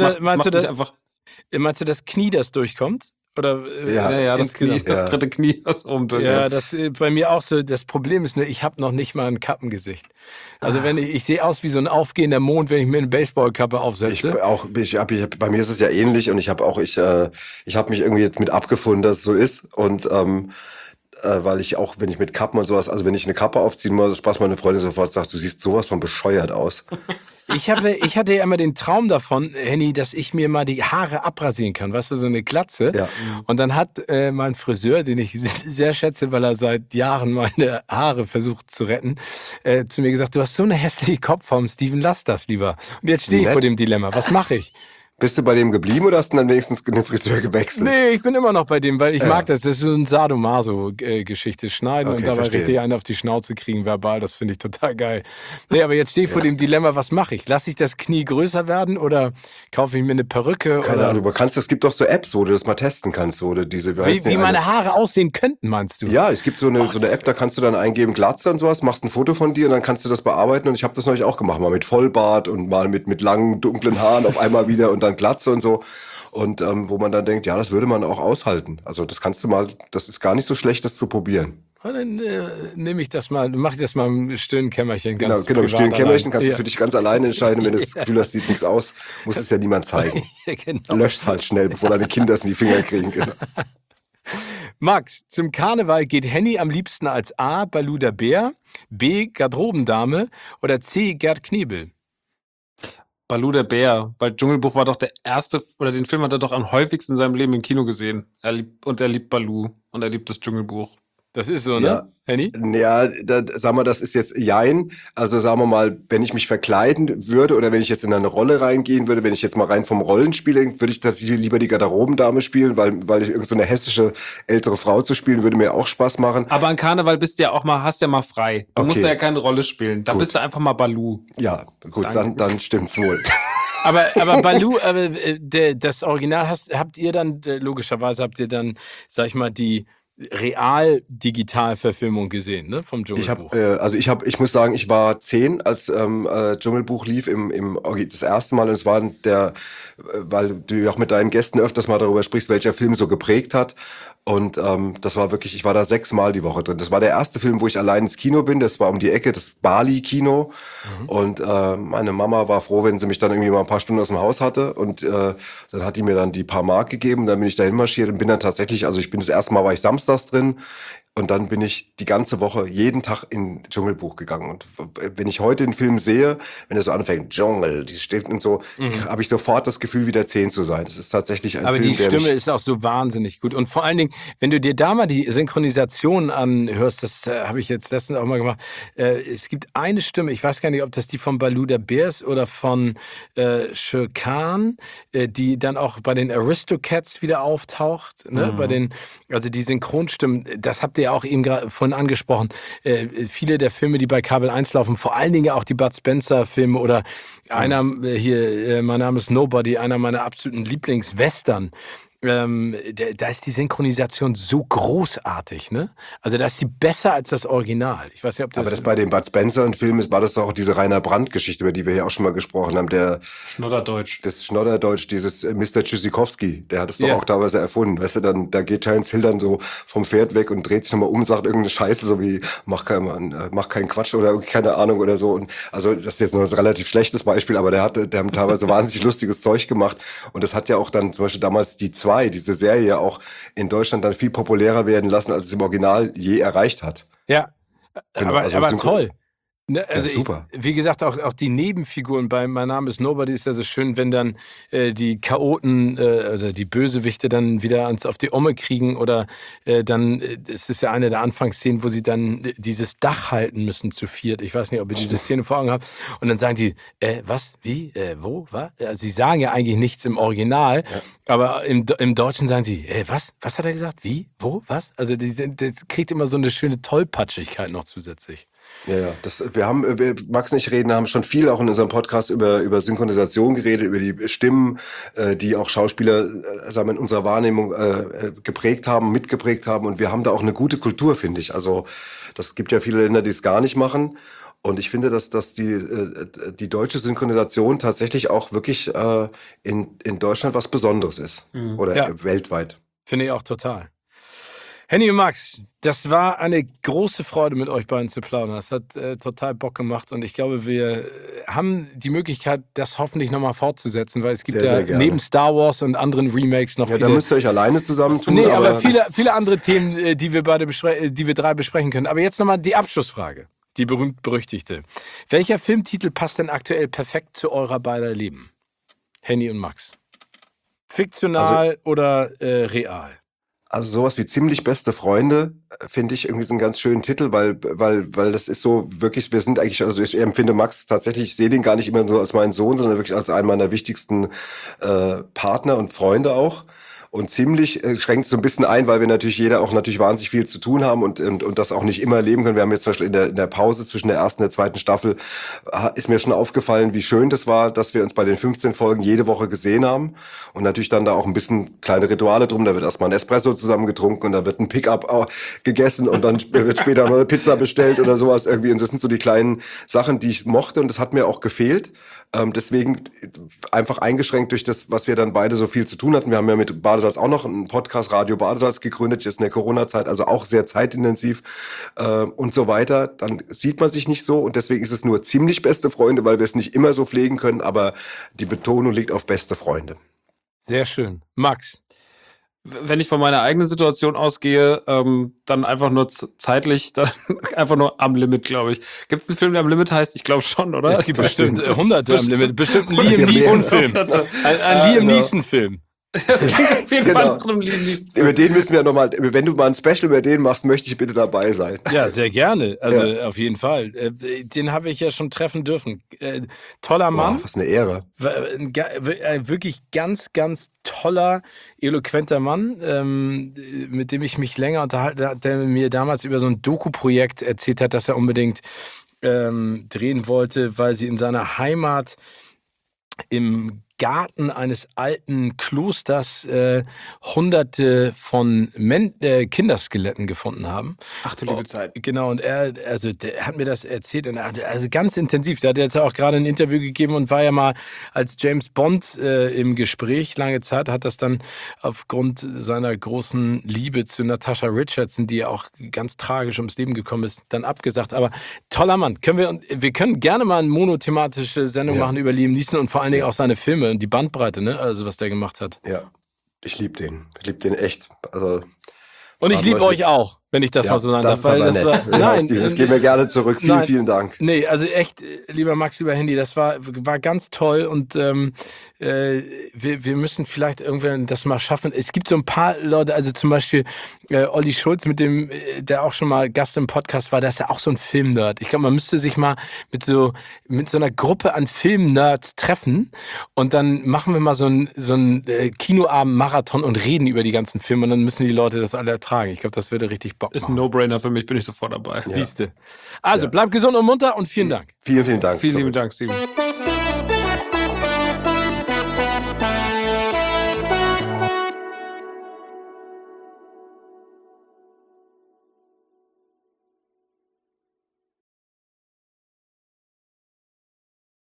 Speaker 1: das Knie, das durchkommt? Oder,
Speaker 2: Ja,
Speaker 3: das Knie, das dritte Knie, was oben durch.
Speaker 1: Ja, das bei mir auch so. Das Problem ist nur, ich habe noch nicht mal ein Kappengesicht. Also wenn ich sehe aus wie so ein aufgehender Mond, wenn ich mir eine Baseballkappe aufsetze.
Speaker 2: Bei mir ist es ja ähnlich und ich habe mich irgendwie jetzt mit abgefunden, dass es so ist und weil ich auch, wenn ich mit Kappen und sowas, also wenn ich eine Kappe aufziehen muss, Spaß, meine Freundin sofort sagt, du siehst sowas von bescheuert aus.
Speaker 1: Ich hatte ja immer den Traum davon, Henny, dass ich mir mal die Haare abrasieren kann, weißt du, so eine Glatze.
Speaker 2: Ja.
Speaker 1: Und dann hat mein Friseur, den ich sehr schätze, weil er seit Jahren meine Haare versucht zu retten, zu mir gesagt, du hast so eine hässliche Kopfform, Steven, lass das lieber. Und jetzt stehe ich vor dem Dilemma, was mache ich?
Speaker 2: Bist du bei dem geblieben oder hast du dann wenigstens den Friseur gewechselt?
Speaker 1: Nee, ich bin immer noch bei dem, weil ich mag das. Das ist so ein Sadomaso-Geschichte. Schneiden und dabei
Speaker 2: verstehe.
Speaker 1: richtig einen auf die Schnauze kriegen, verbal. Das finde ich total geil. Nee, aber jetzt stehe ich vor dem Dilemma, was mache ich? Lasse ich das Knie größer werden oder kaufe ich mir eine Perücke?
Speaker 2: Keine Ahnung, aber es gibt doch so Apps, wo du das mal testen kannst, wo du
Speaker 1: Wie meine Haare aussehen könnten, meinst du?
Speaker 2: Ja, es gibt so eine App, da kannst du dann eingeben, Glatze und sowas, machst ein Foto von dir und dann kannst du das bearbeiten und ich habe das neulich auch gemacht, mal mit Vollbart und mal mit langen, dunklen Haaren auf einmal wieder und dann Glatze und so. Und wo man dann denkt, ja, das würde man auch aushalten. Also das ist gar nicht so schlecht, das zu probieren.
Speaker 1: Und dann nehme ich das mal, mache ich das mal im stillen Kämmerchen.
Speaker 2: Genau,
Speaker 1: Ganz
Speaker 2: im stillen
Speaker 1: privat
Speaker 2: Kämmerchen kannst du
Speaker 1: allein.
Speaker 2: es für dich ganz alleine entscheiden. Wenn du das Gefühl hast, sieht nichts aus, muss es ja niemand zeigen.
Speaker 1: Ja, genau.
Speaker 2: Lösch's halt schnell, bevor deine Kinder es in die Finger kriegen. Genau.
Speaker 1: Max, zum Karneval geht Henny am liebsten als A. Balou der Bär, B. Garderobendame oder C. Gerd Knebel?
Speaker 3: Balou der Bär, weil Dschungelbuch war doch der erste, oder den Film hat er doch am häufigsten in seinem Leben im Kino gesehen. Er liebt Balou und er liebt das Dschungelbuch.
Speaker 1: Das ist so,
Speaker 2: Ja.
Speaker 1: ne, Henny?
Speaker 2: Ja, sag mal, das ist jetzt Jein. Also sagen wir mal, wenn ich mich verkleiden würde oder wenn ich jetzt in eine Rolle reingehen würde, wenn ich jetzt mal rein vom Rollenspiel, würde ich tatsächlich lieber die Garderobendame spielen, weil ich irgend so eine hessische ältere Frau zu spielen, würde mir auch Spaß machen.
Speaker 3: Aber an Karneval bist du ja auch mal, hast ja mal frei. Du musst
Speaker 2: Okay.
Speaker 3: ja keine Rolle spielen. Da
Speaker 2: Gut.
Speaker 3: bist du einfach mal Balou.
Speaker 2: Ja, gut,
Speaker 3: Danke.
Speaker 2: dann stimmt's wohl.
Speaker 1: Aber Balou, das Original habt ihr dann, logischerweise habt ihr dann, sag ich mal, die Real-Digital-Verfilmung gesehen, ne, vom Dschungelbuch.
Speaker 2: Ich muss sagen, ich war 10, als Dschungelbuch lief das erste Mal, und es war weil du ja auch mit deinen Gästen öfters mal darüber sprichst, welcher Film so geprägt hat. Und das war wirklich, ich war da 6 Mal die Woche drin. Das war der erste Film, wo ich allein ins Kino bin. Das war um die Ecke, das Bali-Kino. Und meine Mama war froh, wenn sie mich dann irgendwie mal ein paar Stunden aus dem Haus hatte. Und dann hat die mir dann die paar Mark gegeben. Dann bin ich dahin marschiert und bin dann tatsächlich, also das erste Mal war ich samstags drin. Und dann bin ich die ganze Woche jeden Tag in Dschungelbuch gegangen. Und wenn ich heute den Film sehe, wenn er so anfängt, Dschungel, die steht und so, habe ich sofort das Gefühl, wieder 10 zu sein. Das ist tatsächlich ein
Speaker 1: Aber
Speaker 2: Film,
Speaker 1: die Stimme ist auch so wahnsinnig gut. Und vor allen Dingen, wenn du dir da mal die Synchronisation anhörst, das habe ich jetzt letztens auch mal gemacht, es gibt eine Stimme, ich weiß gar nicht, ob das die von Balou der Bär ist oder von Shere Khan, die dann auch bei den Aristocats wieder auftaucht. Ne? Also die Synchronstimmen, das habt ihr ja auch eben gerade vorhin angesprochen. Viele der Filme, die bei Kabel 1 laufen, vor allen Dingen auch die Bud Spencer-Filme oder einer hier, mein Name ist Nobody, einer meiner absoluten Lieblingswestern. Da ist die Synchronisation so großartig, ne? Also da ist sie besser als das Original. Ich weiß nicht, ob das...
Speaker 2: Aber das bei dem Bud Spencer-Film war das doch auch diese Rainer Brandt-Geschichte, über die wir hier auch schon mal gesprochen haben.
Speaker 3: Schnodderdeutsch.
Speaker 2: Das Schnodderdeutsch, dieses Mr. Tschüssikowski, der hat es doch
Speaker 1: Ja.
Speaker 2: auch teilweise erfunden. Weißt du, da geht Terence Hill dann so vom Pferd weg und dreht sich nochmal um, sagt irgendeine Scheiße, so wie mach keinen Quatsch oder keine Ahnung oder so. Und also das ist jetzt noch ein relativ schlechtes Beispiel, aber der haben teilweise wahnsinnig lustiges Zeug gemacht. Und das hat ja auch dann zum Beispiel damals diese Serie ja auch in Deutschland dann viel populärer werden lassen, als es im Original je erreicht hat.
Speaker 1: Ja,
Speaker 2: Genau,
Speaker 1: aber,
Speaker 2: also
Speaker 1: aber
Speaker 2: synchro-
Speaker 1: toll. Ne, also
Speaker 2: Ja, super.
Speaker 1: wie gesagt, auch die Nebenfiguren bei Mein Name ist Nobody ist ja so schön, wenn dann die Chaoten, also die Bösewichte dann wieder auf die Omme kriegen oder es ist ja eine der Anfangsszenen, wo sie dann dieses Dach halten müssen zu viert. Ich weiß nicht, ob ihr diese Szene vor Augen habt. Und dann sagen die, was, wie, wo, was? Also sie sagen ja eigentlich nichts im Original, aber im Deutschen sagen sie, was hat er gesagt, wie, wo, was? Also das kriegt immer so eine schöne Tollpatschigkeit noch zusätzlich.
Speaker 2: Ja. Max und ich haben schon viel auch in unserem Podcast über Synchronisation geredet, über die Stimmen, die auch Schauspieler, sagen wir, in unserer Wahrnehmung mitgeprägt haben. Und wir haben da auch eine gute Kultur, finde ich. Also das gibt ja viele Länder, die es gar nicht machen. Und ich finde, dass die deutsche Synchronisation tatsächlich auch wirklich in Deutschland was Besonderes ist. Oder
Speaker 1: Ja.
Speaker 2: weltweit.
Speaker 1: Finde ich auch total. Henny und Max, das war eine große Freude, mit euch beiden zu plaudern. Das hat total Bock gemacht und ich glaube, wir haben die Möglichkeit, das hoffentlich nochmal fortzusetzen, weil es gibt
Speaker 2: Sehr,
Speaker 1: ja
Speaker 2: sehr gerne.
Speaker 1: neben Star Wars und anderen Remakes noch
Speaker 2: Ja, da
Speaker 1: viele...
Speaker 2: müsst ihr euch alleine zusammentun.
Speaker 1: Nee, aber viele andere Themen, die wir drei besprechen können. Aber jetzt nochmal die Abschlussfrage, die berühmt-berüchtigte. Welcher Filmtitel passt denn aktuell perfekt zu eurer beider Leben? Henny und Max. Fiktional oder real?
Speaker 2: Also sowas wie Ziemlich beste Freunde finde ich irgendwie so einen ganz schönen Titel, weil das ist so wirklich, wir sind eigentlich, also ich empfinde Max tatsächlich, ich sehe den gar nicht immer so als meinen Sohn, sondern wirklich als einen meiner wichtigsten Partner und Freunde auch. Und ziemlich schränkt so ein bisschen ein, weil wir natürlich natürlich wahnsinnig viel zu tun haben und das auch nicht immer erleben können. Wir haben jetzt zum Beispiel in der Pause zwischen der ersten und der zweiten Staffel ist mir schon aufgefallen, wie schön das war, dass wir uns bei den 15 Folgen jede Woche gesehen haben und natürlich dann da auch ein bisschen kleine Rituale drum. Da wird erstmal ein Espresso zusammen getrunken und da wird ein Pickup auch gegessen und dann wird später noch eine Pizza bestellt oder sowas irgendwie. Und das sind so die kleinen Sachen, die ich mochte und das hat mir auch gefehlt. Deswegen einfach eingeschränkt durch das, was wir dann beide so viel zu tun hatten. Wir haben ja mit Badesalz auch noch einen Podcast Radio Badesalz gegründet, jetzt in der Corona-Zeit, also auch sehr zeitintensiv und so weiter. Dann sieht man sich nicht so und deswegen ist es nur ziemlich beste Freunde, weil wir es nicht immer so pflegen können, aber die Betonung liegt auf beste Freunde.
Speaker 1: Sehr schön. Max?
Speaker 3: Wenn ich von meiner eigenen Situation ausgehe, dann einfach nur zeitlich, dann einfach nur am Limit, glaube ich. Gibt es einen Film, der am Limit heißt? Ich glaube schon, oder?
Speaker 1: Es gibt bestimmt hunderte am Limit. Bestimmt ein Liam Neeson-Film. Ein Liam Neeson-Film.
Speaker 3: Das klingt auf jeden Fall nach einem Liam Neeson.
Speaker 2: Über den müssen wir nochmal, wenn du mal ein Special über den machst, möchte ich bitte dabei sein.
Speaker 1: Ja, sehr gerne. Also auf jeden Fall. Den habe ich ja schon treffen dürfen. Toller Mann.
Speaker 2: Boah, was eine Ehre.
Speaker 1: Wirklich ganz, ganz toller, eloquenter Mann, mit dem ich mich länger unterhalten habe, der mir damals über so ein Doku-Projekt erzählt hat, dass er unbedingt drehen wollte, weil sie in seiner Heimat im Garten eines alten Klosters hunderte von Kinderskeletten gefunden haben.
Speaker 3: Ach du liebe Zeit.
Speaker 1: Genau, und der hat mir das erzählt, und also ganz intensiv. Der hat jetzt auch gerade ein Interview gegeben und war ja mal als James Bond im Gespräch lange Zeit, hat das dann aufgrund seiner großen Liebe zu Natasha Richardson, die auch ganz tragisch ums Leben gekommen ist, dann abgesagt. Aber toller Mann. Wir können gerne mal eine monothematische Sendung machen über Liam Neeson und vor allen Dingen auch seine Filme und die Bandbreite, ne? Also was der gemacht hat.
Speaker 2: Ja, ich liebe den. Ich liebe den echt. Also,
Speaker 1: und ich liebe euch auch, wenn ich das mal so sagen darf.
Speaker 2: Das geben wir gerne zurück. Vielen Dank.
Speaker 1: Nee, also echt, lieber Max, lieber Handy, das war ganz toll und wir müssen vielleicht irgendwann das mal schaffen. Es gibt so ein paar Leute, also zum Beispiel Olli Schulz, der auch schon mal Gast im Podcast war, der ist ja auch so ein Filmnerd. Ich glaube, man müsste sich mal mit so einer Gruppe an Filmnerds treffen und dann machen wir mal so einen Kinoabend-Marathon und reden über die ganzen Filme und dann müssen die Leute das alle ertragen. Ich glaube, das würde richtig Bock machen.
Speaker 3: Ist ein No-Brainer für mich, bin ich sofort dabei.
Speaker 1: Ja. Siehste. Also, bleib gesund und munter und vielen Dank.
Speaker 2: Vielen Dank.
Speaker 3: Vielen lieben Dank, Steven.